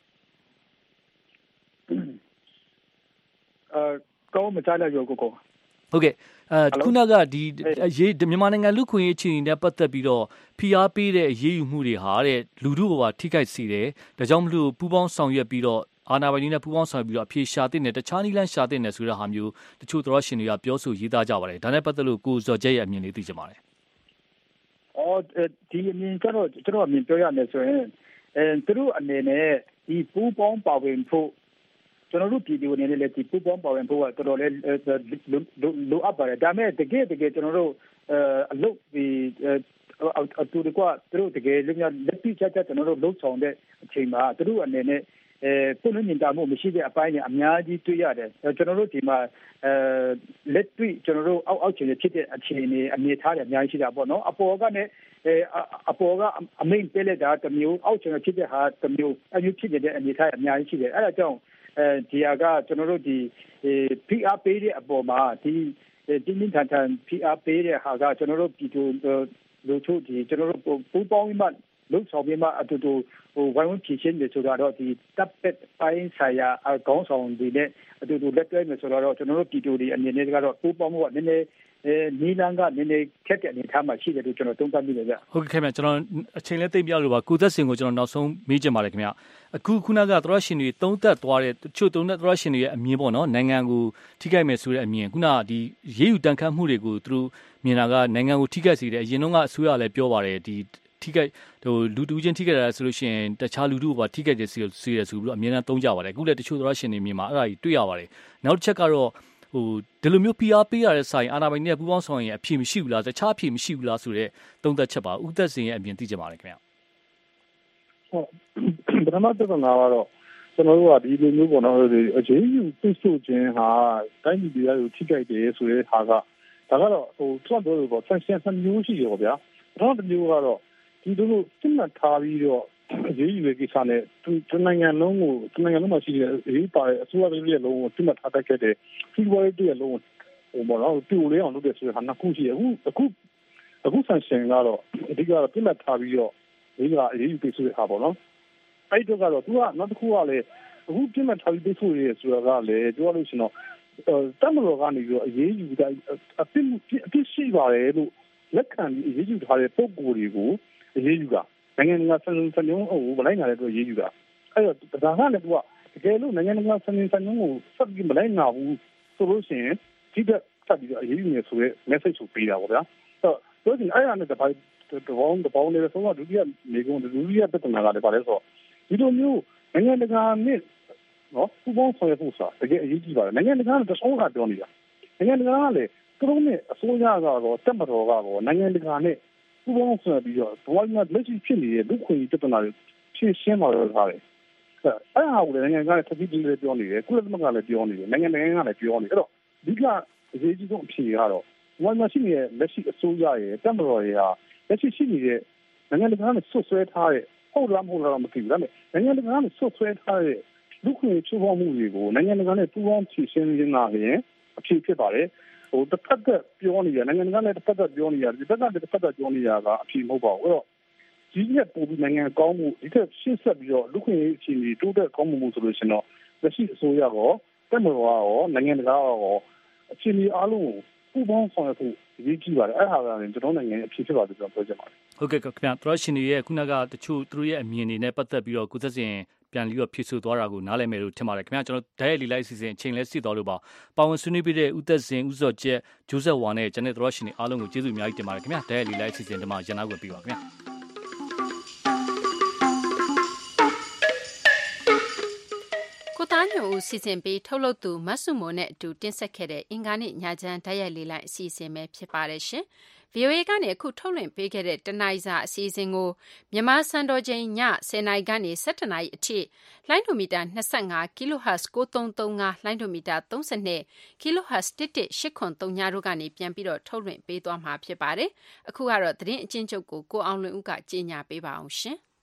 အာကောင်းမချလိုက်ရောကိုကိုဟုတ်ကဲ့အဲခုနကဒီရေးမြန်မာနိုင်ငံလူခွင့်ရေးအခြေအနေနဲ့ပတ်သက်ပြီးတော့ဖိအားပေးတဲ့ရေးယူမှုတွေဟာတဲ့လူထုကထိခိုက်စေတယ်ဒါကြောင့်မလို့ပူပေါင်းဆောင်ရွက်ပြီးတော့အာဏာပိုင်တွေနဲ့ပူးပေါင်းဆောင်ပြီးတော့အဖြေရှာတဲ့နဲ့တခြားနည်းလမ်းရှာတဲ့နဲ့ဆိုတဲ့ဟာမျိုးတချို့သောရှင်တွေကပြောဆိုရေးသားကြပါတယ်ဒါနဲ့ပတ်သက်လို့ကိုဇော်ကျက်ရဲ့အမြင်လေးသိချင်ပါတယ်။အော်ဒီအမြင်ကတော့ကျွန်တော်အမြင်ပြောရမယ်ဆိုရင်အဲသူတို့အနေနဲ့ဒီပူးပေါင်းပါဝင်ဖို့ကျွန်တော်တို့ပြည်သူအနေနဲ့လည်းဒီပူးပေါင်းပါဝင်ဖို့ကတော်တော်လေးလိုအပ်ပါတယ်ဒါမဲ့တကယ်တကယ်ကျွန်တော်တို့အလုပ်ဒီအတူတကွသူတို့တကယ်လက်လက်ပြချာချာကျွန်တော်တို့လှုပ်ဆောင်တဲ့အချိန်မှာသူတို့အနေနဲ့အဲပုံနှင်းတာမှုမရှိတဲ့အပိုင်းနဲ့အများကြီးတွေ့ရတယ်ကျွန်တော်တို့ဒီမှာအဲလက်တွေ့ကျွန်တော်တို့အောက်အောက်ခြေဖြစ်တဲ့အခြေအနေအမြင်ထားတယ်အများကြီးရှိတာပေါ့နော်အပေါ်ကနဲ့အဲအပေါ်ကအမိန်ပေးလိုက်တာတမျိုးအောက်ခြေဖြစ်တဲ့ဟာတမျိုးအမျိုးဖြစ်တဲ့အနေထားအများကြီးရှိတယ်အဲ့ဒါကြောင့်အဲဒီဟာကကျွန်တော်တို့ဒီ ပီ အာร์ ပေးတဲ့အပေါ်မှာဒီတင်းတင်းထန်ထန် ပီ အာร์ ပေးတဲ့ဟာကကျွန်တော်တို့ပြည်သူလူထုဒီကျွန်တော်တို့ပူပေါင်းပြီးမှလုံဆောင်ပြီးမှအတူတူဟိုဝိုင်းဝန်းဖြည့်ရှင်းနေဆိုတော့ဒီတပ်သက်ပိုင်းဆိုင်ရာအကောင်းဆောင်တွေနဲ့အတူတူလက်တွဲနေဆိုတော့ကျွန်တော်တို့ပြည်သူတွေအနေနဲ့ကတော့ပူပေါင်းမှုကနည်းနည်းအဲနီလန်းကနည်းနည်းခက်တဲ့အနေထားမှာရှိတယ်လို့ကျွန်တော်သုံးသပ်မိတယ်ဗျဟုတ်ကဲ့ခင်ဗျကျွန်တော်အချိန်လေးသိပြလို့ပါကိုသက်စင်ကိုကျွန်တော်နောက်ဆုံးမေးချင်ပါတယ်ခင်ဗျအခုခုနကသရရှင်တွေသုံးသက်သွားတဲ့တချို့သုံးသက်သရရှင်တွေရဲ့အမြင်ပေါ့နော်နိုင်ငံကိုထိခိုက်မယ်ဆိုတဲ့အမြင်ခုနကဒီရေးယူတန်ခတ်မှုတွေကိုသူတို့မြင်တာကနိုင်ငံကိုထိခိုက်စေတယ်အရင်တော့ကအစိုးရလည်းပြောပါတယ်ဒီထထိခိုက်ဟိုလူတူချင်းထိခိုက်တာဆိုလို့ရှိရင်တခြားလူတို့ကထိခိုက်တယ်ဆိုဆိုရဆိုပြီးတော့အများအားသုံးကြပါတယ်အခုလည်းတချို့သောရှင်တွေမြန်မာအဲ့ဒါကြီးတွေ့ရပါတယ်နောက်တစ်ချက်ကတော့ဟိုဒီလိုမျိုး P R ပေးရတဲ့ဆိုင်အာဏာပိုင်တွေပူးပေါင်းဆောင်ရင်အဖြစ်မရှိဘူးလားတခြားအဖြစ်မရှိဘူးလားဆိုတဲ့သုံးသက်ချက်ပါဦးသက်စင်ရဲ့အမြင်သိကြပါလေခင်ဗျဟုတ်ပထမတစ်ခါကတော့ကျွန်တော်တို့ကဒီလိုမျိုးပေါ့နော်အရေးယူပြစ်ဆို့ခြင်းဟာတိုင်းပြည်ပြည်ကိုထိခိုက်တယ်ဆိုတဲ့ဟာကဒါကတော့ဟိုထွက်တော့လို့ပေါ့ sanction ဆန်မျိုးရှိရောဗျာတော့ဒီမျိုးကတော့ဒီလိုလိုစိတ်မှတ်ထားပြီးတော့အရေးယူတဲ့ကိစ္စနဲ့ဒီနိုင်ငံလုံးကိုဒီနိုင်ငံလုံးမှာရှိတဲ့အရေးပါတဲ့အစိုးရတွေရဲ့လုံးကိုစိတ်မှတ်ထားတတ်ခဲ့တဲ့စီးပွားရေးတွေရဲ့လုံးဟိုပေါ့နော်တူလေးအောင်လုပ်တဲ့ဆိုတဲ့ဟာနှစ်ခုရှိအခုအခုအခု sanction ကတော့အဓိကတော့စိတ်မှတ်ထားပြီးတော့ဒီကအရေးယူပြစ်ဆို့တဲ့ဟာပေါ့နော်အဲ့တော့ကတော့သူကနောက်တစ်ခုကလည်းအခုပြစ်မှတ်ထားပြီးပြစ်ဆို့ရဲဆိုတာကလည်းပြောလို့ရှိရင်တော့တမတော်ကနေပြီးတော့အရေးယူတဲ့အပြစ်အပြစ်ရှိပါတယ်လို့လက်ခံပြီးအရေးယူထားတဲ့ပုံကိုယ်တွေကိုအရေးယူတာနိုင်ငံကစံစံညုံဟိုမလိုက်နိုင်တဲ့အတွက်အရေးယူတာအဲ့တော့ဒါကလည်းသူကတကယ်လို့နိုင်ငံကစံစံညုံကိုဆက်ပြီးမလိုက်နိုင်ဘူးဆိုလို့ရှိရင်ဒီကဆက်ပြီးတော့အရေးယူနေဆိုတဲ့ message ကိုပေးတာပေါ့ဗျာအဲ့တော့ဒီအဲ့ရတဲ့တပိုင်းတပေါင်းတပေါင်းလေးဆိုတော့ဒုတိယနေကုန်ဒုတိယပြဿနာကလည်းပါလဲဆိုတော့ဒီလိုမျိုးနိုင်ငံတကာနဲ့နော်ပူပေါင်းဆောင်ရွက်ဖို့ဆိုတာတကယ်အရေးကြီးပါတယ်နိုင်ငံတကာကတဆောကပြောနေတာနိုင်ငံတကာကလည်းသူတို့နဲ့အစိုးရကတော့တက်မတော်ကတော့နိုင်ငံတကာနဲ့ပူပေါင်းဆောင်ပြီးတော့ဘဝမှာလက်ရှိဖြစ်နေတဲ့လူခွင့်ပြဿနာတွေဖြေရှင်းမှာလို့ထားတယ်အဲ့ဟာကိုလည်းနိုင်ငံကလည်းတတိတိလေးပြောနေတယ်ကုလသမဂ္ဂလည်းပြောနေတယ်နိုင်ငံနိုင်ငံကလည်းပြောနေတယ်အဲ့တော့ဒီကအရေးကြီးဆုံးအဖြေကတော့ဘဝမှာရှိနေတဲ့လက်ရှိအစိုးရရဲ့တက်မတော်ရဲ့ဟာလက်ရှိရှိနေတဲ့နိုင်ငံတကာနဲ့ဆွဆွဲထားတဲ့ဟုတ်လားမဟုတ်လားမသိဘူးဒါပေမဲ့နိုင်ငံတကာနဲ့ဆွဆွဲထားတဲ့လူခွင့်ချိုးဖောက်မှုတွေကိုနိုင်ငံတကာနဲ့ပူးပေါင်းဖြေရှင်းနေတာရင်အဖြစ်ဖြစ်ပါတယ်ဟိုတစ်ဖက်ကပြောနေရနိုင်ငံတကာနဲ့တစ်ဖက်ကပြောနေရဒီဘက်ကတစ်ဖက်ကပြောနေရကအဖြစ်မဟုတ်ပါဘူးအဲ့တော့ဒီရက်ပို့ပြီးနိုင်ငံကောင်းမှုဒီထက်ရှင်းဆက်ပြီးတော့လူခွင့်အခြေအနေတိုးတက်ကောင်းမှုဆိုလို့ရှိရင်တော့လက်ရှိအစိုးရရောတက်မတော်ရောနိုင်ငံတကာရောအခြေအနေအားလုံးကိုပူးပေါင်းဆောင်ရွက်ဖို့အရေးကြီးပါတယ်အဲ့ဟာကလည်းကျွန်တော်နိုင်ငံအဖြစ်ဖြစ်ပါတယ်ကျွန်တော်ပြောချင်ပါတယ်ဟုတ်ကဲ့ခင်ဗျာသရရှင်တွေရဲ့ခုနကတချို့သူတို့ရဲ့အမြင်တွေနဲ့ပတ်သက်ပြီးတော့ကိုသက်စင်ပြန်ပြီးတော့ဖြည့်ဆို့သွားတာကိုနားလည်မယ်လို့ထင်ပါတယ်ခင်ဗျာကျွန်တော်ဓာတ်ရိုက်လီလိုက်အစီအစဉ်အချိန်လဲစစ်တော်လို့ပါပါဝင်ဆွေးနွေးပေးတဲ့ဦးသက်စင်ဦးစောကျက်ဂျိုးဆက်ဝါနဲ့ကျွန်တော်သရရှင်တွေအားလုံးကိုကျေးဇူးအများကြီးတင်ပါတယ်ခင်ဗျာဓာတ်ရိုက်လီလိုက်အစီအစဉ်ဒီမှာရန်နာကိုပြီးပါခင်ဗျာကိုသားညိုဦးစီစဉ်ပြီးထုတ်လုပ်သူမတ်စုမိုနဲ့အတူတင်ဆက်ခဲ့တဲ့အင်္ဂါနေ့ညချမ်းဓာတ်ရိုက်လေးလိုက်အစီအစဉ်ပဲဖြစ်ပါတယ်ရှင်။ဗီအိုအေ ကနေအခုထုတ်လွှင့်ပေးခဲ့တဲ့တနိုင်စာအစီအစဉ်ကိုမြန်မာစံတော်ချိန်ညဆယ်နာရီကနေဆယ်တစ်နာရီအထိလိုင်းဒိုမီတာ25 kilohertz 9335လိုင်းဒိုမီတာ32 kilohertz 11803ညတို့ကနေပြန်ပြီးတော့ထုတ်လွှင့်ပေးသွားမှာဖြစ်ပါတယ်။အခုကတော့သတင်းအချင်းချုပ်ကိုကိုအောင်လွင်ဦးကကြေညာပေးပါအောင်ရှင်။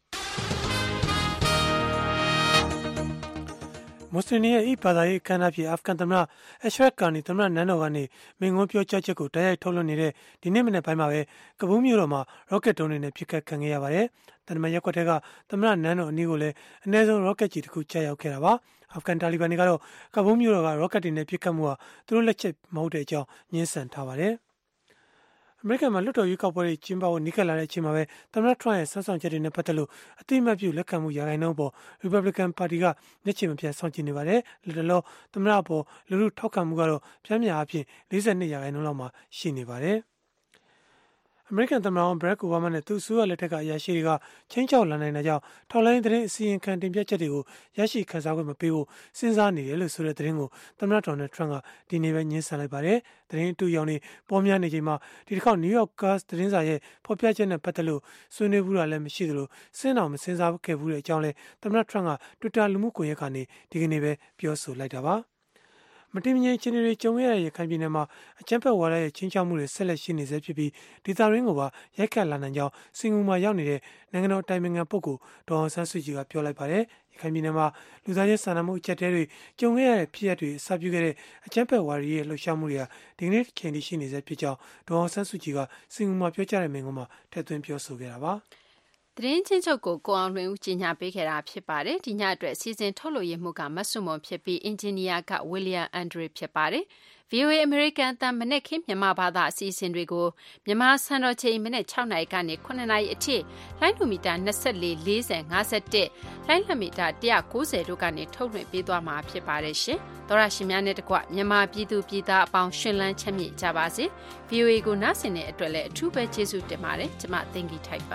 မွတ်စလင်ရဲ့ဤဘာသာရေးအခမ်းအနားဖြစ်အာဖဂန်သမ္မတအရှရက်ကာနီသမ္မတနန်းတော်ကနေမိန့်ခွန်းပြောကြားချက်ကိုတိုက်ရိုက်ထုတ်လွှင့်နေတဲ့ဒီနေ့မနေ့ပိုင်းမှာပဲကဘူးမြို့တော်မှာရော့ကက်တုံးတွေနဲ့ပစ်ခတ်ခံခဲ့ရပါတယ်။တန်တမရက်ကွက်ထဲကသမ္မတနန်းတော်အနီးကိုလည်းအနည်းဆုံးရော့ကက်ကြီးတစ်ခုကျရောက်ခဲ့တာပါ။အာဖဂန်တာလီဘန်တွေကတော့ကဘူးမြို့တော်ကရော့ကက်တွေနဲ့ပစ်ခတ်မှုဟာသူတို့လက်ချက်မဟုတ်တဲ့အကြောင်းညှင်းဆန်ထားပါတယ်။အမေရိကန်မှာလွှတ်တော်ရွေးကောက်ပွဲတွေကျင်းပဖို့နီးကပ်လာတဲ့အချိန်မှာပဲသမ္မတထရန့်ရဲ့ဆွမ်းဆောင်ချက်တွေနဲ့ပတ်သက်လို့အတိအမှတ်ပြုလက်ခံမှုရာခိုင်နှုန်းပေါ် Republican Party ကမျက်ခြေမပြတ်စောင့်ကြည့်နေပါတယ်။လက်တလောသမ္မတပေါ်လူလူထောက်ခံမှုကတော့ပြင်းပြအဖြစ်၄၂ရာခိုင်နှုန်းလောက်မှာရှိနေပါတယ်။အမေရိကန်သမ္မတဘရက်အိုဘားမားနဲ့သူ့အစိုးရလက်ထက်ကအရာရှိတွေကချင်းချောက်လာနိုင်တဲ့ကြောင့်ထောက်လိုင်းသတင်းအစီရင်ခံတင်ပြချက်တွေကိုရရှိခန်းစားခွင့်မပေးဖို့စဉ်းစားနေတယ်လို့ဆိုတဲ့သတင်းကိုသမ္မတဒေါ်နယ်ထရန့်ကဒီနေ့ပဲညှင်းဆန်လိုက်ပါတယ်။သတင်းအတူရောင်နေပေါ်များနေချိန်မှာဒီတစ်ခေါက်နယူးယောက်ကသတင်းစာရဲ့ဖော်ပြချက်နဲ့ပတ်သက်လို့ဆွေးနွေးဘူးတာလည်းမရှိသလိုစဉ်းတော်မစဉ်းစားခဲ့ဘူးတဲ့အကြောင်းလဲသမ္မတထရန့်က Twitter လူမှုကွန်ရက်ကနေဒီကနေ့ပဲပြောဆိုလိုက်တာပါ။မတည်မငြိမ်အခြေအနေတွေကြုံရတဲ့ရခိုင်ပြည်နယ်မှာအကြမ်းဖက်ဝါဒရဲ့ချင်းချောက်မှုတွေဆက်လက်ရှိနေဆဲဖြစ်ပြီးဒေသရင်းကိုပါရိုက်ခတ်လာနိုင်ကြောင်းစင်ကာပူမှာရောက်နေတဲ့နိုင်ငံတော်တိုင်ပင်ခံပုဂ္ဂိုလ်ဒေါ်အောင်ဆန်းစုကြည်ကပြောလိုက်ပါတယ်။ရခိုင်ပြည်နယ်မှာလူသားချင်းစာနာမှုအကျပ်အတည်းတွေကြုံရတဲ့ဖြစ်ရပ်တွေအစပြုခဲ့တဲ့အကြမ်းဖက်ဝါဒီရဲ့လှုပ်ရှားမှုတွေဟာဒီနေ့ချိန်ထိရှိနေဆဲဖြစ်ကြောင်းဒေါ်အောင်ဆန်းစုကြည်ကစင်ကာပူမှာပြောကြားတဲ့မိန့်ခွန်းမှာထည့်သွင်းပြောဆိုခဲ့တာပါ။သတင်းချင်းချုပ်ကိုကိုအောင်လွင်ဦးကြီးညာပေးခဲ့တာဖြစ်ပါတယ်ဒီညအတွက်စီစဉ်ထုတ်လို့ရမှုကမတ်ဆုမွန်ဖြစ်ပြီးအင်ဂျင်နီယာကဝီလီယံအန်ဒရီဖြစ်ပါတယ် ဗီအိုအေ American အသံမနေ့ခင်းမြန်မာဘာသာအစီအစဉ်တွေကိုမြန်မာစံတော်ချိန်မနေ့6နာရီကနေ9နာရီအထိလိုင်းလူမီတာ24 40 51လိုင်းလမီတာ190တို့ကနေထုတ်လွှင့်ပေးသွားမှာဖြစ်ပါတယ်ရှင်။သောရရှင်များနဲ့တကွမြန်မာပြည်သူပြည်သားအပေါင်းရှင်လန်းချမ်းမြေ့ကြပါစေ။ ဗီအိုအေ ကိုနားဆင်တဲ့အတွက်လည်းအထူးပဲကျေးဇူးတင်ပါတယ်။ကျွန်မသိင်္ဂီထိုက်ပါ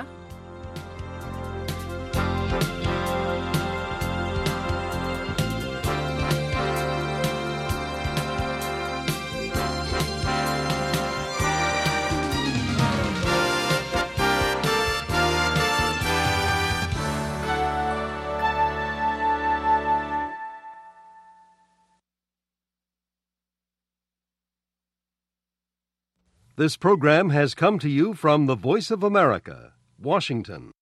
This program has come to you from the Voice of America, Washington.